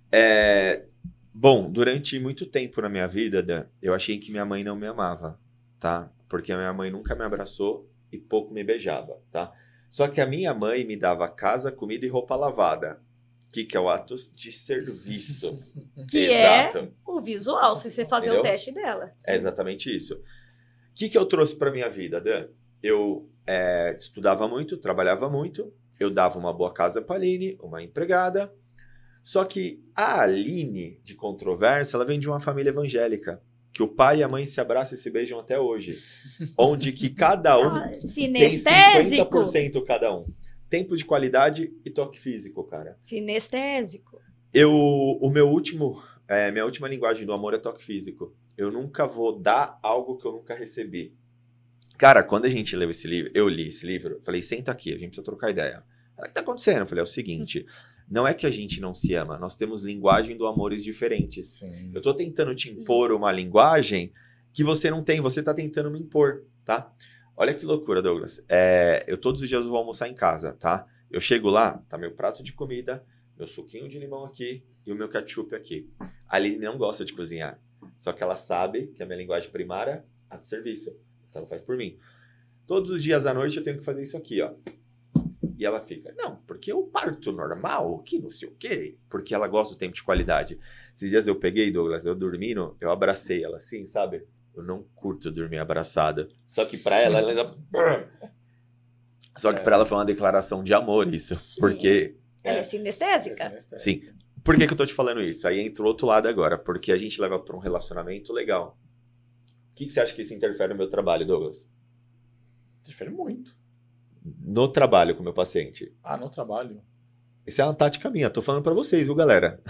Speaker 1: É, bom, durante muito tempo na minha vida, Dan, eu achei que minha mãe não me amava, tá? Porque a minha mãe nunca me abraçou e pouco me beijava, tá? Só que a minha mãe me dava casa, comida e roupa lavada. O que, que é o ato de serviço?
Speaker 3: Que
Speaker 1: Exato.
Speaker 3: é o visual, se você fazer
Speaker 1: Entendeu?
Speaker 3: o teste dela.
Speaker 1: É exatamente isso. O que, que eu trouxe para minha vida, Dan? Eu é, estudava muito, trabalhava muito, eu dava uma boa casa para a Aline, uma empregada. Só que a Aline, de controvérsia, ela vem de uma família evangélica, que o pai e a mãe se abraçam e se beijam até hoje. Onde que cada um
Speaker 3: Ah,
Speaker 1: tem
Speaker 3: sinestésico.
Speaker 1: cinquenta por cento cada um. Tempo de qualidade e toque físico, cara.
Speaker 3: Sinestésico.
Speaker 1: Eu, o meu último, é, minha última linguagem do amor é toque físico. Eu nunca vou dar algo que eu nunca recebi. Cara, quando a gente leu esse livro, eu li esse livro, eu falei, senta aqui, a gente precisa trocar ideia. O que tá acontecendo? Eu falei, é o seguinte, não é que a gente não se ama, nós temos linguagem do amores diferentes.
Speaker 2: Sim.
Speaker 1: Eu tô tentando te impor uma linguagem que você não tem, você tá tentando me impor, tá? Olha que loucura, Douglas. É, eu todos os dias vou almoçar em casa, tá? Eu chego lá, tá meu prato de comida, meu suquinho de limão aqui e o meu ketchup aqui. A Aline não gosta de cozinhar, só que ela sabe que a minha linguagem primária é do serviço. Então ela faz por mim. Todos os dias à noite eu tenho que fazer isso aqui, ó. E ela fica, não, porque eu parto normal, que não sei o quê. Porque ela gosta do tempo de qualidade. Esses dias eu peguei, Douglas, eu dormindo, eu abracei ela assim, sabe? Eu não curto dormir abraçada. Só que pra ela, ela ainda... Só que pra ela foi uma declaração de amor isso.
Speaker 3: Sim.
Speaker 1: Porque...
Speaker 3: Ela é
Speaker 2: É
Speaker 3: sinestésica?
Speaker 2: sinestésico.
Speaker 1: Sim. Por que que eu tô te falando isso? Aí entra o outro lado agora. Porque a gente leva pra um relacionamento legal. O que, que você acha que isso interfere no meu trabalho, Douglas?
Speaker 2: Difere muito.
Speaker 1: No trabalho com o meu paciente.
Speaker 2: Ah, no trabalho.
Speaker 1: Isso é uma tática minha. Tô falando pra vocês, viu, galera?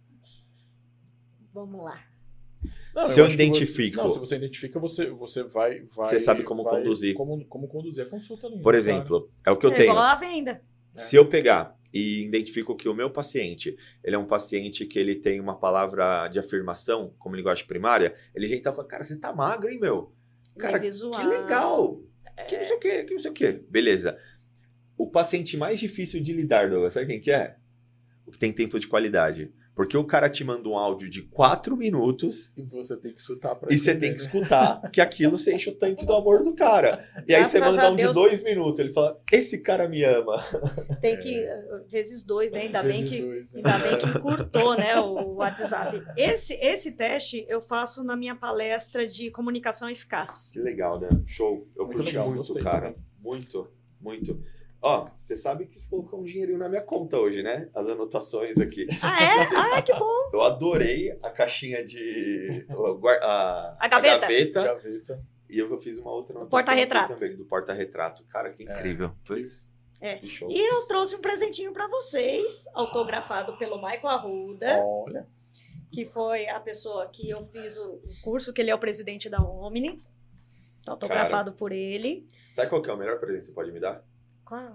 Speaker 3: Vamos lá.
Speaker 2: Não,
Speaker 1: Se eu
Speaker 2: acho que
Speaker 1: identifico-
Speaker 2: Você, não, se você identifica, você, você vai, vai...
Speaker 1: Você sabe como
Speaker 2: vai-
Speaker 1: conduzir.
Speaker 2: Como, como conduzir a consulta ali.
Speaker 1: Por
Speaker 2: né,
Speaker 1: exemplo, é o que eu
Speaker 3: é
Speaker 1: tenho.
Speaker 3: igual a venda.
Speaker 1: Se eu pegar e identifico que o meu paciente, ele é um paciente que ele tem uma palavra de afirmação como linguagem primária, ele já tá falando, cara, você tá magro, hein, meu? Cara,
Speaker 3: É visual.
Speaker 1: que legal. Que não sei o quê, que não sei o quê. Beleza. O paciente mais difícil de lidar, Douglas, sabe quem que é? O que tem tempo de qualidade. Porque o cara te manda um áudio de quatro minutos
Speaker 2: E você tem que escutar pra
Speaker 1: e você
Speaker 2: entender,
Speaker 1: tem que
Speaker 2: né?
Speaker 1: escutar que aquilo você enche o tanque do amor do cara. E aí
Speaker 3: Graças
Speaker 1: você manda
Speaker 3: a
Speaker 1: um de
Speaker 3: Deus.
Speaker 1: dois minutos, ele fala, esse cara me ama.
Speaker 3: Tem que, eh, vezes dois, né? Ainda bem
Speaker 2: Vezes
Speaker 3: que,
Speaker 2: dois, né?
Speaker 3: ainda bem que encurtou, né, o WhatsApp. Esse, esse teste eu faço na minha palestra de comunicação eficaz.
Speaker 1: Que legal, né? Show. Eu
Speaker 2: Muito
Speaker 1: curti
Speaker 2: legal,
Speaker 1: muito,
Speaker 2: gostei
Speaker 1: cara.
Speaker 2: também.
Speaker 1: Muito, muito. Ó, você sabe que você colocou um dinheirinho na minha conta hoje, né? As anotações aqui.
Speaker 3: Ah, é? Ah, é que bom.
Speaker 1: Eu adorei a caixinha de... o guar- A,
Speaker 3: A gaveta.
Speaker 1: gaveta.
Speaker 2: Gaveta.
Speaker 1: E eu fiz uma outra anotação
Speaker 3: porta-retrato.
Speaker 1: aqui também, do porta-retrato. Cara, que incrível. Pois,
Speaker 3: É.
Speaker 1: que show.
Speaker 3: E eu trouxe um presentinho para vocês, autografado pelo Michael Arruda,
Speaker 2: Olha.
Speaker 3: que foi a pessoa que eu fiz o curso, que ele é o presidente da Omni. Tá autografado por ele.
Speaker 1: Sabe qual que é o melhor presente que você pode me dar?
Speaker 3: Qual?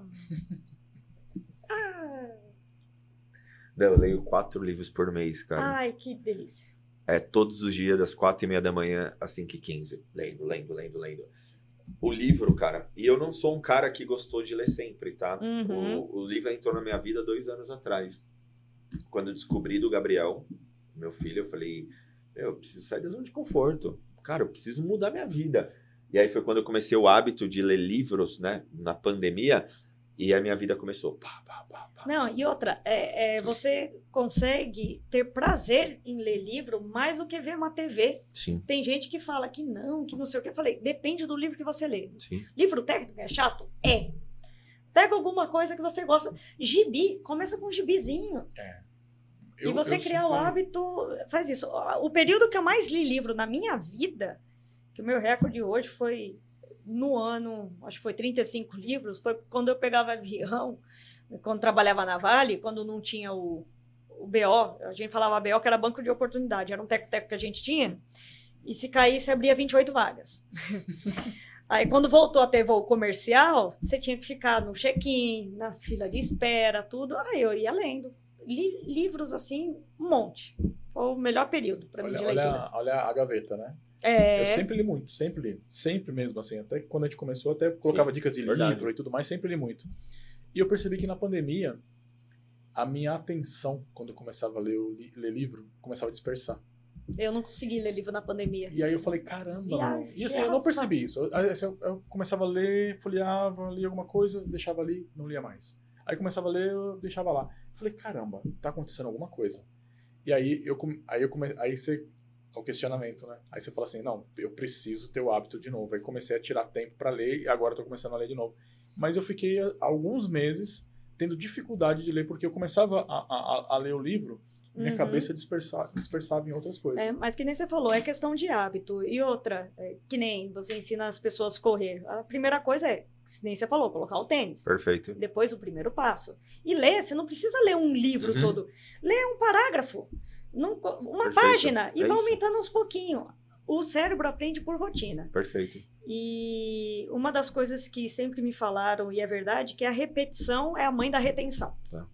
Speaker 3: Ah,
Speaker 1: Não, eu leio quatro livros por mês, cara.
Speaker 3: ai, que delícia.
Speaker 1: É todos os dias, das quatro e meia da manhã às cinco e quinze. Lendo, lendo, lendo, lendo. O livro, cara, e eu não sou um cara que gostou de ler sempre, tá?
Speaker 3: Uhum.
Speaker 1: O, o livro entrou na minha vida dois anos atrás. Quando eu descobri do Gabriel, meu filho, eu falei, meu, eu preciso sair da zona de conforto. Cara, eu preciso mudar minha vida. E aí foi quando eu comecei o hábito de ler livros, né? Na pandemia, e a minha vida começou. Pá, pá, pá, pá.
Speaker 3: Não, e outra, é, é, você consegue ter prazer em ler livro mais do que ver uma T V.
Speaker 1: Sim,
Speaker 3: Tem gente que fala que não, que não sei o que. Eu falei, depende do livro que você lê.
Speaker 1: sim.
Speaker 3: Livro técnico é chato? É. Pega alguma coisa que você gosta. Gibi, começa com um gibizinho.
Speaker 2: É.
Speaker 3: Eu, e você criar sempre... o hábito, faz isso. O período que eu mais li livro na minha vida, que o meu recorde hoje foi no ano, acho que foi trinta e cinco livros, foi quando eu pegava avião, quando trabalhava na Vale, quando não tinha o, o B O, a gente falava B O que era banco de oportunidade, era um teco-teco que a gente tinha, e se caísse abria vinte e oito vagas. Aí quando voltou a ter voo comercial, você tinha que ficar no check-in, na fila de espera, tudo, aí eu ia lendo. Li livros assim, um monte. Foi o melhor período para mim de leitura.
Speaker 2: Olha, olha a gaveta, né?
Speaker 3: É...
Speaker 2: Eu sempre li muito, sempre li. Sempre mesmo, assim. Até quando a gente começou, até colocava Sim, dicas de verdade. livro e tudo mais, sempre li muito. E eu percebi que na pandemia, a minha atenção, quando eu começava a ler, ler livro, começava a dispersar.
Speaker 3: Eu não consegui ler livro na pandemia.
Speaker 2: E aí eu falei, caramba, mano. E assim, eu não percebi isso. Eu, eu, eu começava a ler, folheava, lia alguma coisa, deixava ali, não lia mais. Aí começava a ler, eu deixava lá. Eu falei, caramba, tá acontecendo alguma coisa. E aí eu, aí eu comecei, aí você, o questionamento, né? Aí você fala assim, não, eu preciso ter o hábito de novo. Aí comecei a tirar tempo pra ler e agora eu tô começando a ler de novo. Mas eu fiquei alguns meses tendo dificuldade de ler, porque eu começava a, a, a ler o livro, minha uhum. cabeça dispersava, dispersava em outras coisas.
Speaker 3: É, mas que nem você falou, é questão de hábito. E outra, é, que nem você ensina as pessoas a correr. A primeira coisa é, que nem você falou, colocar o tênis.
Speaker 1: Perfeito.
Speaker 3: Depois o primeiro passo. E ler, você não precisa ler um livro uhum. todo. Lê um parágrafo, num, uma Perfeito. página, e é vai isso. aumentando aos pouquinhos. O cérebro aprende por rotina.
Speaker 1: Perfeito.
Speaker 3: E uma das coisas que sempre me falaram, e é verdade, que a repetição é a mãe da retenção.
Speaker 1: Tá.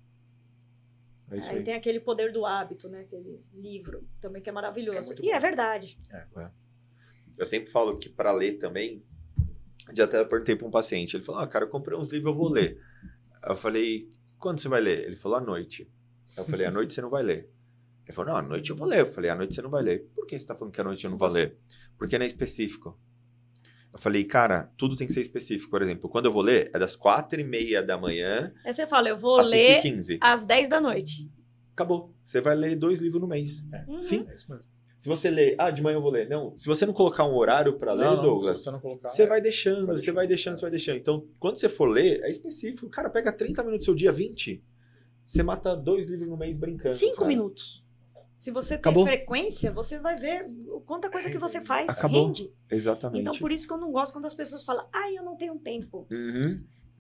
Speaker 1: É isso
Speaker 3: aí,
Speaker 1: aí
Speaker 3: tem aquele poder do hábito, né? Aquele livro também que é maravilhoso.
Speaker 2: É
Speaker 3: e bom. é verdade.
Speaker 1: É. É. Eu sempre falo que para ler também, já até perguntei para um paciente, ele falou, ah, cara, eu comprei uns livros, eu vou ler. Eu falei, quando você vai ler? Ele falou, à noite. Eu falei, à noite você não vai ler. Ele falou, não, à noite eu vou ler. Eu falei, à noite você não vai ler. Por que você está falando que à noite eu não vou você... ler? Porque não é específico. Eu falei, cara, tudo tem que ser específico. Por exemplo, quando eu vou ler, é das quatro e meia da manhã.
Speaker 3: Aí você fala, eu vou ler às dez da noite.
Speaker 1: Acabou. Você vai ler dois livros no mês.
Speaker 2: É.
Speaker 3: Uhum.
Speaker 2: Fim. É isso mesmo.
Speaker 1: Se você lê, ah, de manhã eu vou ler. Não, se você não colocar um horário para ler,
Speaker 2: não,
Speaker 1: Douglas,
Speaker 2: se você não colocar,
Speaker 1: você
Speaker 2: é,
Speaker 1: vai deixando,
Speaker 2: vai
Speaker 1: você vai deixando, você vai deixando. Então, quando você for ler, é específico. Cara, pega trinta minutos do seu dia, vinte. Você mata dois livros no mês brincando.
Speaker 3: Cinco
Speaker 1: sabe?
Speaker 3: minutos. Se você
Speaker 1: Acabou.
Speaker 3: tem frequência, você vai ver quanta coisa que você faz
Speaker 1: Acabou.
Speaker 3: rende.
Speaker 1: Exatamente.
Speaker 3: Então, por isso que eu não gosto quando as pessoas falam, ai, eu não tenho tempo.
Speaker 1: Uhum.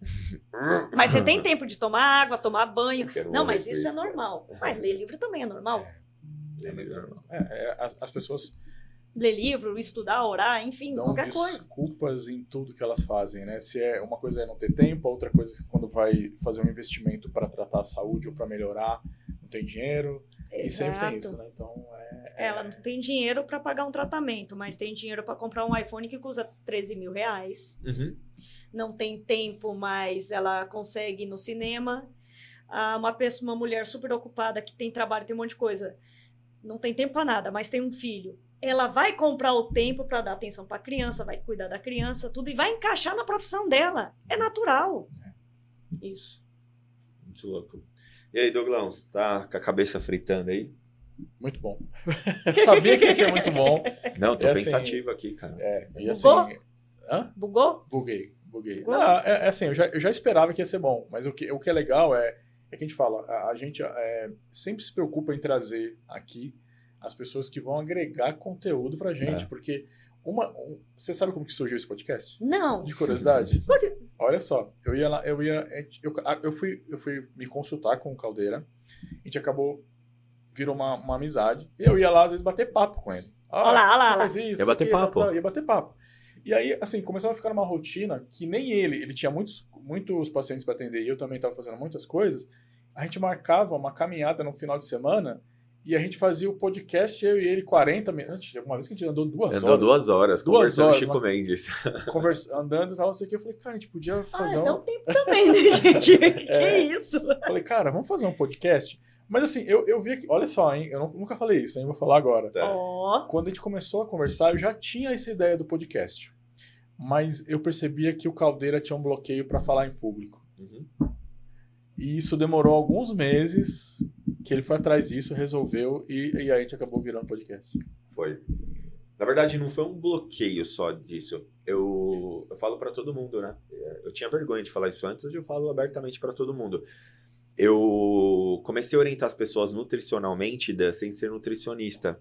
Speaker 3: Mas você tem tempo de tomar água, tomar banho. Não, mas isso
Speaker 1: isso,
Speaker 3: é normal. Mas ler livro também é normal.
Speaker 2: É, é normal. É, é, as, as pessoas...
Speaker 3: Ler livro, estudar, orar, enfim,
Speaker 2: dão
Speaker 3: qualquer coisa.
Speaker 2: desculpas em tudo que elas fazem, né? Se é uma coisa é não ter tempo, a outra coisa é quando vai fazer um investimento para tratar a saúde ou para melhorar, não tem dinheiro.
Speaker 3: Exato.
Speaker 2: E sempre tem isso, né? Então, é,
Speaker 3: Ela não tem dinheiro para pagar um tratamento, mas tem dinheiro para comprar um iPhone que custa treze mil reais.
Speaker 1: Uhum.
Speaker 3: Não tem tempo, mas ela consegue ir no cinema. Ah, uma pessoa, uma mulher super ocupada que tem trabalho, tem um monte de coisa. Não tem tempo para nada, mas tem um filho. Ela vai comprar o tempo para dar atenção para a criança, vai cuidar da criança, tudo, e vai encaixar na profissão dela. É natural. É. Isso.
Speaker 1: Muito louco. E aí, Douglão, você tá com a cabeça fritando aí?
Speaker 2: Muito bom. Sabia que ia ser muito bom.
Speaker 1: Não, tô
Speaker 2: e
Speaker 1: pensativo
Speaker 2: assim,
Speaker 1: aqui, cara.
Speaker 2: É, e assim...
Speaker 3: Bugou?
Speaker 2: Hã?
Speaker 3: Bugou?
Speaker 2: Buguei, buguei.
Speaker 3: Bugou?
Speaker 2: Não, é, é assim, eu já, eu já esperava que ia ser bom, mas o que, o que é legal é, é que a gente fala, a, a gente é, sempre se preocupa em trazer aqui as pessoas que vão agregar conteúdo pra gente, é. porque uma, um, você sabe como que surgiu esse podcast?
Speaker 3: Não.
Speaker 2: De curiosidade? Olha só, eu ia lá, eu ia, eu, eu, fui, eu fui me consultar com o Caldeira, a gente acabou, virou uma, uma amizade, e eu ia lá às vezes bater papo com ele. Ah,
Speaker 3: olha lá, olha lá.
Speaker 2: Você faz isso,
Speaker 1: ia bater
Speaker 2: aqui,
Speaker 1: papo.
Speaker 2: Tá, tá, ia bater papo. E aí, assim, começava a ficar numa rotina que nem ele, ele tinha muitos, muitos pacientes para atender e eu também estava fazendo muitas coisas, a gente marcava uma caminhada no final de semana e a gente fazia o podcast, eu e ele, quarenta minutos. Uma vez que a gente andou duas
Speaker 1: andou
Speaker 2: horas.
Speaker 1: Andou duas horas,
Speaker 2: duas
Speaker 1: conversando
Speaker 2: horas,
Speaker 1: Chico
Speaker 2: uma...
Speaker 1: Mendes.
Speaker 2: Conversa... Andando e tal, não sei o que. Eu falei, cara, a gente podia fazer
Speaker 3: ah,
Speaker 2: um...
Speaker 3: dá um tempo também, né, gente? Que é isso?
Speaker 2: Falei, cara, vamos fazer um podcast? Mas assim, eu, eu vi aqui... Olha só, hein? Eu nunca falei isso, hein? Vou falar agora.
Speaker 1: Tá.
Speaker 3: Oh.
Speaker 2: Quando a gente começou a conversar, eu já tinha essa ideia do podcast. Mas eu percebia que o Caldeira tinha um bloqueio para falar em público.
Speaker 1: Uhum.
Speaker 2: E isso demorou alguns meses que ele foi atrás disso, resolveu e, e aí a gente acabou virando podcast.
Speaker 1: Foi. Na verdade, não foi um bloqueio só disso. Eu, eu falo pra todo mundo, né? Eu tinha vergonha de falar isso antes, hoje eu falo abertamente pra todo mundo. Eu comecei a orientar as pessoas nutricionalmente Dan, sem ser nutricionista.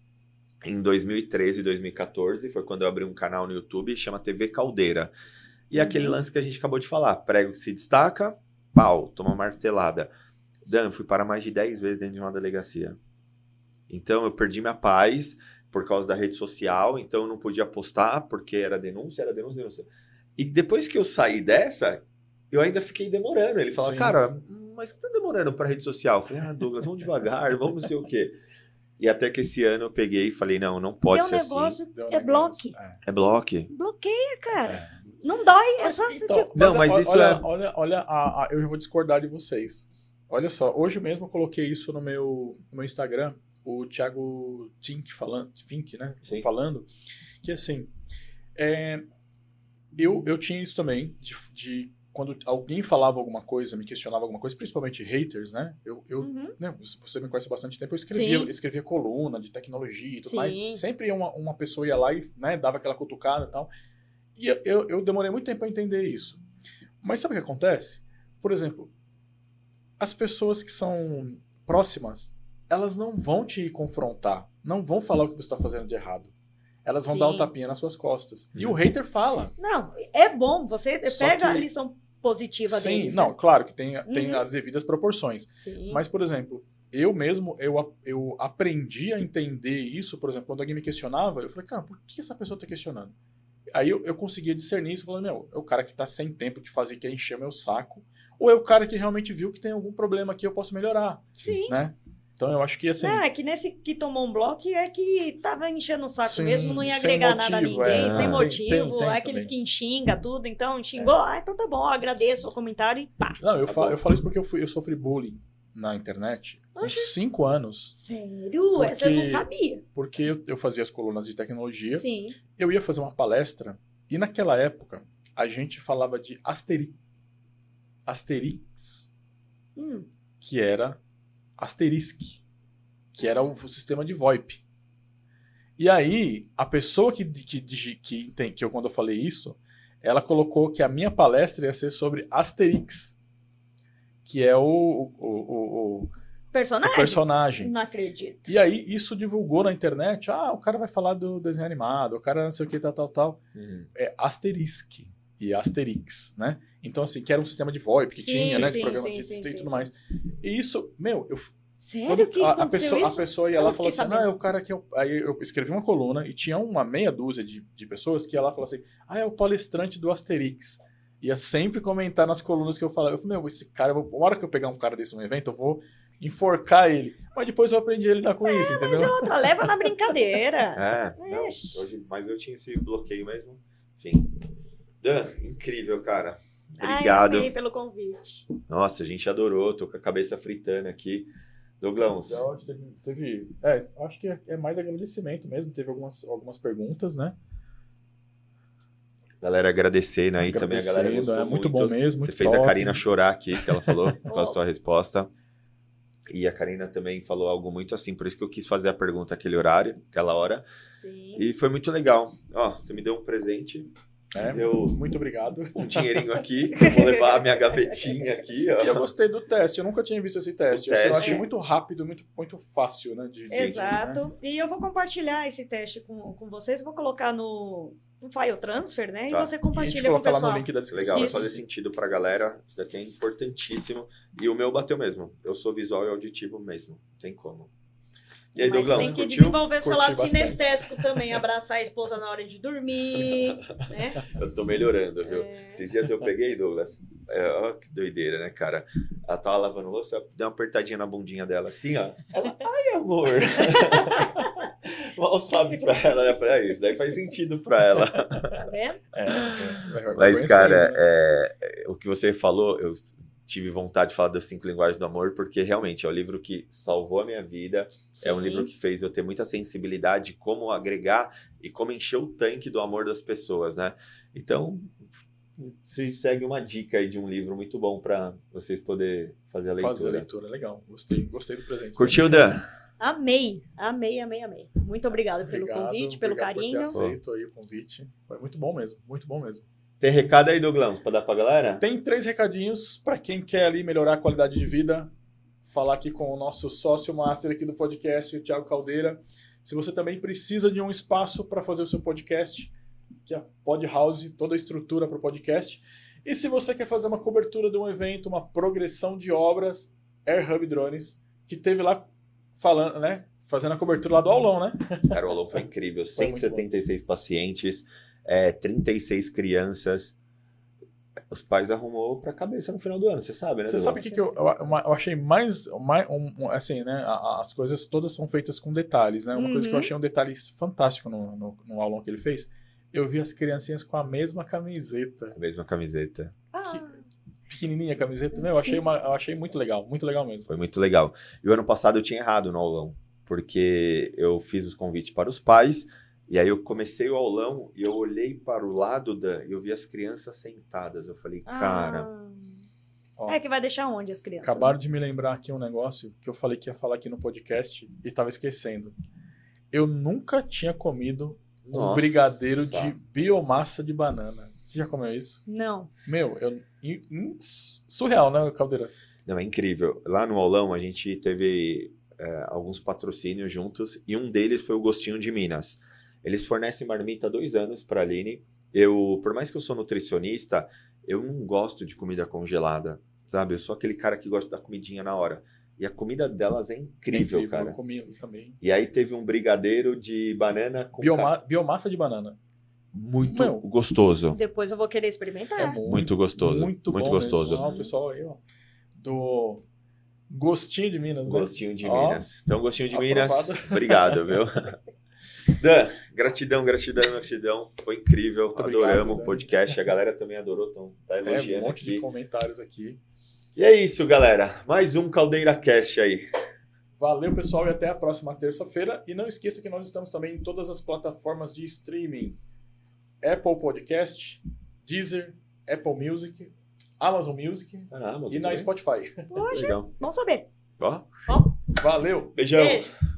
Speaker 1: Em dois mil e treze, dois mil e quatorze, foi quando eu abri um canal no YouTube, chama T V Caldeira. E
Speaker 3: Uhum.
Speaker 1: aquele lance que a gente acabou de falar, prego que se destaca, pau, toma uma martelada. Dan, fui para mais de dez vezes dentro de uma delegacia. Então eu perdi minha paz por causa da rede social, então eu não podia postar porque era denúncia, era denúncia, denúncia. E depois que eu saí dessa, eu ainda fiquei demorando. Ele falava,
Speaker 2: Sim.
Speaker 1: cara, mas que tá demorando para rede social? Eu falei, ah, Douglas, vamos devagar, vamos não sei o quê. E até que esse ano eu peguei e falei, não, não pode
Speaker 3: Teu
Speaker 1: ser assim.
Speaker 3: negócio
Speaker 2: Deu um
Speaker 3: é
Speaker 2: negócio.
Speaker 3: bloque.
Speaker 2: É.
Speaker 1: É bloque.
Speaker 3: Bloqueia, cara.
Speaker 2: É.
Speaker 3: Não dói, é
Speaker 2: Mas,
Speaker 3: só...
Speaker 2: então,
Speaker 3: tipo,
Speaker 1: Não, mas
Speaker 2: olha,
Speaker 1: isso
Speaker 2: olha,
Speaker 1: é-
Speaker 2: Olha, olha a, a- eu já vou discordar de vocês. Olha só, hoje mesmo eu coloquei isso no meu, no meu Instagram, o Thiago Tink falando, Fink, né?
Speaker 1: Sim.
Speaker 2: Falando, que assim, é, eu, eu tinha isso também, de, de quando alguém falava alguma coisa, me questionava alguma coisa, principalmente haters, né? Eu, eu
Speaker 3: Uhum.
Speaker 2: né, você me conhece há bastante tempo, eu escrevia,
Speaker 3: Sim.
Speaker 2: escrevia coluna de tecnologia e tudo
Speaker 3: Sim.
Speaker 2: mais. Sempre uma, uma pessoa ia lá e, né, dava aquela cutucada e tal. E eu, eu, eu demorei muito tempo para entender isso. Mas sabe o que acontece? Por exemplo, as pessoas que são próximas, elas não vão te confrontar, não vão falar o que você está fazendo de errado. Elas vão
Speaker 3: Sim.
Speaker 2: dar um tapinha nas suas costas. E o
Speaker 1: Uhum.
Speaker 2: hater fala.
Speaker 3: Não, é bom. Você
Speaker 2: Só
Speaker 3: pega a
Speaker 2: que-
Speaker 3: lição positiva
Speaker 2: Sim,
Speaker 3: deles,
Speaker 2: não,
Speaker 3: né?
Speaker 2: claro que tem, tem
Speaker 3: Uhum.
Speaker 2: as devidas proporções.
Speaker 3: Sim.
Speaker 2: Mas, por exemplo, eu mesmo, eu, a- eu aprendi a entender isso, por exemplo, quando alguém me questionava, eu falei, cara, por que essa pessoa está questionando? Aí eu, eu conseguia discernir isso, falando, meu, é o cara que está sem tempo de fazer, quer encher meu saco, ou é o cara que realmente viu que tem algum problema aqui, eu posso melhorar,
Speaker 3: Sim.
Speaker 2: né? Então eu acho que, assim...
Speaker 3: Não, é que nesse que tomou um bloco é que tava enchendo o saco
Speaker 2: Sim,
Speaker 3: mesmo, não ia
Speaker 2: sem
Speaker 3: agregar nada a
Speaker 2: motivo,
Speaker 3: ninguém,
Speaker 1: é.
Speaker 3: sem
Speaker 1: Tem-
Speaker 3: motivo.
Speaker 2: tem- tem
Speaker 3: aqueles
Speaker 2: também.
Speaker 3: que xinga tudo, então xingou, ah, então tá bom, eu agradeço o comentário e pá.
Speaker 2: Não, eu,
Speaker 1: Tá
Speaker 2: falo,
Speaker 1: bom.
Speaker 2: eu falo isso porque eu, fui, eu sofri bullying na internet há uns
Speaker 3: Oxe.
Speaker 2: cinco anos,
Speaker 3: Sério? Essa eu não
Speaker 2: Porque-
Speaker 3: sabia.
Speaker 2: porque eu, eu fazia as colunas de tecnologia,
Speaker 3: Sim.
Speaker 2: eu ia fazer uma palestra, e naquela época a gente falava de asteri... Asterix,
Speaker 3: Hum.
Speaker 2: que era asterisk, que era o, o sistema de VoIP. E aí, a pessoa que, que, que, que, tem, que eu, quando eu falei isso, ela colocou que a minha palestra ia ser sobre Asterix, que é o, o, o, o,
Speaker 3: Personagem?
Speaker 2: o personagem.
Speaker 3: Não acredito.
Speaker 2: E aí, isso divulgou na internet. Ah, o cara vai falar do desenho animado, o cara não sei o que, tal, tal, tal.
Speaker 1: Uhum.
Speaker 2: É Asterisk e Asterix, né? Então, assim, que era um sistema de VoIP que
Speaker 3: Sim,
Speaker 2: tinha, né? De
Speaker 3: sim,
Speaker 2: programa
Speaker 3: sim,
Speaker 2: de,
Speaker 3: sim,
Speaker 2: e
Speaker 3: sim,
Speaker 2: tudo
Speaker 3: sim.
Speaker 2: mais. E isso, meu, eu,
Speaker 3: Sério
Speaker 2: quando
Speaker 3: que
Speaker 2: a, a
Speaker 3: aconteceu
Speaker 2: pessoa, a
Speaker 3: isso?
Speaker 2: pessoa ia
Speaker 3: Eu
Speaker 2: lá
Speaker 3: não
Speaker 2: e falou
Speaker 3: fiquei
Speaker 2: assim, não,
Speaker 3: sabendo.
Speaker 2: é o cara que... Eu... Aí eu escrevi uma coluna e tinha uma meia dúzia de, de pessoas que ia lá e falou assim, ah, é o palestrante do Asterix. Ia sempre comentar nas colunas que eu falava. Eu falei, meu, esse cara, eu vou... uma hora que eu pegar um cara desse no evento, eu vou enforcar ele. Mas depois eu aprendi a lidar com isso,
Speaker 3: Mas
Speaker 2: entendeu?
Speaker 3: outra, leva na brincadeira.
Speaker 1: É, não,
Speaker 3: Ixi.
Speaker 1: hoje, mas eu tinha esse bloqueio mesmo. Enfim. Dan, incrível, cara. Obrigado.
Speaker 3: Ai, amei pelo convite.
Speaker 1: Nossa, a gente adorou, tô com a cabeça fritando aqui. Douglãos,
Speaker 2: Legal, teve, teve- é, acho que é, é mais agradecimento mesmo. Teve algumas, algumas perguntas, né?
Speaker 1: galera agradecendo aí também, a galera
Speaker 2: Agradecendo,
Speaker 1: gostou
Speaker 2: é muito bom mesmo,
Speaker 1: Você
Speaker 2: muito
Speaker 1: fez a
Speaker 2: top.
Speaker 1: Karina chorar aqui, que ela falou, com a
Speaker 3: Oh.
Speaker 1: sua resposta. E a Karina também falou algo muito assim, por isso que eu quis fazer a pergunta aquele horário, aquela hora.
Speaker 3: Sim.
Speaker 1: E foi muito legal. Ó, você me deu um presente,
Speaker 2: É,
Speaker 1: eu
Speaker 2: muito obrigado.
Speaker 1: um dinheirinho aqui, que eu vou levar a minha gavetinha aqui, ó.
Speaker 2: E eu gostei do teste, eu nunca tinha visto esse teste.
Speaker 1: O
Speaker 2: Assim, eu
Speaker 1: teste.
Speaker 2: achei muito rápido, muito, muito fácil, né? De, de-
Speaker 3: Exato.
Speaker 2: né?
Speaker 3: E eu vou compartilhar esse teste com, com vocês. Vou colocar no, no file transfer, né?
Speaker 1: Tá.
Speaker 3: E você
Speaker 2: E a gente
Speaker 3: compartilha com o
Speaker 2: coloca lá
Speaker 3: pessoal.
Speaker 2: no link da descrição.
Speaker 1: Legal, vai
Speaker 3: Isso.
Speaker 1: fazer sentido pra galera. Isso daqui é importantíssimo. E o meu bateu mesmo. Eu sou visual e auditivo mesmo. Não tem como. E aí,
Speaker 3: Mas
Speaker 1: Douglão,
Speaker 3: tem
Speaker 1: você
Speaker 3: que
Speaker 1: curtiu?
Speaker 3: desenvolver o seu
Speaker 2: Curti
Speaker 3: lado
Speaker 2: bastante.
Speaker 3: sinestésico também. Abraçar a esposa na hora de dormir, né?
Speaker 1: Eu tô melhorando, viu?
Speaker 3: É.
Speaker 1: Esses dias eu peguei, Douglas. É, ó, que doideira, né, cara? Ela tava lavando louça, eu dei uma apertadinha na bundinha dela assim, ó. Ela, ai, amor. Mal sabe pra ela, né? Eu falei, é isso, daí faz sentido pra ela.
Speaker 3: Tá vendo?
Speaker 2: É, você vai- vai
Speaker 1: Mas,
Speaker 2: conhecendo,
Speaker 1: cara,
Speaker 2: né?
Speaker 1: é, é, o que você falou, eu tive vontade de falar das cinco linguagens do amor, porque realmente é um livro que salvou a minha vida. É um
Speaker 3: Sim.
Speaker 1: livro que fez eu ter muita sensibilidade de como agregar e como encher o tanque do amor das pessoas, né? Então, se segue uma dica aí de um livro muito bom para vocês poderem fazer a leitura.
Speaker 2: Fazer a leitura, legal. Gostei, gostei do presente.
Speaker 1: Curtiu, Dan?
Speaker 3: Amei, amei, amei, amei. Muito obrigada pelo
Speaker 2: Obrigado,
Speaker 3: convite, pelo
Speaker 2: obrigado
Speaker 3: carinho.
Speaker 2: por ter aceito aí o convite. Foi muito bom mesmo, muito bom mesmo.
Speaker 1: Tem recado aí, Douglas, pra dar pra galera?
Speaker 2: Tem três recadinhos para quem quer ali melhorar a qualidade de vida. Falar aqui com o nosso sócio master aqui do podcast, o Thiago Caldeira. Se você também precisa de um espaço para fazer o seu podcast, que é a Pod House, toda a estrutura para o podcast. E se você quer fazer uma cobertura de um evento, uma progressão de obras, Air Hub Drones, que teve lá falando, né? Fazendo a cobertura lá do aulão, né?
Speaker 1: Cara, o aulão foi incrível.
Speaker 2: Foi
Speaker 1: cento
Speaker 2: muito
Speaker 1: e setenta e seis pacientes, é, trinta e seis crianças. Os pais arrumou pra cabeça no final do ano, você sabe, né?
Speaker 2: Você sabe o que, que eu, eu, eu achei mais, mais um, um, assim, né? As coisas todas são feitas com detalhes, né? Uma
Speaker 3: Uhum.
Speaker 2: coisa que eu achei um detalhe fantástico no, no, no aulão que ele fez, eu vi as criancinhas com a mesma camiseta.
Speaker 1: A mesma camiseta.
Speaker 3: Ah,
Speaker 2: Pequenininha a camiseta, meu, eu achei, uma, eu achei muito legal, muito legal mesmo.
Speaker 1: Foi muito legal. E o ano passado eu tinha errado no aulão, porque eu fiz os convites para os pais, e aí eu comecei o aulão e eu olhei para o lado da, e eu vi as crianças sentadas. Eu falei, cara,
Speaker 3: ah.
Speaker 2: Ó,
Speaker 3: É que vai deixar onde as crianças?
Speaker 2: acabaram de me lembrar aqui um negócio que eu falei que ia falar aqui no podcast e tava esquecendo. Eu nunca tinha comido um
Speaker 1: nossa.
Speaker 2: brigadeiro de biomassa de banana. Você já comeu isso?
Speaker 3: Não.
Speaker 2: Meu, eu, in- in- surreal, né, Caldeira?
Speaker 1: Não, é incrível. Lá no aulão a gente teve é, alguns patrocínios juntos e um deles foi o Gostinho de Minas. Eles fornecem marmita há dois anos para a Aline. Eu, por mais que eu sou nutricionista, eu não gosto de comida congelada, sabe? Eu sou aquele cara que gosta da comidinha na hora. E a comida delas é incrível,
Speaker 2: Eu
Speaker 1: cara.
Speaker 2: comi também.
Speaker 1: E aí teve um brigadeiro de banana com
Speaker 2: Bioma- biomassa de banana.
Speaker 1: muito
Speaker 2: Meu,
Speaker 1: gostoso.
Speaker 3: Depois eu vou querer experimentar.
Speaker 2: É muito,
Speaker 1: Muito gostoso.
Speaker 2: Muito,
Speaker 1: Muito
Speaker 2: bom
Speaker 1: gostoso.
Speaker 2: Mesmo. Ó, o pessoal aí, ó. Do Gostinho de Minas, né?
Speaker 1: Gostinho de
Speaker 2: Ó,
Speaker 1: Minas. Então, Gostinho de
Speaker 2: aprovado.
Speaker 1: Minas, obrigado, viu? Dan, gratidão, gratidão, gratidão. Foi incrível.
Speaker 2: Muito obrigado,
Speaker 1: Adoramos o
Speaker 2: Dan.
Speaker 1: podcast. A galera também adorou, então tá
Speaker 2: É, um
Speaker 1: elogiando
Speaker 2: monte de
Speaker 1: aqui.
Speaker 2: comentários aqui.
Speaker 1: E é isso, galera. Mais um Caldeira Cast aí.
Speaker 2: Valeu, pessoal, e até a próxima terça-feira. E não esqueça que nós estamos também em todas as plataformas de streaming. Apple Podcast, Deezer, Apple Music, Amazon Music
Speaker 1: Ah,
Speaker 2: e na Spotify.
Speaker 3: Poxa,
Speaker 1: Legal.
Speaker 3: vamos saber.
Speaker 1: Ó,
Speaker 2: Valeu!
Speaker 1: beijão.
Speaker 3: Beijo.